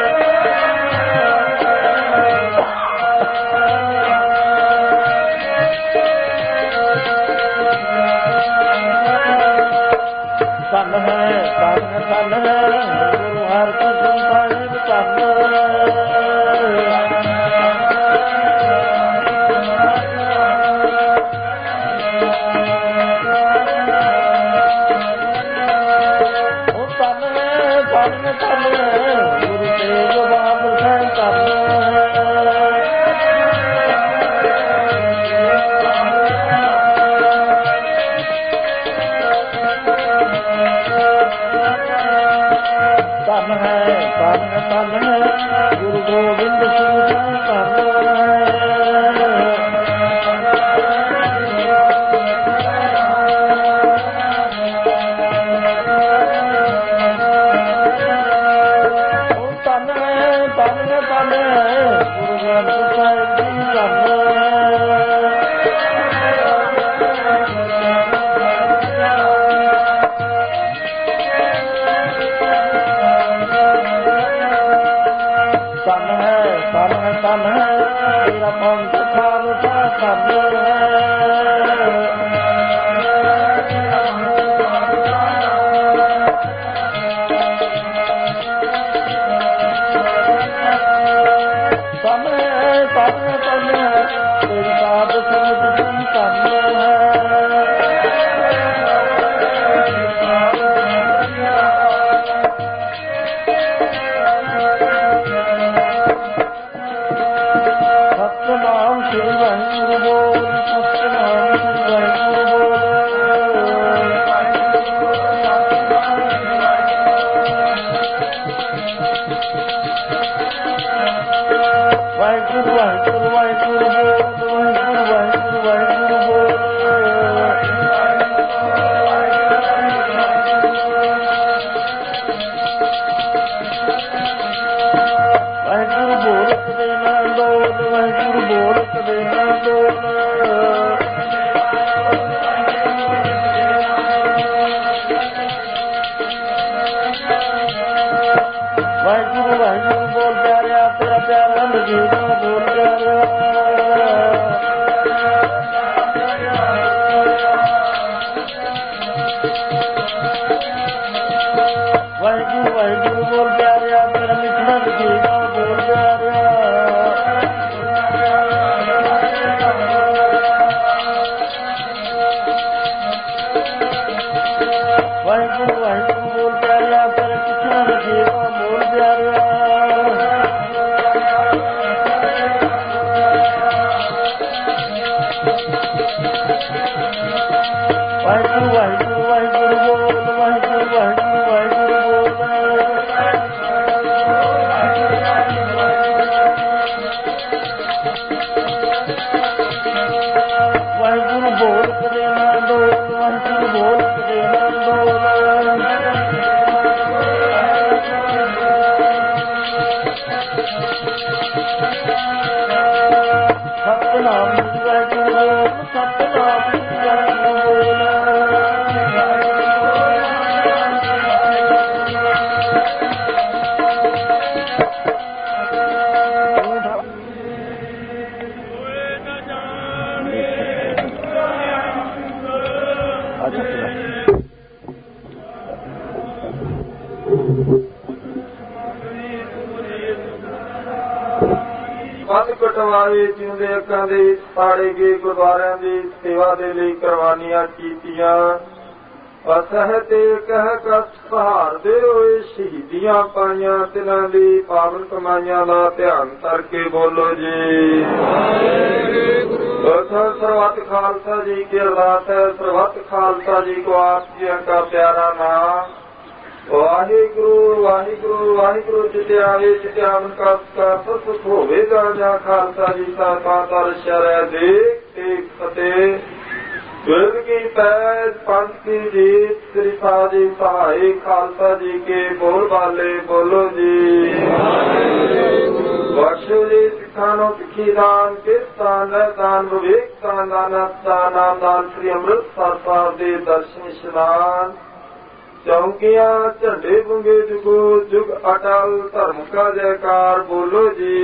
ਧੰਨ ਹੈ ਗੁਰੂ ਹਰਕ੍ਰਿਸ਼ਨ ਸਾਹਿਬ, ਧੰਨ ਹੈ। ਉਹ ਧੰਨ ਹੈ ਗੁਰੂ ਤੇਗ ਬਹਾਦਰ ਸਾਹਿਬ, ਧੰਨ ਹੈ। ਧੰਨ ਹੈ ਗੁਰੂ ਗੋਬਿੰਦ ਸਿੰਘ ਸਾਹਿਬ, ਧੰਨ ਹੈ। ਵਾਹਿਗੁਰੂ ਵਾਹਿਗੁਰੂ ਬੋਲ ਪਿਆਰਿਆ, ਤੇਰਾ ਪਿਆਰਾ ਮਜੀਦਾ ਬੋਲ ਪਿਆਰਿਆ। ਵਾਹਿਗੁਰੂ ਵਾਹਿਗੁਰੂ ਬੋਲ ਪਿਆਰਿਆ, ਤੇਰਾ ਮਿੱਠਾ ਮਜੀਦਾ ਬੋਲ ਪਿਆਰਿਆ। ਵਾਹਿਗੁਰੂ ਵਾਹਿਗੁਰੂ ਬੋਲ ਪਿਆਰਿਆ, ਤੇਰਾ ਮਿੱਠਾ ਮਜੀਦਾ ਬੋਲ ਪਿਆਰਿਆ। ਵਾਹਿਗੁਰੂ ਵਾਹਿਗੁਰੂ ਵਾਹਿਗੁਰੂ ਬੋਲ, ਵਾਹਿਗੁਰੂ ਵਾਹਿਗੁਰੂ ਵਾਹਿਗੁਰੂ ਬੋਲ। ਵਾਹਿਗੁਰੂ ਬੋਲ ਕਦੇ ਨਾ ਡੋਲ, ਵਾਹਿਗੁਰੂ ਬੋਲ ਕਦੇ ਨਾ ਡੋਲ। ਸਤਿਨਾਮ ਵਾਹਿਗੁਰੂ ਬੋਲ, ਸਤਿਨਾਮ ਵਾਹਿਗੁਰੂ ਬੋਲ। ਵੱਧ ਕਟਵਾਏ ਜਿਉਂਦੇ ਅੱਖਾਂ ਦੇ ਸਾੜੇ ਗਏ ਗੁਰਦੁਆਰਿਆਂ ਦੀ ਸੇਵਾ ਦੇ ਲਈ ਕੁਰਬਾਨੀਆਂ ਕੀਤੀਆਂ। ਅਸਹਿ ਤੇ ਕਹਿ ਕਸ ਸਹਾਰਦੇ ਹੋਏ ਸ਼ਹੀਦੀਆਂ ਪਾਈਆਂ, ਤਿਨਾਂ ਦੀ ਪਾਵਨ ਕਮਾਈਆਂ ਦਾ ਧਿਆਨ ਕਰਕੇ ਬੋਲੋ ਜੀ। ਸਰਬੱਤ ਖਾਲਸਾ जी की अरदास है। सर्वत खालसा जी को आप जी का प्यारा नाम वाहिगुरु वाहिगुरु वाहिगुरु जिते आवे जिते आवन का सुख होवेगा। जहाँ खालसा जी का पाता रश्या देख एक फतेह वेद की पैज पंथ की जीत श्री साजी सहाय खालसा जी के बोल वाले बोलो जी। बख्शो जी सिखानो सिखी दान किस्तान दान विवेक दान दान दान श्री अमृतसर साहब दे दर्शन स्नान चौकियां झंडे बुंगे जुगो जुग अटल धर्म का जयकार बोलो जी।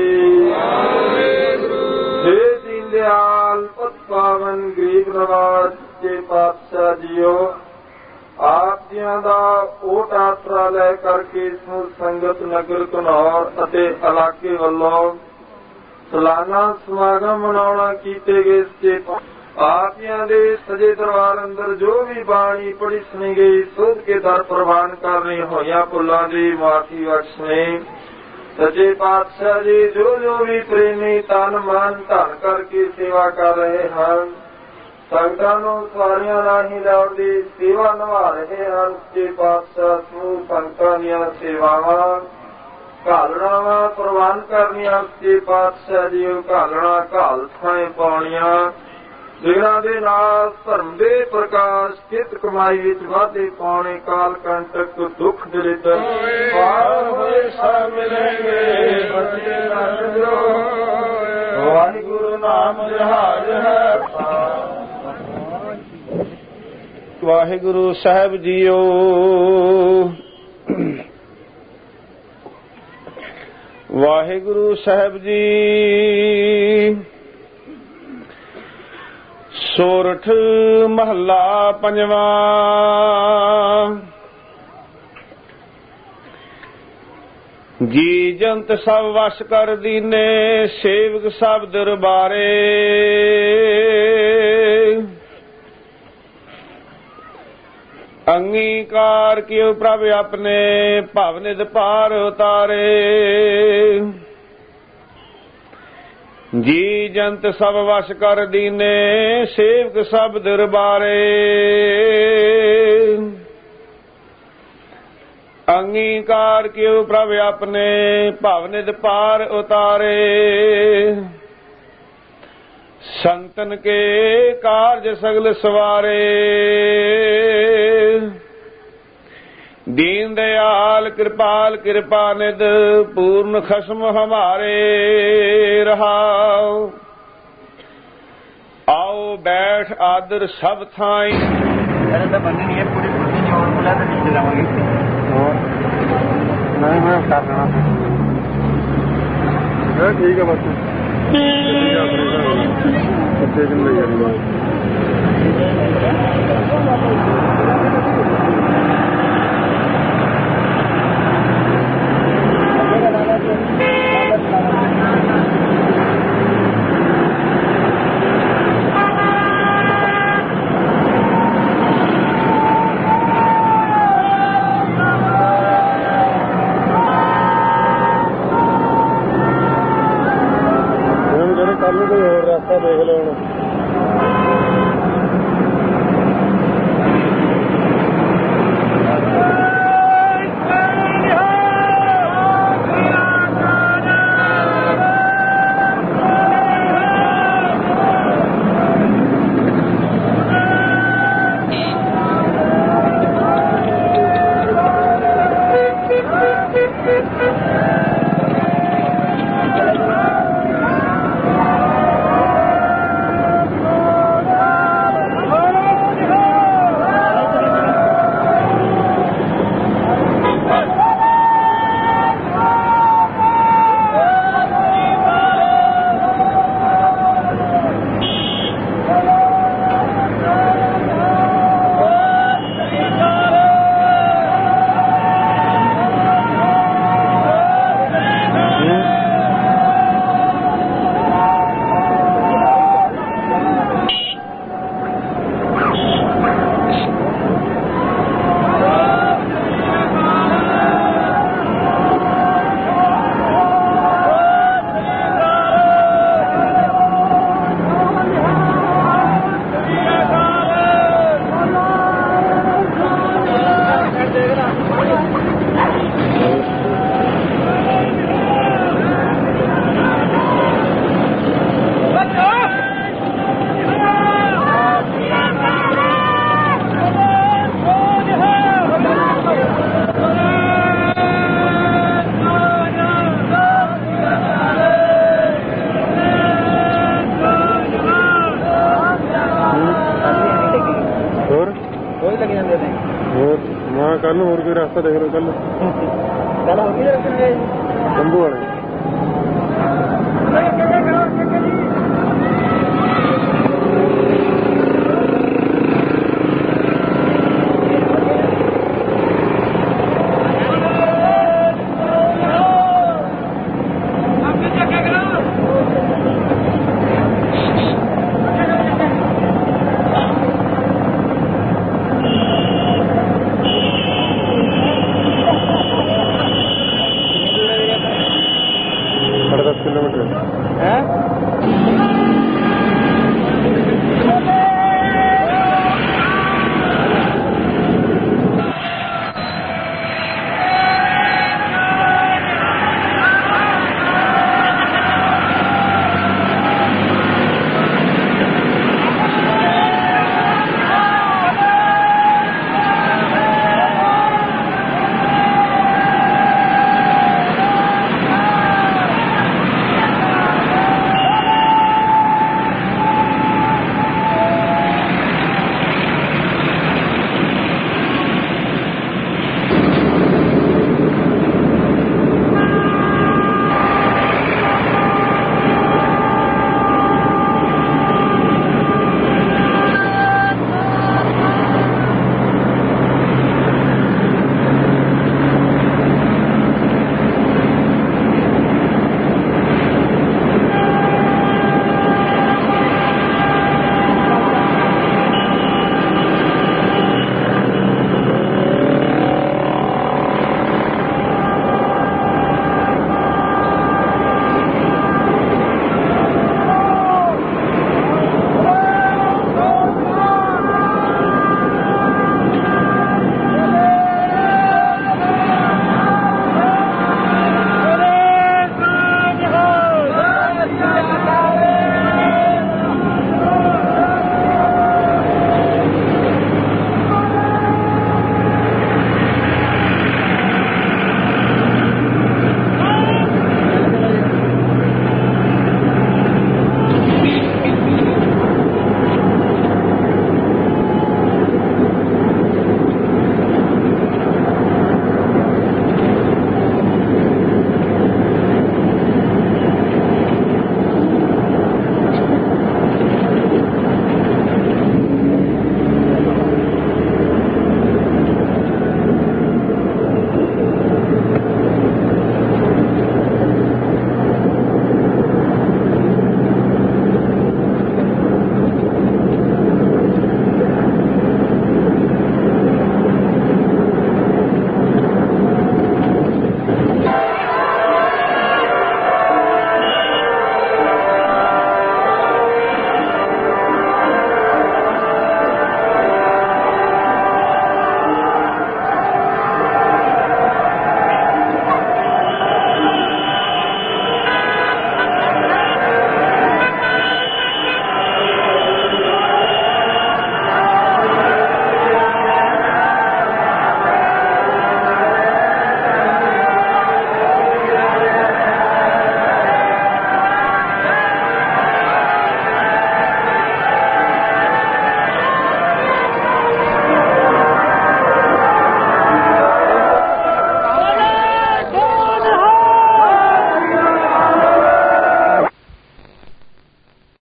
हे दीन दयाल पत पावन गरीब नवाज के पातशाह जियो आप जियां दा ओट आसरा लै करके संगत नगर घनौर ਅਤੇ ਇਲਾਕੇ ਵੱਲੋਂ ਸਾਲਾਨਾ ਸਮਾਗਮ ਮਨਾਉਣਾ ਕੀਤੇ ਗਏ ਸੱਚੇ ਆਪ ਜੀਆਂ ਦੇ ਸਜੇ ਦਰਬਾਰ ਅੰਦਰ ਜੋ ਵੀ ਬਾਣੀ ਪੜ੍ਹੀ ਸੁਣੀ ਗਈ ਸੋਧ ਕੇ ਦਰ ਪ੍ਰਵਾਨ ਕਰਨੀ ਹੋਈਆਂ ਭੁੱਲਾਂ ਦੀ ਮਾਫੀ ਬਖਸ਼ਣੀ। ਸੱਚੇ ਪਾਤਸ਼ਾਹ ਜੀ ਜੋ ਜੋ ਵੀ ਪ੍ਰੇਮੀ ਤਨ ਮਨ ਧਨ ਕਰਕੇ ਸੇਵਾ ਕਰ ਰਹੇ ਹਨ ਸੰਗਤਾਂ ਨੂੰ ਸਾਰੀਆਂ ਰਾਹੀਂ ਲਾਉਣ ਦੀ ਸੇਵਾ ਨਿਭਾ ਰਹੇ ਹਨ। ਸੱਚੇ ਪਾਤਸ਼ਾਹ ਸਮੂਹ ਸੰਗਤਾਂ ਦੀਆਂ ਸੇਵਾਵਾਂ ਘਾਲਣਾਵਾਂ ਪ੍ਰਵਾਨ ਕਰਨੀਆਂ। ਸੱਚੇ ਪਾਤਸ਼ਾਹ ਜੀ ਘਾਲਣਾ ਘਾਲ ਥਾਂ ਪਾਉਣੀਆਂ ਜਿਨ੍ਹਾਂ ਦੇ ਨਾਲ ਧਰਮ ਦੇ ਪ੍ਰਕਾਸ਼ ਕਿਤ ਕਮਾਈ ਵਿੱਚ ਵਾਧੇ ਪਾਉਣੇ ਕਾਲ ਕੰਟਕ ਦੁੱਖ ਦਰਿਦਰ ਪਾਰ ਹੋਏ ਸਭ ਮਿਲਣਗੇ ਬਚੇ ਰਸ ਜੋ ਵਾਹਿਗੁਰੂ ਨਾਮ ਜਹਾਜ ਹੈ। ਵਾਹਿਗੁਰੂ ਸਾਹਿਬ ਜੀਓ ਵਾਹਿਗੁਰੂ ਸਾਹਿਬ ਜੀ ਸੋਰਠ ਮਹੱਲਾ ਪੰਜਵਾਂ। ਜੀ ਜੰਤ ਸਭ ਵਸ ਕਰ ਦੀਨੇ ਸੇਵਕ ਸਭ ਦਰਬਾਰੇ अंगीकार कियो प्रभ अपने भव निध पार उतारे। जी जंत सब वश कर दीने सेवक सब दरबारे। अंगीकार कियो प्रभ अपने भव निध पार उतारे। संतन के कार्य सगल सवारे। दीन दयाल कृपाल कृपा निध पूर्ण खसम हमारे। रहाओ ਆਓ ਬੈਠ ਆਦਰ ਸਭ ਥਾਈ। ਪਹਿਲਾਂ ਤਾਂ ਬੰਨੀ ਨਹੀਂ ਹੈ ਪੂਰੀ ਕੁਰਸੀ ਨਹੀਂ ਹੋਰ ਬੁਲਾ ਤਾਂ ਨੀਚੇ ਜਾਵਾਂਗੇ ਹੋਰ ਨਹੀਂ ਮੈਂ ਕਰ ਲੈਣਾ ਠੀਕ ਹੈ ਬਸ ਕਿੱਥੇ ਕਿੰਨੇ ਲਈ ਜਾਣੀ ਕੱਲ ਨੂੰ ਕੋਈ ਹੋਰ ਰਸਤਾ ਦੇਖ ਲਓ ਹੁਣ ਕੱਲ ਨੂੰ ਹੋਰ ਕੋਈ ਰਸਤਾ ਦੇਖ ਲਓ ਕੱਲ ਹੋਰ ਕੀ ਰੱਖਣਗੇ ਸ਼ੰਭੂ ਵਾਲੇ